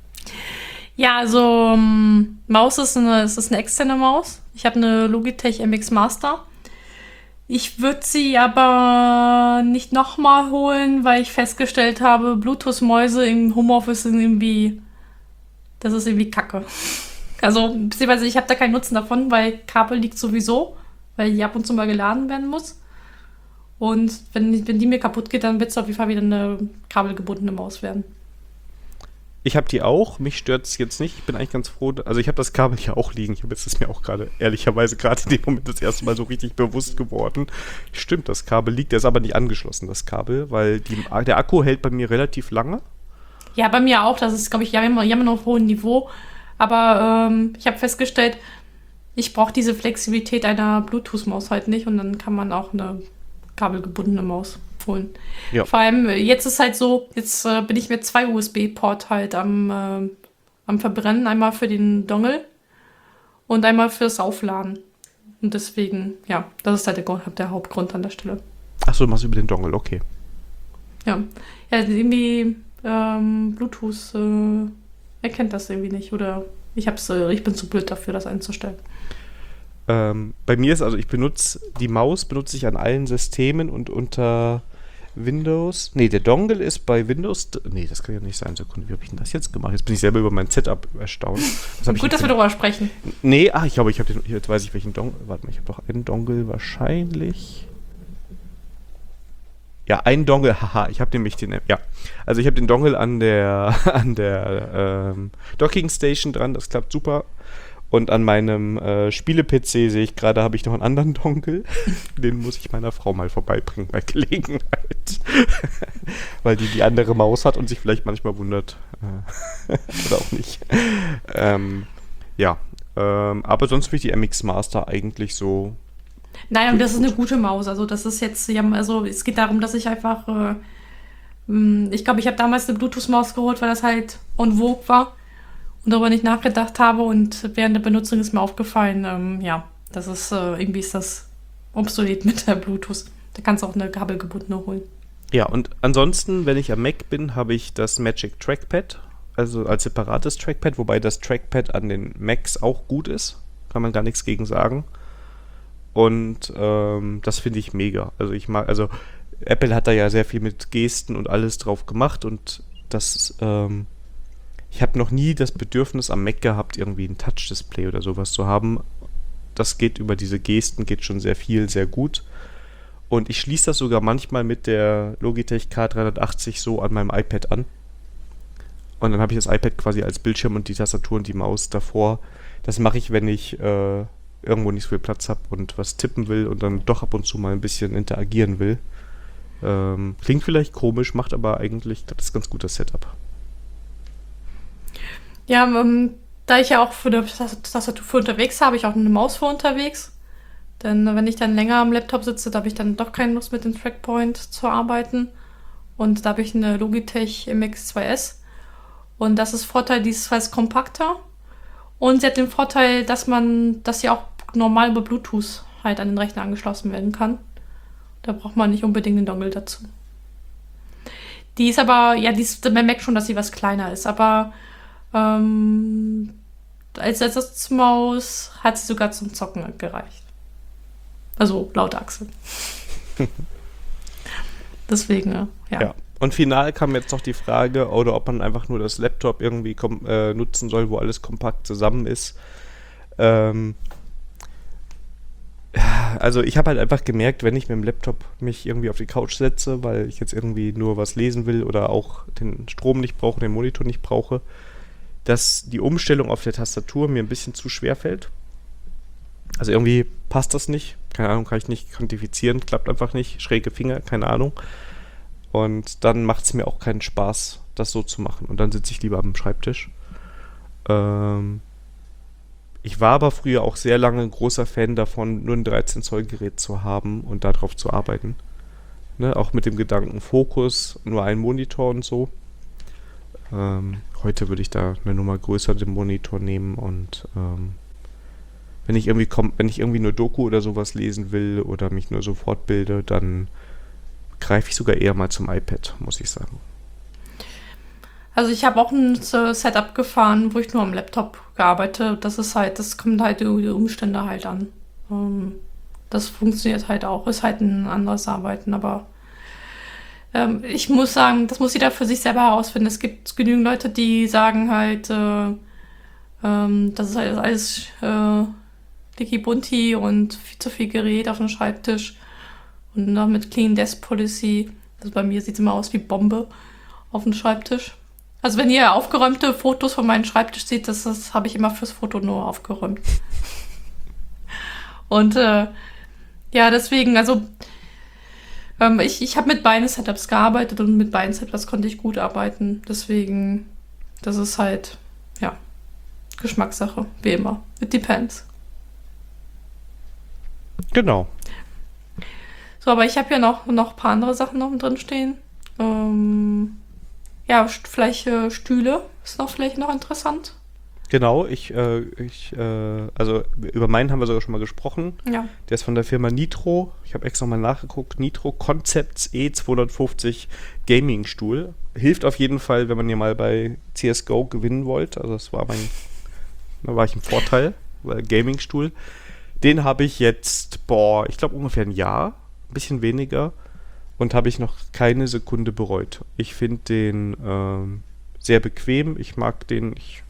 Ja, also ähm, Maus ist eine, es ist eine externe Maus. Ich habe eine Logitech M X Master. Ich würde sie aber nicht nochmal holen, weil ich festgestellt habe, Bluetooth-Mäuse im Homeoffice sind irgendwie, das ist irgendwie kacke. Also, beziehungsweise ich habe da keinen Nutzen davon, weil Kabel liegt sowieso, weil die ab und zu mal geladen werden muss. Und wenn, wenn die mir kaputt geht, dann wird es auf jeden Fall wieder eine kabelgebundene Maus werden. Ich habe die auch, mich stört es jetzt nicht. Ich bin eigentlich ganz froh, also ich habe das Kabel hier auch liegen. Ich habe jetzt ist mir auch gerade, ehrlicherweise gerade in dem Moment das erste Mal so richtig bewusst geworden. Stimmt, das Kabel liegt, der ist aber nicht angeschlossen, das Kabel, weil die, der Akku hält bei mir relativ lange. Ja, bei mir auch, das ist, glaube ich, ja immer, ja immer noch auf hohem Niveau. Aber ähm, ich habe festgestellt, ich brauche diese Flexibilität einer Bluetooth-Maus halt nicht und dann kann man auch eine kabelgebundene Maus holen. Ja. Vor allem, jetzt ist halt so, jetzt äh, bin ich mit zwei U S B-Port halt am, äh, am Verbrennen. Einmal für den Dongle und einmal fürs Aufladen. Und deswegen, ja, das ist halt der, der Hauptgrund an der Stelle. Achso, du machst über den Dongle, okay. Ja, ja irgendwie ähm, Bluetooth äh, erkennt das irgendwie nicht. Oder ich, hab's, äh, ich bin zu blöd dafür, das einzustellen. Ähm, bei mir ist, also ich benutze, die Maus benutze ich an allen Systemen und unter Windows, nee, der Dongle ist bei Windows, nee, das kann ja nicht sein, Sekunde, wie habe ich denn das jetzt gemacht? Jetzt bin ich selber über mein Setup erstaunt. Was Gut, dass wir darüber sprechen. Nee, ach, ich glaube, ich habe den, jetzt weiß ich welchen Dongle, warte mal, ich habe doch einen Dongle wahrscheinlich, ja, einen Dongle, haha, ich habe nämlich den, ja, also ich habe den Dongle an der, an der ähm, Docking Station dran, das klappt super. Und an meinem äh, Spiele-P C sehe ich gerade, habe ich noch einen anderen Dongle. Den muss ich meiner Frau mal vorbeibringen bei Gelegenheit. Weil die die andere Maus hat und sich vielleicht manchmal wundert. Äh, oder auch nicht. Ähm, ja, ähm, aber sonst finde ich die M X Master eigentlich so... Nein, und das ist eine gute Maus. Also das ist jetzt, ja, also es geht darum, dass ich einfach... Äh, ich glaube, ich habe damals eine Bluetooth-Maus geholt, weil das halt en vogue war. Und darüber nicht nachgedacht habe und während der Benutzung ist mir aufgefallen, ähm, ja, das ist, äh, irgendwie ist das obsolet mit der Bluetooth. Da kannst du auch eine kabelgebundene holen. Ja, und ansonsten, wenn ich am Mac bin, habe ich das Magic Trackpad, also als separates Trackpad, wobei das Trackpad an den Macs auch gut ist, kann man gar nichts gegen sagen. Und ähm, das finde ich mega. Also ich mag, also Apple hat da ja sehr viel mit Gesten und alles drauf gemacht und das, ähm, ich habe noch nie das Bedürfnis am Mac gehabt, irgendwie ein Touch-Display oder sowas zu haben. Das geht über diese Gesten, geht schon sehr viel, sehr gut. Und ich schließe das sogar manchmal mit der Logitech K dreihundertachtzig so an meinem iPad an. Und dann habe ich das iPad quasi als Bildschirm und die Tastatur und die Maus davor. Das mache ich, wenn ich äh, irgendwo nicht so viel Platz habe und was tippen will und dann doch ab und zu mal ein bisschen interagieren will. Ähm, klingt vielleicht komisch, macht aber eigentlich das ganz gutes Setup. Ja, ähm, da ich ja auch für die Tastatur für unterwegs habe, ich auch eine Maus für unterwegs. Denn wenn ich dann länger am Laptop sitze, da habe ich dann doch keine Lust mit dem Trackpoint zu arbeiten. Und da habe ich eine Logitech M X zwei S. Und das ist Vorteil, die ist halt kompakter. Und sie hat den Vorteil, dass man, dass sie auch normal über Bluetooth halt an den Rechner angeschlossen werden kann. Da braucht man nicht unbedingt den Dongle dazu. Die ist aber, ja, die ist, man merkt schon, dass sie was kleiner ist, aber ähm, als Ersatzmaus hat sie sogar zum Zocken gereicht. Also laut Axel. Deswegen, äh, ja. Ja. Und final kam jetzt noch die Frage, oder ob man einfach nur das Laptop irgendwie kom- äh, nutzen soll, wo alles kompakt zusammen ist. Ähm, also ich habe halt einfach gemerkt, wenn ich mit dem Laptop mich irgendwie auf die Couch setze, weil ich jetzt irgendwie nur was lesen will oder auch den Strom nicht brauche, den Monitor nicht brauche, dass die Umstellung auf der Tastatur mir ein bisschen zu schwer fällt. Also irgendwie passt das nicht. Keine Ahnung, kann ich nicht quantifizieren, klappt einfach nicht. Schräge Finger, keine Ahnung. Und dann macht es mir auch keinen Spaß, das so zu machen. Und dann sitze ich lieber am Schreibtisch. Ähm, ich war aber früher auch sehr lange ein großer Fan davon, nur ein dreizehn Zoll Gerät zu haben und darauf zu arbeiten. Ne? Auch mit dem Gedanken Fokus, nur ein Monitor und so. Ähm, heute würde ich da eine Nummer größer den Monitor nehmen und ähm, wenn ich irgendwie komm, wenn ich irgendwie nur Doku oder sowas lesen will oder mich nur so fortbilde, dann greife ich sogar eher mal zum iPad, muss ich sagen. Also ich habe auch ein äh, Setup gefahren, wo ich nur am Laptop gearbeitet. Das ist halt, das kommt halt über die Umstände halt an. Ähm, das funktioniert halt auch, ist halt ein anderes Arbeiten, aber ähm, ich muss sagen, das muss jeder für sich selber herausfinden. Es gibt genügend Leute, die sagen halt, äh, ähm, das ist halt alles äh, dicky bunti und viel zu viel Gerät auf dem Schreibtisch und noch mit Clean Desk Policy. Also bei mir sieht es immer aus wie Bombe auf dem Schreibtisch. Also wenn ihr aufgeräumte Fotos von meinem Schreibtisch seht, das, das habe ich immer fürs Foto nur aufgeräumt. Und äh, ja, deswegen, also ähm, ich, ich habe mit beiden Setups gearbeitet und mit beiden Setups konnte ich gut arbeiten. Deswegen, das ist halt, ja, Geschmackssache, wie immer. It depends. Genau. So, aber ich habe ja noch, noch ein paar andere Sachen noch drin stehen. Ähm, ja, st- vielleicht äh, Stühle ist noch vielleicht noch interessant. Genau, ich, äh, ich, äh, also über meinen haben wir sogar schon mal gesprochen. Ja. Der ist von der Firma Nitro. Ich habe extra mal nachgeguckt. Nitro Concepts E zweihundertfünfzig Gaming Stuhl. Hilft auf jeden Fall, wenn man hier mal bei C S G O gewinnen wollt. Also das war mein, da war ich im Vorteil, weil Gaming Stuhl. Den habe ich jetzt, boah, ich glaube ungefähr ein Jahr, ein bisschen weniger. Und habe ich noch keine Sekunde bereut. Ich finde den ähm, sehr bequem. Ich mag den. Ich,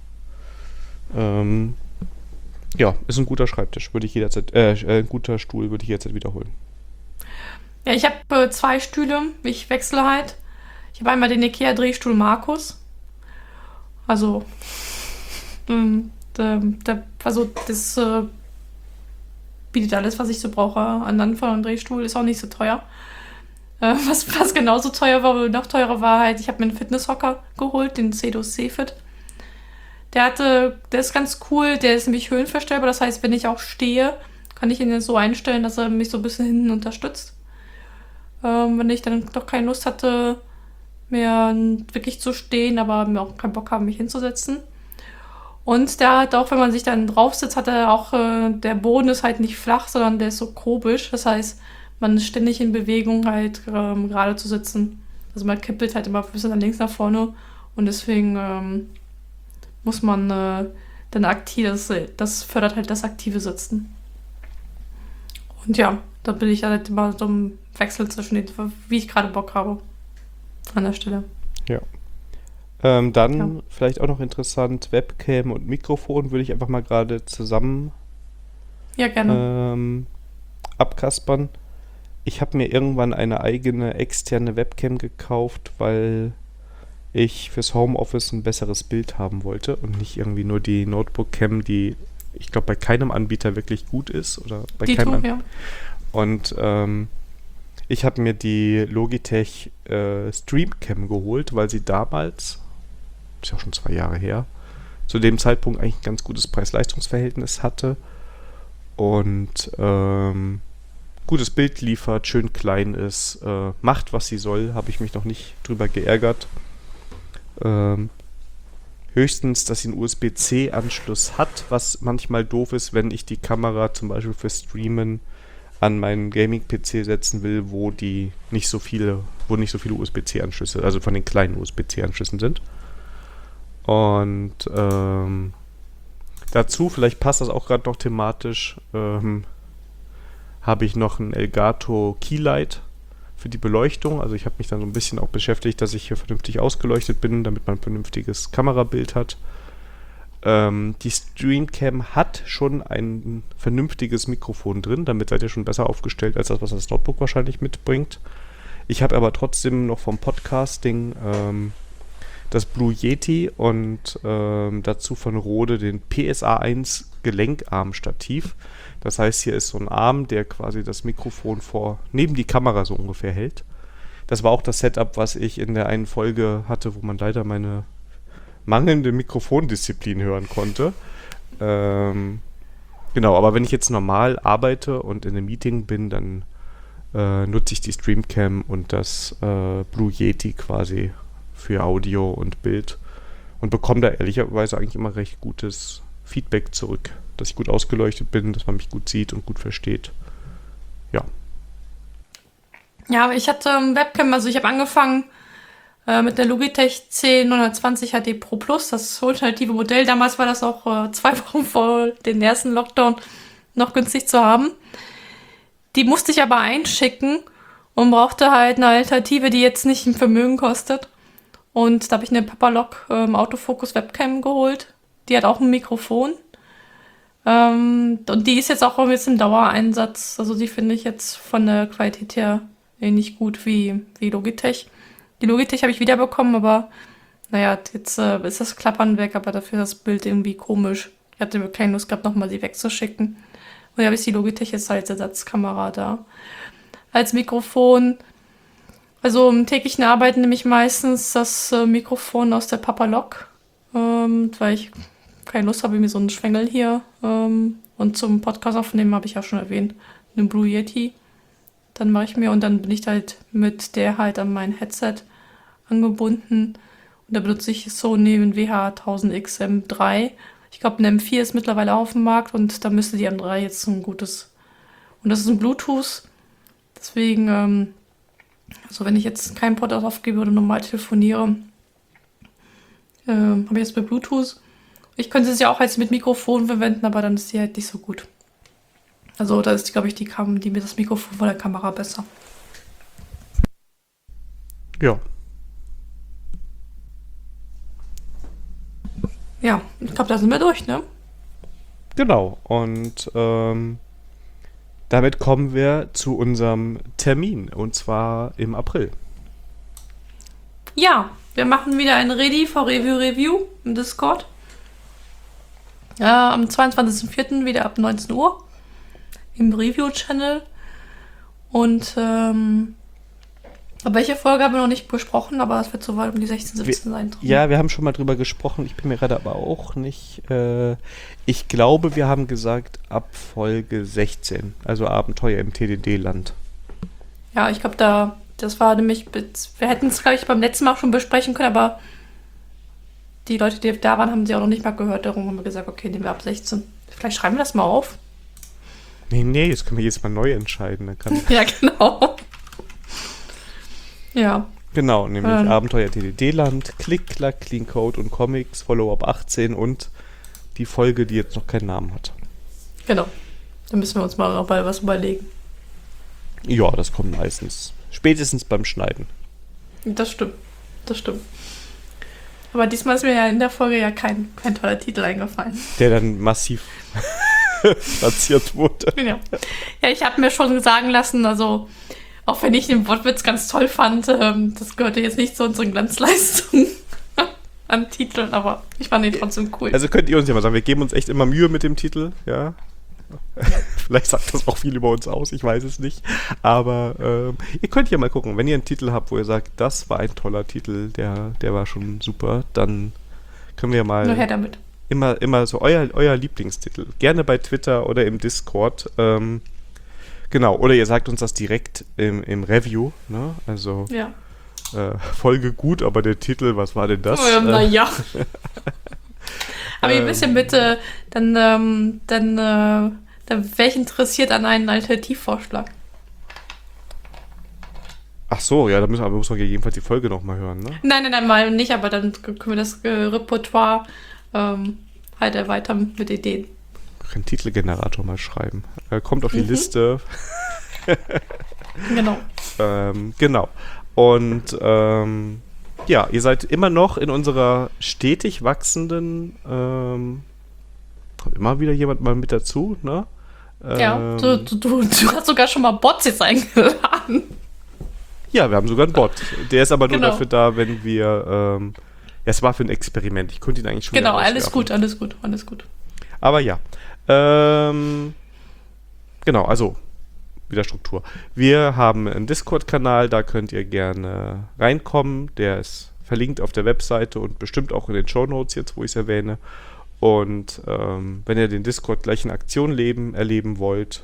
ähm, ja, ist ein guter Schreibtisch. Würde ich jederzeit, äh, ein guter Stuhl würde ich jederzeit wiederholen. Ja, ich habe äh, zwei Stühle. Ich wechsle halt. Ich habe einmal den IKEA Drehstuhl Markus. Also, ähm, der, der, also das äh, bietet alles, was ich so brauche. An Anfang und Drehstuhl ist auch nicht so teuer. Äh, was, was genauso teuer war, aber noch teurer war halt, ich habe mir einen Fitnesshocker geholt, den Cedos C-Fit. Der hatte, der ist ganz cool, der ist nämlich höhenverstellbar, das heißt, wenn ich auch stehe, kann ich ihn jetzt so einstellen, dass er mich so ein bisschen hinten unterstützt. Ähm, wenn ich dann doch keine Lust hatte, mehr wirklich zu stehen, aber mir auch keinen Bock habe, mich hinzusetzen. Und der hat auch, wenn man sich dann drauf sitzt, hat er auch, äh, der Boden ist halt nicht flach, sondern der ist so kubisch, das heißt, man ist ständig in Bewegung, halt ähm, gerade zu sitzen. Also man kippelt halt immer ein bisschen nach links, nach vorne. Und deswegen ähm, muss man äh, dann aktiv, das, das fördert halt das aktive Sitzen. Und ja, da bin ich halt immer so im Wechsel zwischen den, wie ich gerade Bock habe. An der Stelle. Ja. Ähm, dann Ja. vielleicht auch noch interessant, Webcam und Mikrofon würde ich einfach mal gerade zusammen Ja, gerne. ähm, abkaspern. Ich habe mir irgendwann eine eigene externe Webcam gekauft, weil ich fürs Homeoffice ein besseres Bild haben wollte und nicht irgendwie nur die Notebook-Cam, die ich glaube bei keinem Anbieter wirklich gut ist oder bei Die keinem tun, An- ja. Und ähm, ich habe mir die Logitech äh, Streamcam geholt, weil sie damals, ist ja auch schon zwei Jahre her, zu dem Zeitpunkt eigentlich ein ganz gutes Preis-Leistungs-Verhältnis hatte und ähm, gutes Bild liefert, schön klein ist, äh, macht, was sie soll, habe ich mich noch nicht drüber geärgert. Ähm, höchstens, dass sie einen U S B C Anschluss hat, was manchmal doof ist, wenn ich die Kamera zum Beispiel für Streamen an meinen Gaming-P C setzen will, wo die nicht so viele, wo nicht so viele U S B C Anschlüsse, also von den kleinen U S B C Anschlüssen sind. Und ähm, dazu, vielleicht passt das auch gerade noch thematisch, ähm, habe ich noch ein Elgato Keylight für die Beleuchtung. Also ich habe mich dann so ein bisschen auch beschäftigt, dass ich hier vernünftig ausgeleuchtet bin, damit man ein vernünftiges Kamerabild hat. Ähm, die Streamcam hat schon ein vernünftiges Mikrofon drin, damit seid ihr schon besser aufgestellt als das, was das Notebook wahrscheinlich mitbringt. Ich habe aber trotzdem noch vom Podcasting ähm, das Blue Yeti und ähm, dazu von Rode den P S A eins Gelenkarmstativ. Das heißt, hier ist so ein Arm, der quasi das Mikrofon vor neben die Kamera so ungefähr hält. Das war auch das Setup, was ich in der einen Folge hatte, wo man leider meine mangelnde Mikrofondisziplin hören konnte. Ähm, genau, aber wenn ich jetzt normal arbeite und in einem Meeting bin, dann äh, nutze ich die Streamcam und das äh, Blue Yeti quasi für Audio und Bild und bekomme da ehrlicherweise eigentlich immer recht gutes Feedback zurück, dass ich gut ausgeleuchtet bin, dass man mich gut sieht und gut versteht. Ja. Ja, aber ich hatte ähm, Webcam, also ich habe angefangen äh, mit der Logitech C neunhundertzwanzig H D Pro Plus, das ultimative Modell. Damals war das auch äh, zwei Wochen vor dem ersten Lockdown noch günstig zu haben. Die musste ich aber einschicken und brauchte halt eine Alternative, die jetzt nicht ein Vermögen kostet. Und da habe ich eine Papalock ähm, Autofokus Webcam geholt. Die hat auch ein Mikrofon. Ähm, und die ist jetzt auch jetzt im Dauereinsatz. Also die finde ich jetzt von der Qualität her ähnlich gut wie, wie Logitech. Die Logitech habe ich wiederbekommen, aber naja, jetzt äh, ist das Klappern weg, aber dafür ist das Bild irgendwie komisch. Ich hatte keine Lust gehabt, nochmal sie wegzuschicken. Und da habe ich die Logitech jetzt als Ersatzkamera da. Als Mikrofon, also im täglichen Arbeiten nehme ich meistens das äh, Mikrofon aus der Papalock, ähm, weil ich keine Lust habe, mir so einen Schwengel hier. Ähm, und zum Podcast aufnehmen habe ich ja schon erwähnt, einen Blue Yeti. Dann mache ich mir und dann bin ich halt mit der halt an mein Headset angebunden. Und da benutze ich Sony einen W H tausend X M drei. Ich glaube, ein M vier ist mittlerweile auf dem Markt und da müsste die M drei jetzt so ein gutes. Und das ist ein Bluetooth. Deswegen, ähm, also wenn ich jetzt keinen Podcast aufgebe oder normal telefoniere, äh, habe ich jetzt bei Bluetooth. Ich könnte es ja auch jetzt mit Mikrofon verwenden, aber dann ist die halt nicht so gut. Also da ist, glaube ich, die, Kam- die mit das Mikrofon von der Kamera besser. Ja. Ja, ich glaube, da sind wir durch, ne? Genau. Und ähm, damit kommen wir zu unserem Termin. Und zwar im April. Ja, wir machen wieder ein Ready for Review Review im Discord. Ja, am zweiundzwanzigsten vierten wieder ab neunzehn Uhr im Review-Channel. Und ähm, welche Folge haben wir noch nicht besprochen, aber es wird so weit um die sechzehn, siebzehn sein. Ja, wir haben schon mal drüber gesprochen. Ich bin mir gerade aber auch nicht... Äh, ich glaube, wir haben gesagt ab Folge sechzehn. Also Abenteuer im T D D-Land. Ja, ich glaube, da das war nämlich... Wir hätten es, glaube ich, beim letzten Mal schon besprechen können, aber die Leute, die da waren, haben sie auch noch nicht mal gehört. Darum haben wir gesagt, okay, nehmen wir ab sechzehn. Vielleicht schreiben wir das mal auf. Nee, nee, das können wir jetzt mal neu entscheiden. Dann kann Ja, genau. Ja. Genau, nämlich ähm. Abenteuer T D D-Land, Klick, Klack, Clean Code und Comics, Follow-up achtzehn und die Folge, die jetzt noch keinen Namen hat. Genau. Da müssen wir uns mal noch mal was überlegen. Ja, das kommt meistens. Spätestens beim Schneiden. Das stimmt. Das stimmt. Aber diesmal ist mir ja in der Folge ja kein, kein toller Titel eingefallen. Der dann massiv platziert wurde. Ja, ja, ich habe mir schon sagen lassen, also auch wenn ich den Wortwitz ganz toll fand, ähm, das gehörte jetzt nicht zu unseren Glanzleistungen an Titeln, aber ich fand ihn trotzdem cool. Also könnt ihr uns ja mal sagen, wir geben uns echt immer Mühe mit dem Titel, ja. Vielleicht sagt das auch viel über uns aus, ich weiß es nicht. Aber ähm, ihr könnt ja mal gucken, wenn ihr einen Titel habt, wo ihr sagt, das war ein toller Titel, der, der war schon super, dann können wir mal Nur her damit. immer, immer so euer, euer Lieblingstitel. Gerne bei Twitter oder im Discord. Ähm, genau, oder ihr sagt uns das direkt im, im Review, ne? Also Ja. äh, Folge gut, aber der Titel, was war denn das? Oh, naja. Aber ihr Ähm. wisst ja bitte, dann, ähm, dann, äh, dann wäre ich interessiert an einen Alternativvorschlag. Ach so, ja, da müssen, aber muss man jedenfalls die Folge nochmal hören, ne? Nein, nein, nein, mal nicht, aber dann können wir das äh, Repertoire ähm, halt erweitern mit Ideen. Einen Titelgenerator mal schreiben. Äh, kommt auf die Mhm. Liste. Genau. Ähm, genau. Und ähm, ja, ihr seid immer noch in unserer stetig wachsenden, ähm, kommt immer wieder jemand mal mit dazu, ne? Ja, Ähm, du, du, du, du hast sogar schon mal Bots jetzt eingeladen. Ja, wir haben sogar einen Bot. Der ist aber nur Genau. dafür da, wenn wir, ähm, ja, es war für ein Experiment. Ich konnte ihn eigentlich schon Genau, wieder alles rauswerfen. gut, alles gut, alles gut. Aber ja. Ähm, genau, also wieder Struktur. Wir haben einen Discord-Kanal, da könnt ihr gerne reinkommen. Der ist verlinkt auf der Webseite und bestimmt auch in den Shownotes jetzt, wo ich es erwähne. Und ähm, wenn ihr den Discord gleich in Aktion leben, erleben wollt,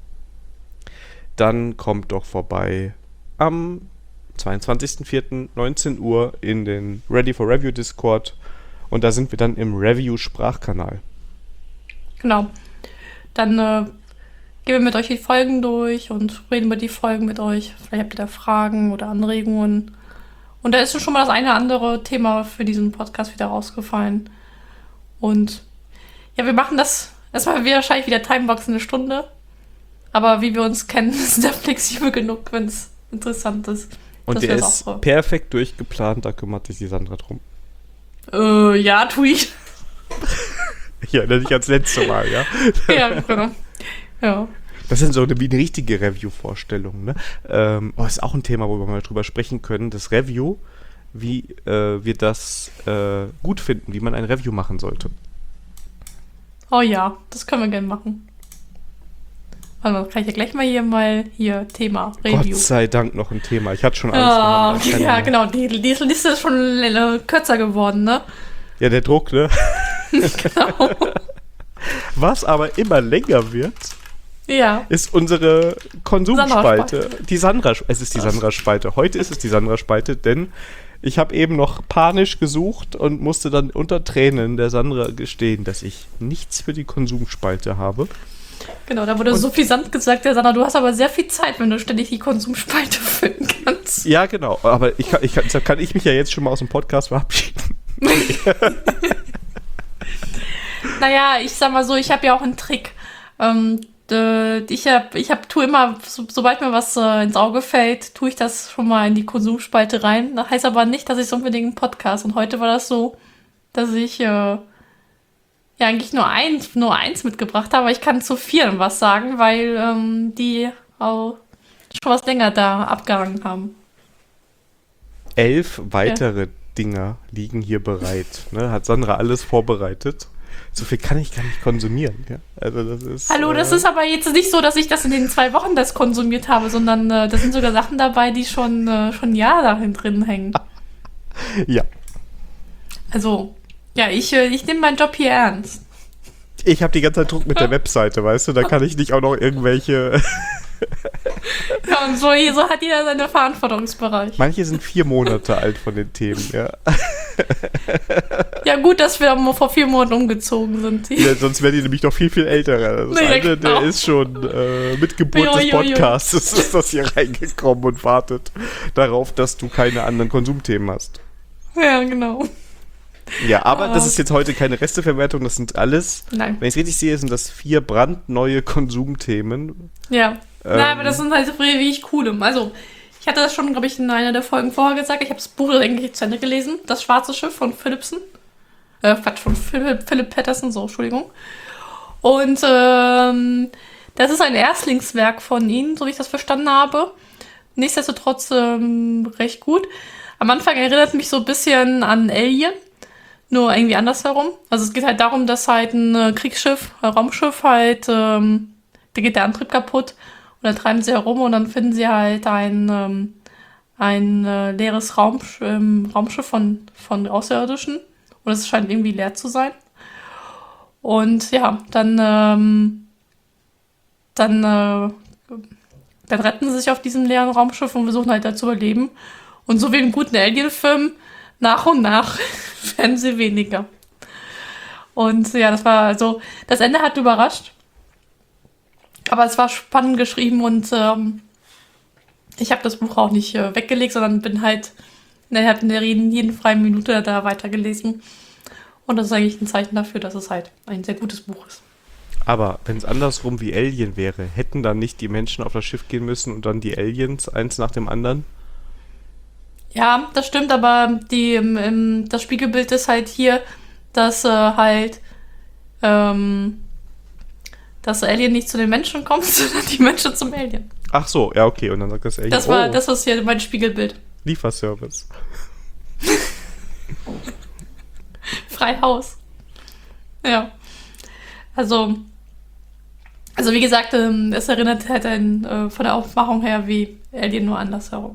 dann kommt doch vorbei am zweiundzwanzigsten vierten neunzehn Uhr in den Ready for Review Discord. Und da sind wir dann im Review-Sprachkanal. Genau. Dann äh, gehen wir mit euch die Folgen durch und reden über die Folgen mit euch. Vielleicht habt ihr da Fragen oder Anregungen. Und da ist schon mal das eine oder andere Thema für diesen Podcast wieder rausgefallen. Und ja, wir machen das erstmal wieder, wahrscheinlich wieder Timebox eine Stunde. Aber wie wir uns kennen, ist der flexibel genug, wenn es interessant ist. Und dass der wir das ist auch so- perfekt durchgeplant, da kümmert sich die Sandra drum. Äh, ja, tu ich. Ja, nicht als letztes Mal, ja. Ja, genau. Ja. Das sind so eine, wie eine richtige Review-Vorstellung, ne? Ähm, oh, ist auch ein Thema, wo wir mal drüber sprechen können. Das Review, wie äh, wir das äh, gut finden, wie man ein Review machen sollte. Oh ja, das können wir gerne machen. Also kann ich ja gleich mal hier mal hier Thema Review. Gott sei Dank noch ein Thema. Ich hatte schon Angst. wir Ah, haben da keine ja, mehr. genau. Die, die Liste ist schon äh, kürzer geworden, ne? Ja, der Druck, ne? Genau. Was aber immer länger wird, Ja. ist unsere Konsumspalte. Sandra-Spalte. Die Sandra, es ist die Sandra-Spalte. Heute ist es die Sandra-Spalte, denn ich habe eben noch panisch gesucht und musste dann unter Tränen der Sandra gestehen, dass ich nichts für die Konsumspalte habe. Genau, da wurde so viel Sand gesagt, der Sandra, du hast aber sehr viel Zeit, wenn du ständig die Konsumspalte füllen kannst. Ja, genau. Aber ich, kann- ich, kann- deshalb kann ich mich ja jetzt schon mal aus dem Podcast verabschieden. Naja, ich sag mal so, ich habe ja auch einen Trick. Ähm, äh, ich hab, ich hab, tue immer, so, sobald mir was äh, ins Auge fällt, tue ich das schon mal in die Konsumspalte rein. Das heißt aber nicht, dass ich so unbedingt einen Podcast. Und heute war das so, dass ich äh, ja eigentlich nur eins, nur eins mitgebracht habe. Aber ich kann zu vieren was sagen, weil ähm, die auch schon was länger da abgehangen haben. Elf weitere Dinger liegen hier bereit. Ne? Hat Sandra alles vorbereitet. So viel kann ich gar nicht konsumieren. Ja? Also das ist, Hallo, das äh, ist aber jetzt nicht so, dass ich das in den zwei Wochen das konsumiert habe, sondern äh, da sind sogar Sachen dabei, die schon, äh, schon ein Jahr dahin drin hängen. Ja. Also, ja, ich, äh, ich nehme meinen Job hier ernst. Ich habe die ganze Zeit Druck mit der Webseite, weißt du? Da kann ich nicht auch noch irgendwelche... Ja, und so, so hat jeder seinen Verantwortungsbereich. Manche sind vier Monate alt von den Themen, ja. Ja, gut, dass wir mal vor vier Monaten umgezogen sind. ja sonst wären die nämlich noch viel, viel älter. Das Nee, eine, genau. der ist schon äh, mit Geburt Jo, des jo, jo. Podcasts ist das hier reingekommen und wartet darauf, dass du keine anderen Konsumthemen hast. Ja, genau. Ja, aber das Ah. ist jetzt heute keine Resteverwertung, das sind alles, Nein. wenn ich es richtig sehe, sind das vier brandneue Konsumthemen. Ja. Ähm. Na, aber das sind halt so wie ich coole. Also, ich hatte das schon, glaube ich, in einer der Folgen vorher gesagt. Ich habe das Buch eigentlich zu Ende gelesen. Das Schwarze Schiff von Philipson. Äh, Quatsch, von Philipp, Philipp Patterson, so, Entschuldigung. Und ähm, das ist ein Erstlingswerk von ihnen, so wie ich das verstanden habe. Nichtsdestotrotz ähm, recht gut. Am Anfang erinnert mich so ein bisschen an Alien. Nur irgendwie andersherum. Also es geht halt darum, dass halt ein äh, Kriegsschiff, ein Raumschiff halt, ähm, da geht der Antrieb kaputt und dann treiben sie herum und dann finden sie halt ein, ähm, ein äh, leeres Raumsch ähm, Raumschiff von, von Außerirdischen und es scheint irgendwie leer zu sein. Und ja, dann, ähm, dann, äh, dann retten sie sich auf diesem leeren Raumschiff und versuchen halt da zu überleben. Und so wie im guten Alien-Film, nach und nach werden sie weniger. Und ja, das war also, das Ende hat überrascht. Aber es war spannend geschrieben und ähm, ich habe das Buch auch nicht äh, weggelegt, sondern bin halt innerhalb der jeden, jeden freien Minute da weitergelesen. Und das ist eigentlich ein Zeichen dafür, dass es halt ein sehr gutes Buch ist. Aber wenn es andersrum wie Alien wäre, hätten dann nicht die Menschen auf das Schiff gehen müssen und dann die Aliens eins nach dem anderen? Ja, das stimmt, aber die, ähm, ähm, das Spiegelbild ist halt hier, dass äh, halt ähm, das Alien nicht zu den Menschen kommt, sondern die Menschen zum Alien. Ach so, ja, okay. Und dann sagt das Alien, Das war, oh, das ist hier mein Spiegelbild. Lieferservice. Frei Haus. Ja. Also, also wie gesagt, ähm, es erinnert halt ein, äh, von der Aufmachung her wie Alien nur andersherum.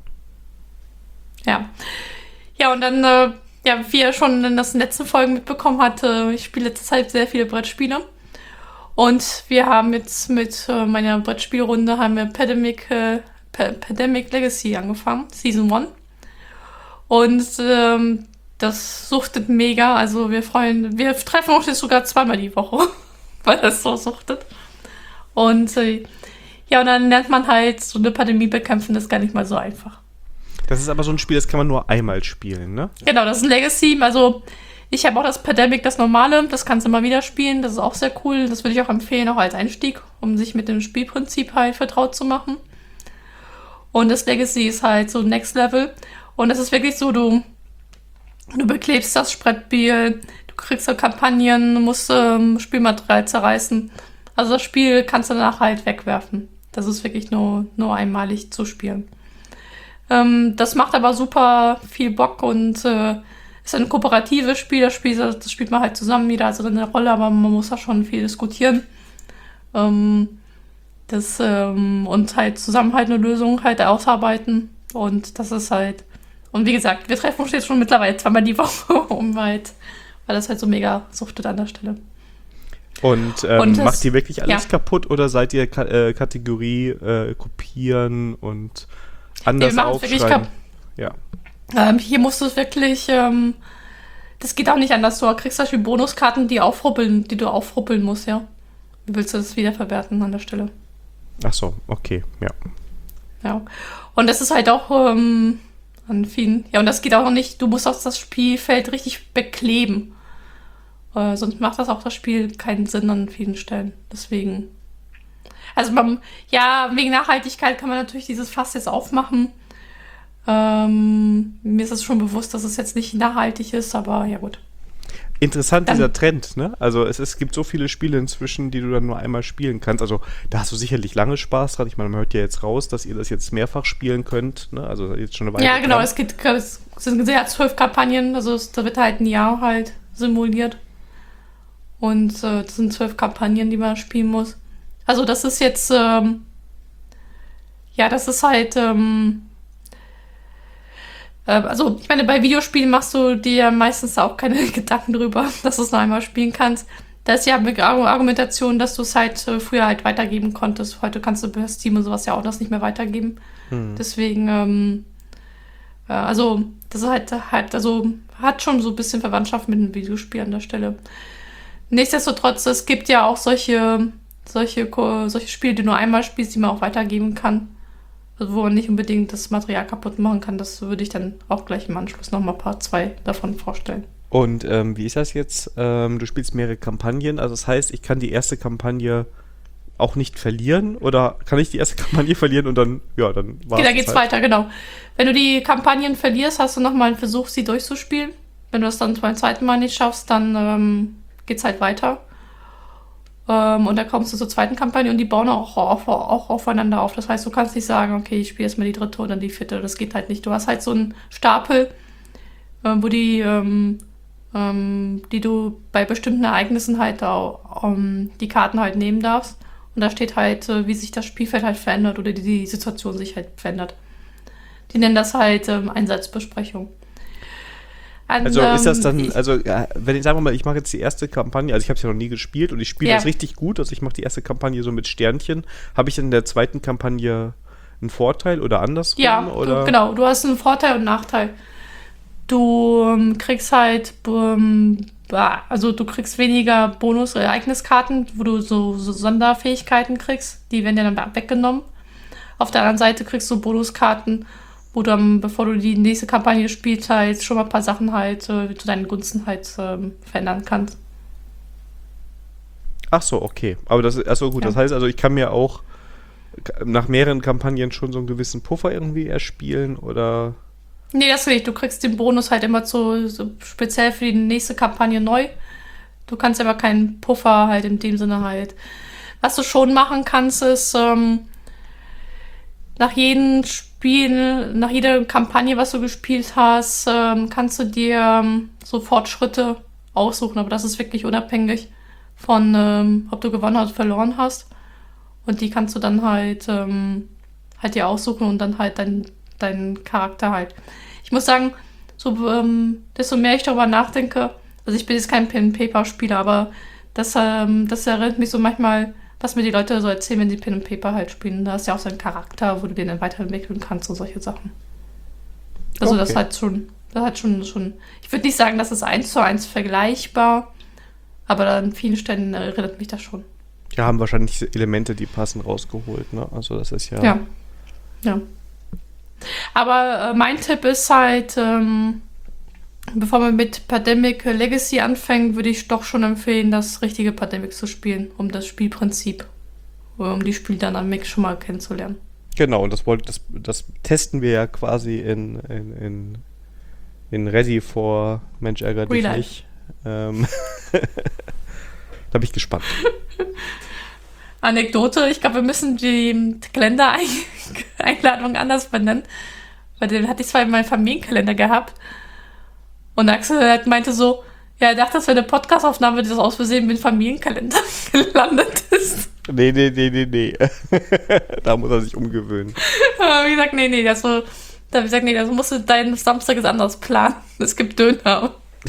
Ja. Ja, und dann, äh, ja, wie ihr schon in den letzten Folgen mitbekommen habt, äh, ich spiele letzte Zeit sehr viele Brettspiele. Und wir haben jetzt mit äh, meiner Brettspielrunde haben wir Pandemic, äh, Pa- Pandemic Legacy angefangen, Season eins. Und ähm, das suchtet mega. Also wir freuen, wir treffen uns jetzt sogar zweimal die Woche, weil das so suchtet. Und äh, ja, und dann lernt man halt, so eine Pandemie bekämpfen, das ist gar nicht mal so einfach. Das ist aber so ein Spiel, das kann man nur einmal spielen, ne? Genau, das ist ein Legacy. Also ich habe auch das Pandemic, das normale, das kannst du immer wieder spielen. Das ist auch sehr cool. Das würde ich auch empfehlen, auch als Einstieg, um sich mit dem Spielprinzip halt vertraut zu machen. Und das Legacy ist halt so Next Level. Und es ist wirklich so, du, du beklebst das Brettspiel, du kriegst so Kampagnen, musst ähm, Spielmaterial zerreißen. Also das Spiel kannst du danach halt wegwerfen. Das ist wirklich nur, nur einmalig zu spielen. Ähm, das macht aber super viel Bock und äh, ist ein kooperatives Spiel. Das, Spiel. das spielt man halt zusammen, jeder hat so eine Rolle, aber man muss da schon viel diskutieren. Ähm, das, ähm, und halt zusammen halt eine Lösung halt ausarbeiten. Und das ist halt. Und wie gesagt, wir treffen uns jetzt schon mittlerweile zweimal die Woche, um halt, weil das halt so mega suchtet an der Stelle. Und, ähm, Und das- macht ihr wirklich alles ja. kaputt oder seid ihr Ka äh, Kategorie äh, kopieren und anders Nee, wir machen's wirklich aufschreiben? kap- Ja. Ähm, hier musst du es wirklich, ähm, das geht auch nicht anders. Du kriegst zum Beispiel Bonuskarten, die aufruppeln, die du aufruppeln musst, ja. Wie willst du das wiederverwerten an der Stelle? Ach so, okay, ja. Ja. Und das ist halt auch ähm, an vielen, ja, und das geht auch noch nicht, du musst auch das Spielfeld richtig bekleben. Äh, sonst macht das auch das Spiel keinen Sinn an vielen Stellen. Deswegen. Also man, ja, wegen Nachhaltigkeit kann man natürlich dieses Fass jetzt aufmachen. Ähm, mir ist es schon bewusst, dass es jetzt nicht nachhaltig ist, aber ja gut. Interessant, Dann- dieser Trend, ne? Also es, es gibt so viele Spiele inzwischen, die du dann nur einmal spielen kannst. Also da hast du sicherlich lange Spaß dran. Ich meine, man hört ja jetzt raus, dass ihr das jetzt mehrfach spielen könnt, ne? Also jetzt schon eine Weile Ja, genau, dran. es, gibt, es sind sehr zwölf Kampagnen, also es, da wird halt ein Jahr halt simuliert. Und äh, das sind zwölf Kampagnen, die man spielen muss. Also das ist jetzt, ähm, ja, das ist halt, ähm, äh, also ich meine, bei Videospielen machst du dir ja meistens auch keine Gedanken drüber, dass du es noch einmal spielen kannst. Da ist ja eine Argumentation, dass du es halt äh, früher halt weitergeben konntest. Heute kannst du per Steam und sowas ja auch das nicht mehr weitergeben. Hm. Deswegen, ähm, äh, also, das ist halt, halt, also, hat schon so ein bisschen Verwandtschaft mit einem Videospiel an der Stelle. Nichtsdestotrotz, es gibt ja auch solche, solche, Ko- solche Spiele, die du nur einmal spielst, die man auch weitergeben kann. Also, wo man nicht unbedingt das Material kaputt machen kann. Das würde ich dann auch gleich im Anschluss nochmal Part zwei davon vorstellen. Und ähm, wie ist das jetzt? Ähm, du spielst mehrere Kampagnen, also das heißt, ich kann die erste Kampagne auch nicht verlieren? Oder kann ich die erste Kampagne verlieren und dann, ja, dann war's Okay, da geht's halt. weiter, genau. Wenn du die Kampagnen verlierst, hast du nochmal einen Versuch, sie durchzuspielen. Wenn du das dann beim zweiten Mal nicht schaffst, dann ähm, geht's halt weiter. Ähm, und da kommst du zur zweiten Kampagne und die bauen auch, auf, auch aufeinander auf. Das heißt, du kannst nicht sagen, okay, ich spiele jetzt mal die dritte und dann die vierte. Das geht halt nicht. Du hast halt so einen Stapel, äh, wo die, ähm, ähm, die du bei bestimmten Ereignissen halt auch, ähm, die Karten halt nehmen darfst. Und da steht halt, äh, wie sich das Spielfeld halt verändert oder die, die Situation sich halt verändert. Die nennen das halt ähm, Einsatzbesprechung. Und, Also ist das ähm, dann, ich- also ja, wenn ich sagen wir mal, ich mache jetzt die erste Kampagne, also ich habe es ja noch nie gespielt und ich spiele Ja. das richtig gut, also ich mache die erste Kampagne so mit Sternchen. Habe ich in der zweiten Kampagne einen Vorteil oder andersrum? Ja, oder? Du, genau. Du hast einen Vorteil und einen Nachteil. Du ähm, kriegst halt, ähm, bah, also du kriegst weniger Bonus-Ereigniskarten, wo du so, so Sonderfähigkeiten kriegst. Die werden dir dann weggenommen. Auf der anderen Seite kriegst du Bonuskarten, wo du dann, bevor du die nächste Kampagne spielst, halt schon mal ein paar Sachen halt äh, zu deinen Gunsten halt ähm, verändern kannst. Ach so, okay. Aber das ist, achso, gut, Ja. das heißt also, ich kann mir auch k- nach mehreren Kampagnen schon so einen gewissen Puffer irgendwie erspielen oder. Nee, das nicht. Du kriegst den Bonus halt immer zu, so speziell für die nächste Kampagne neu. Du kannst aber keinen Puffer halt in dem Sinne halt. Was du schon machen kannst, ist ähm, nach jedem Spiel, nach jeder Kampagne, was du gespielt hast, ähm, kannst du dir ähm, so Fortschritte aussuchen. Aber das ist wirklich unabhängig von, ähm, ob du gewonnen oder verloren hast. Und die kannst du dann halt, ähm, halt dir aussuchen und dann halt dein, deinen Charakter halt. Ich muss sagen, so, ähm, desto mehr ich darüber nachdenke, also ich bin jetzt kein Pen-and-Paper-Spieler, aber das, ähm, das erinnert mich so manchmal, was mir die Leute so erzählen, wenn sie Pen-and-Paper halt spielen. Da ist ja auch so ein Charakter, wo du den dann weiterentwickeln kannst und solche Sachen. Also Okay. das halt schon, das hat schon, schon, ich würde nicht sagen, das ist eins zu eins vergleichbar, aber an vielen Stellen erinnert mich das schon. Ja, haben wahrscheinlich Elemente, die passen, rausgeholt, ne? Also das ist ja. Ja. Ja. Aber äh, mein Tipp ist halt, ähm, bevor man mit Pandemic Legacy anfängt, würde ich doch schon empfehlen, das richtige Pandemic zu spielen, um das Spielprinzip, um die Spieldynamik schon mal kennenzulernen. Genau, und das wollte, das, das testen wir ja quasi in, in, in, in Ready for Mensch ärgert dich Real Life. nicht. Ähm, da bin ich gespannt. Anekdote, ich glaube, wir müssen die Kalender-Einladung anders benennen, weil den hatte ich zwar in meinem Familienkalender gehabt und Axel halt meinte so, ja, er dachte, das wäre eine Podcast-Aufnahme, die das aus Versehen mit dem Familienkalender gelandet ist. Nee, nee, nee, nee, nee. Da muss er sich umgewöhnen. Aber wie gesagt, nee, nee, das so, da hab ich gesagt, nee, das musst du deinen Samstag ist anders planen. Es gibt Döner.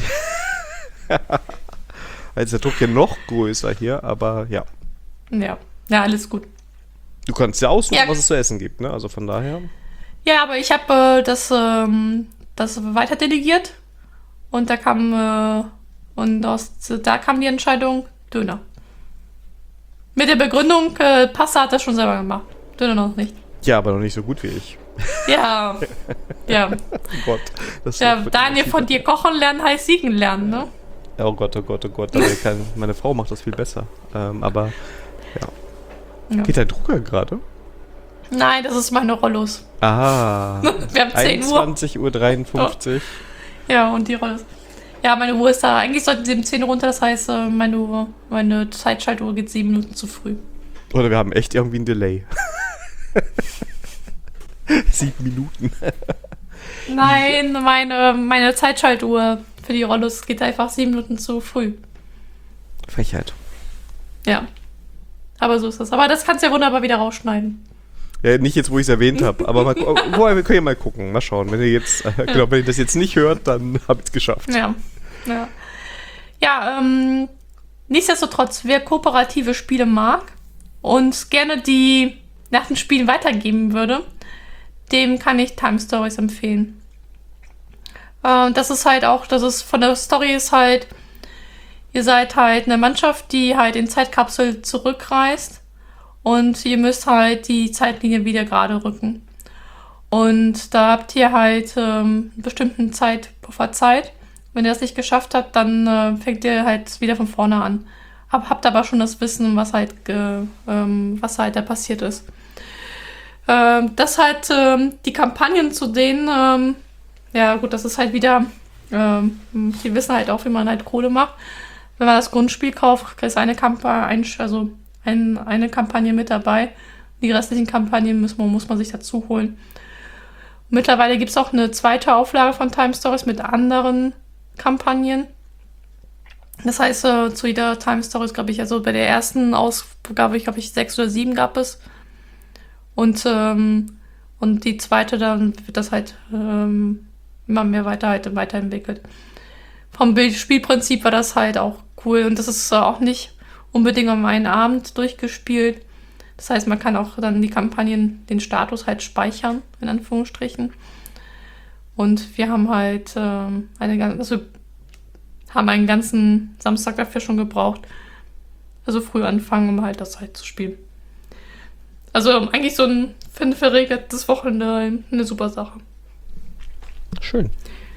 Jetzt ist der Druck ja noch größer hier, aber ja. Ja, ja, alles gut. Du kannst ja aussuchen, Ja. was es zu essen gibt, ne? Also von daher. Ja, aber ich habe äh, das, ähm, das weiter delegiert und da kam äh, und aus, da kam die Entscheidung Döner. Mit der Begründung, äh, Pasta hat er schon selber gemacht. Döner noch nicht. Ja, aber noch nicht so gut wie ich. Ja, ja. Oh Gott. Das Ja, wird Daniel, immer von dir kochen lernen heißt siegen lernen, ne? tiefer. Oh Gott, oh Gott, oh Gott. Aber kann, meine Frau macht das viel besser. Ähm, aber ja. Ja. Geht dein Drucker gerade? Nein, das ist meine Rollos. Ah. Wir haben zehn Uhr. einundzwanzig Uhr dreiundfünfzig. Ja, und die Rollos. Ja, meine Uhr ist da. Eigentlich sollten sie um zehn runter, das heißt, äh, meine Uhr, meine Zeitschaltuhr geht sieben Minuten zu früh. Oder wir haben echt irgendwie ein Delay. Sieben Minuten. Nein, meine, meine Zeitschaltuhr für die Rollos geht einfach sieben Minuten zu früh. Frechheit. Ja. Aber so ist das. Aber das kannst du ja wunderbar wieder rausschneiden. Ja, nicht jetzt, wo ich es erwähnt habe, aber mal, gu- oh, wir können ja mal gucken, mal schauen. Wenn ihr jetzt, äh, genau, wenn ihr das jetzt nicht hört, dann habt ihr es geschafft. Ja. Ja, ja ähm, nichtsdestotrotz, wer kooperative Spiele mag und gerne die nach den Spielen weitergeben würde, dem kann ich Time Stories empfehlen. Äh, das ist halt auch, das ist von der Story ist halt, ihr seid halt eine Mannschaft, die halt in Zeitkapsel zurückreist und ihr müsst halt die Zeitlinie wieder gerade rücken. Und da habt ihr halt ähm, einen bestimmten Zeitpuffer Zeit. Wenn ihr das nicht geschafft habt, dann äh, fängt ihr halt wieder von vorne an. Hab, habt aber schon das Wissen, was halt, ge, ähm, was halt da passiert ist. Ähm, das halt ähm, die Kampagnen zu denen, ähm, ja gut, das ist halt wieder, ähm, die wissen halt auch, wie man halt Kohle macht. Wenn man das Grundspiel kauft, ist eine Kampagne, also ein, eine Kampagne mit dabei. Die restlichen Kampagnen muss man, muss man sich dazu holen. Mittlerweile gibt es auch eine zweite Auflage von Time Stories mit anderen Kampagnen. Das heißt, äh, zu jeder Time Stories, glaube ich, also bei der ersten Ausgabe, ich glaube ich, sechs oder sieben gab es. Und, ähm, und die zweite, dann wird das halt ähm, immer mehr weiter, halt weiterentwickelt. Vom Bild- Spielprinzip war das halt auch cool. Und das ist äh, auch nicht unbedingt um einen Abend durchgespielt. Das heißt, man kann auch dann die Kampagnen, den Status halt speichern, in Anführungsstrichen. Und wir haben halt ähm, eine ganze, also haben einen ganzen Samstag dafür schon gebraucht. Also früh anfangen, um halt das halt zu spielen. Also eigentlich so ein für ein verregeltes Wochenende eine super Sache. Schön.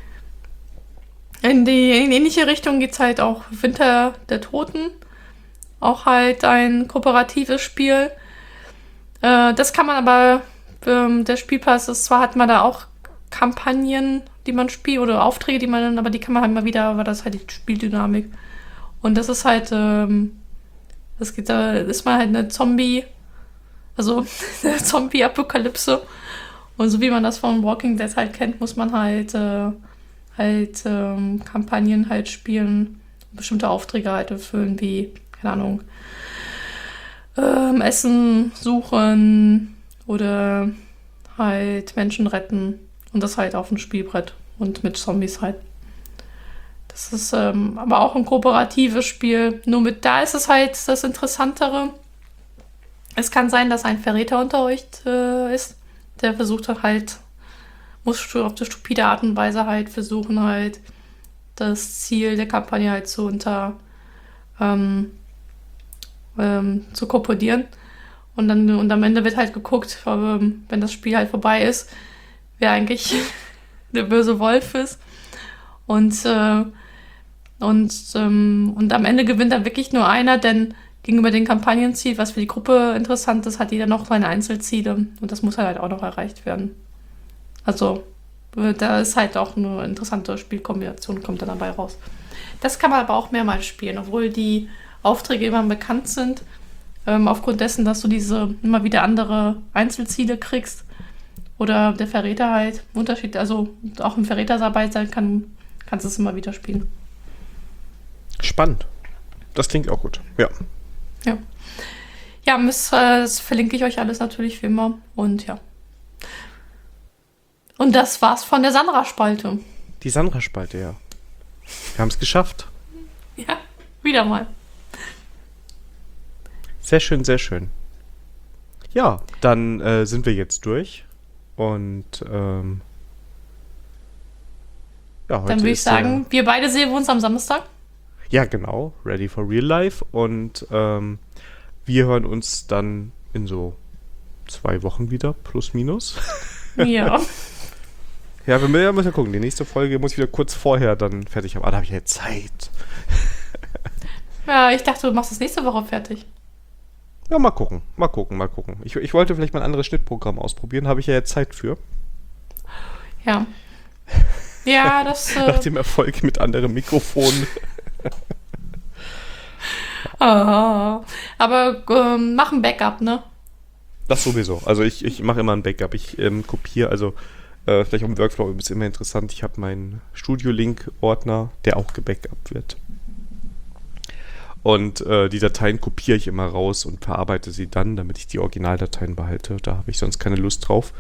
In die in ähnliche Richtung geht es halt auch Winter der Toten. auch halt ein kooperatives Spiel. Äh, das kann man aber, ähm, der Spielpass ist, zwar hat man da auch Kampagnen, die man spielt, oder Aufträge, die man dann, aber die kann man halt mal wieder, weil das halt die Spieldynamik. Und das ist halt, ähm, das geht, da ist man halt eine Zombie, also eine Zombie-Apokalypse. Und so wie man das von Walking Dead halt kennt, muss man halt, äh, halt ähm, Kampagnen halt spielen, bestimmte Aufträge halt erfüllen, wie, keine Ahnung, ähm, Essen suchen oder halt Menschen retten. Und das halt auf dem Spielbrett und mit Zombies halt. Das ist ähm, aber auch ein kooperatives Spiel. Nur mit da ist es halt das Interessantere. Es kann sein, dass ein Verräter unter euch äh, ist. Der versucht halt, muss auf eine stupide Art und Weise halt versuchen, halt das Ziel der Kampagne halt zu unter ähm, ähm, zu korportieren. Und dann und am Ende wird halt geguckt, ähm, wenn das Spiel halt vorbei ist, wer eigentlich der böse Wolf ist. Und, äh, und, ähm, und am Ende gewinnt dann wirklich nur einer, denn gegenüber dem Kampagnenziel, was für die Gruppe interessant ist, hat jeder noch seine Einzelziele. Und das muss halt auch noch erreicht werden. Also, da ist halt auch eine interessante Spielkombination, kommt dann dabei raus. Das kann man aber auch mehrmals spielen, obwohl die Aufträge immer bekannt sind. Ähm, aufgrund dessen, dass du diese immer wieder andere Einzelziele kriegst. Oder der Verräter halt, Unterschied, also auch im Verrätersarbeit sein kann, kannst du es immer wieder spielen. Spannend. Das klingt auch gut, ja. Ja, ja miss, äh, das verlinke ich euch alles natürlich wie immer. Und ja. Und das war's von der Sandra-Spalte. Die Sandra-Spalte, ja. Wir haben es geschafft. Ja, wieder mal. Sehr schön, sehr schön. Ja, dann äh, sind wir jetzt durch. Und ähm, ja, heute dann würde ich ist sagen, ja, wir beide sehen uns am Samstag. Ja, genau. Ready for Real Life. Und ähm, wir hören uns dann in so zwei Wochen wieder, plus minus. Ja. Ja, wir müssen ja gucken. Die nächste Folge muss ich wieder kurz vorher dann fertig haben. Ah, da habe ich ja Zeit. Ja, ich dachte, du machst das nächste Woche fertig. Ja, mal gucken. Mal gucken, mal gucken. Ich, ich wollte vielleicht mal ein anderes Schnittprogramm ausprobieren. Habe ich ja jetzt Zeit für. Ja. Ja, das... Äh, Nach dem Erfolg mit anderen Mikrofonen. ah, aber ähm, mach ein Backup, ne? Das sowieso. Also ich, ich mache immer ein Backup. Ich ähm, kopiere, also äh, vielleicht auch im Workflow ist immer interessant. Ich habe meinen Studio-Link-Ordner, der auch gebackupt wird. Und äh, die Dateien kopiere ich immer raus und verarbeite sie dann, damit ich die Originaldateien behalte. Da habe ich sonst keine Lust drauf.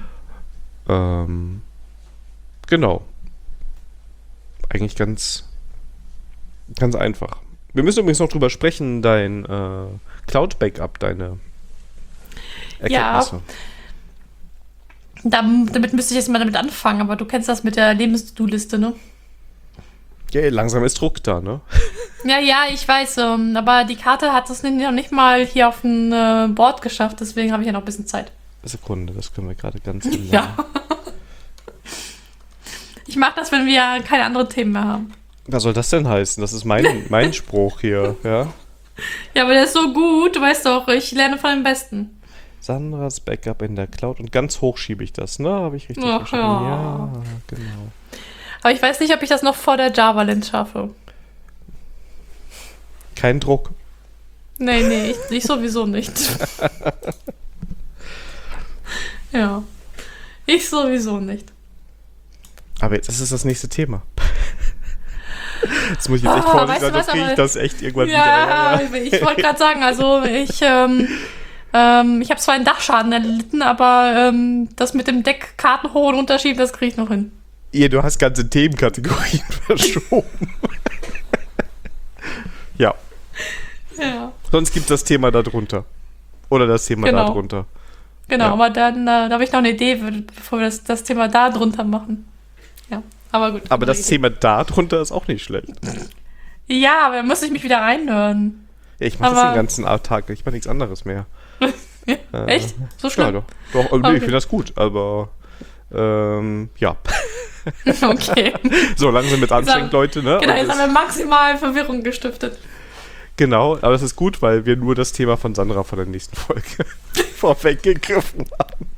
Ähm, genau. Eigentlich ganz, ganz einfach. Wir müssen übrigens noch drüber sprechen, dein äh, Cloud-Backup, deine Erkenntnisse. Ja. Da, damit müsste ich jetzt mal damit anfangen, aber du kennst das mit der Lebens-To-Do-Liste, ne? Ja, langsam ist Druck da, ne? Ja, ja, ich weiß, ähm, aber die Karte hat es noch nicht mal hier auf dem äh, Board geschafft, deswegen habe ich ja noch ein bisschen Zeit. Sekunde, das können wir gerade ganz ändern. Ja. Ich mache das, wenn wir keine anderen Themen mehr haben. Was soll das denn heißen? Das ist mein, mein Spruch hier, ja? Ja, aber der ist so gut, du weißt doch, ich lerne von dem Besten. Sandras Backup in der Cloud und ganz hoch schiebe ich das, ne? Habe ich richtig Ach, verstanden? ja. Ja, genau. Aber ich weiß nicht, ob ich das noch vor der Java-Lens schaffe. Kein Druck. Nee, nee, ich, ich sowieso nicht. Ja, ich sowieso nicht. Aber jetzt das ist das nächste Thema. Jetzt muss ich jetzt echt Ah, vorsichtig weißt du sein, was, sonst kriege ich aber- das echt irgendwann Ja, wieder. ich wollte gerade sagen, also ich, ähm, ähm, ich habe zwar einen Dachschaden erlitten, aber ähm, das mit dem Deckkarten hoch und runterschieben, das kriege ich noch hin. Ja, du hast ganze Themenkategorien verschoben. Ja, Ja, sonst gibt das Thema da drunter. Oder das Thema Genau. da drunter. genau, Ja. aber dann äh, da habe ich noch eine Idee, bevor wir das, das Thema da drunter machen. Ja, aber gut. Aber das Idee. Thema da drunter ist auch nicht schlecht. Ja, aber da muss ich mich wieder reinhören. Ja, ich mache das Aber- den ganzen Tag. Ich mache nichts anderes mehr. Äh, Echt? So Ja, schlimm? doch. doch nee, Okay. Ich finde das gut, aber ähm, ja. Okay. So langsam mit anstrengend, Leute, ne? Genau, Und jetzt das- haben wir maximal Verwirrung gestiftet. Genau, aber das ist gut, weil wir nur das Thema von Sandra von der nächsten Folge vorweggegriffen haben.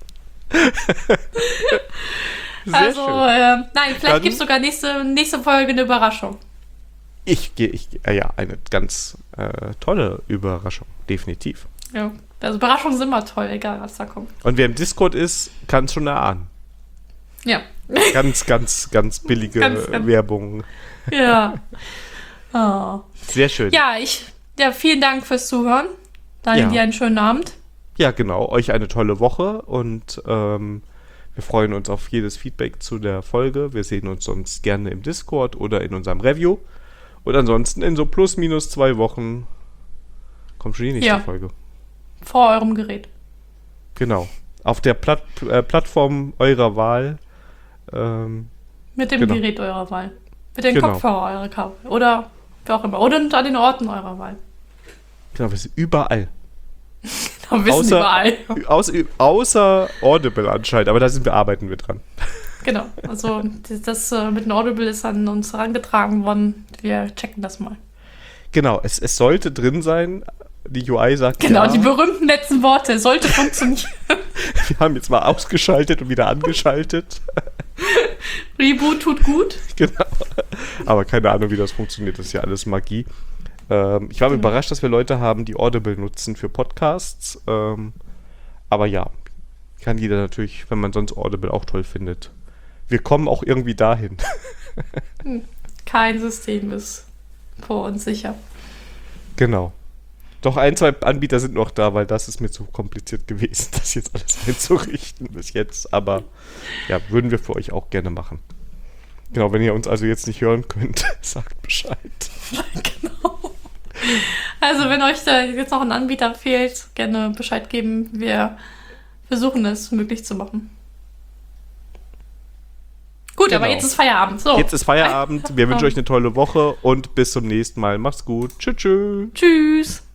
Sehr also, schön. Äh, nein, vielleicht Dann- gibt es sogar nächste, nächste Folge eine Überraschung. Ich gehe, ich, äh, ja, eine ganz äh, tolle Überraschung, definitiv. Ja. Also Überraschungen sind immer toll, egal was da kommt. Und wer im Discord ist, kann es schon erahnen. Ja. Ganz, ganz, ganz billige Ganz, ganz- Werbung. Ja. Oh. Sehr schön. Ja, ich, ja, vielen Dank fürs Zuhören. Daniel, Ja. dir einen schönen Abend. Ja, genau. Euch eine tolle Woche und ähm, wir freuen uns auf jedes Feedback zu der Folge. Wir sehen uns sonst gerne im Discord oder in unserem Review. Und ansonsten in so plus minus zwei Wochen kommt schon die nächste Ja. Folge. Vor eurem Gerät. Genau. Auf der Platt, äh, Plattform eurer Wahl. Ähm, Mit dem Genau. Gerät eurer Wahl. Mit den Genau. Kopfhörer eurer Kabel. Oder wie auch immer. Oder an den Orten eurer Wahl. genau, wir sind überall. Da wissen Außer- überall. Außer, außer Audible anscheinend, aber da sind wir, arbeiten wir dran. Genau. Also das, das äh, mit dem Audible ist an uns herangetragen worden. Wir checken das mal. Genau, es, es sollte drin sein. Die U I sagt Genau, ja. die berühmten letzten Worte. Sollte funktionieren. Wir haben jetzt mal ausgeschaltet und wieder angeschaltet. Reboot tut gut. Genau. Aber keine Ahnung, wie das funktioniert. Das ist ja alles Magie. Ähm, ich war Genau. überrascht, dass wir Leute haben, die Audible nutzen für Podcasts. Ähm, aber ja, kann jeder natürlich, wenn man sonst Audible auch toll findet. Wir kommen auch irgendwie dahin. Kein System ist vor uns sicher. Genau. Doch ein, zwei Anbieter sind noch da, weil das ist mir zu kompliziert gewesen, das jetzt alles einzurichten bis jetzt. Aber ja, würden wir für euch auch gerne machen. Genau, wenn ihr uns also jetzt nicht hören könnt, sagt Bescheid. Genau. Also, wenn euch da jetzt noch ein Anbieter fehlt, gerne Bescheid geben. Wir versuchen es möglich zu machen. Gut, aber Genau. jetzt ist Feierabend. So. Jetzt ist Feierabend. Wir wünschen euch eine tolle Woche und bis zum nächsten Mal. Macht's gut. Tschüss. Tschüss. Tschüss.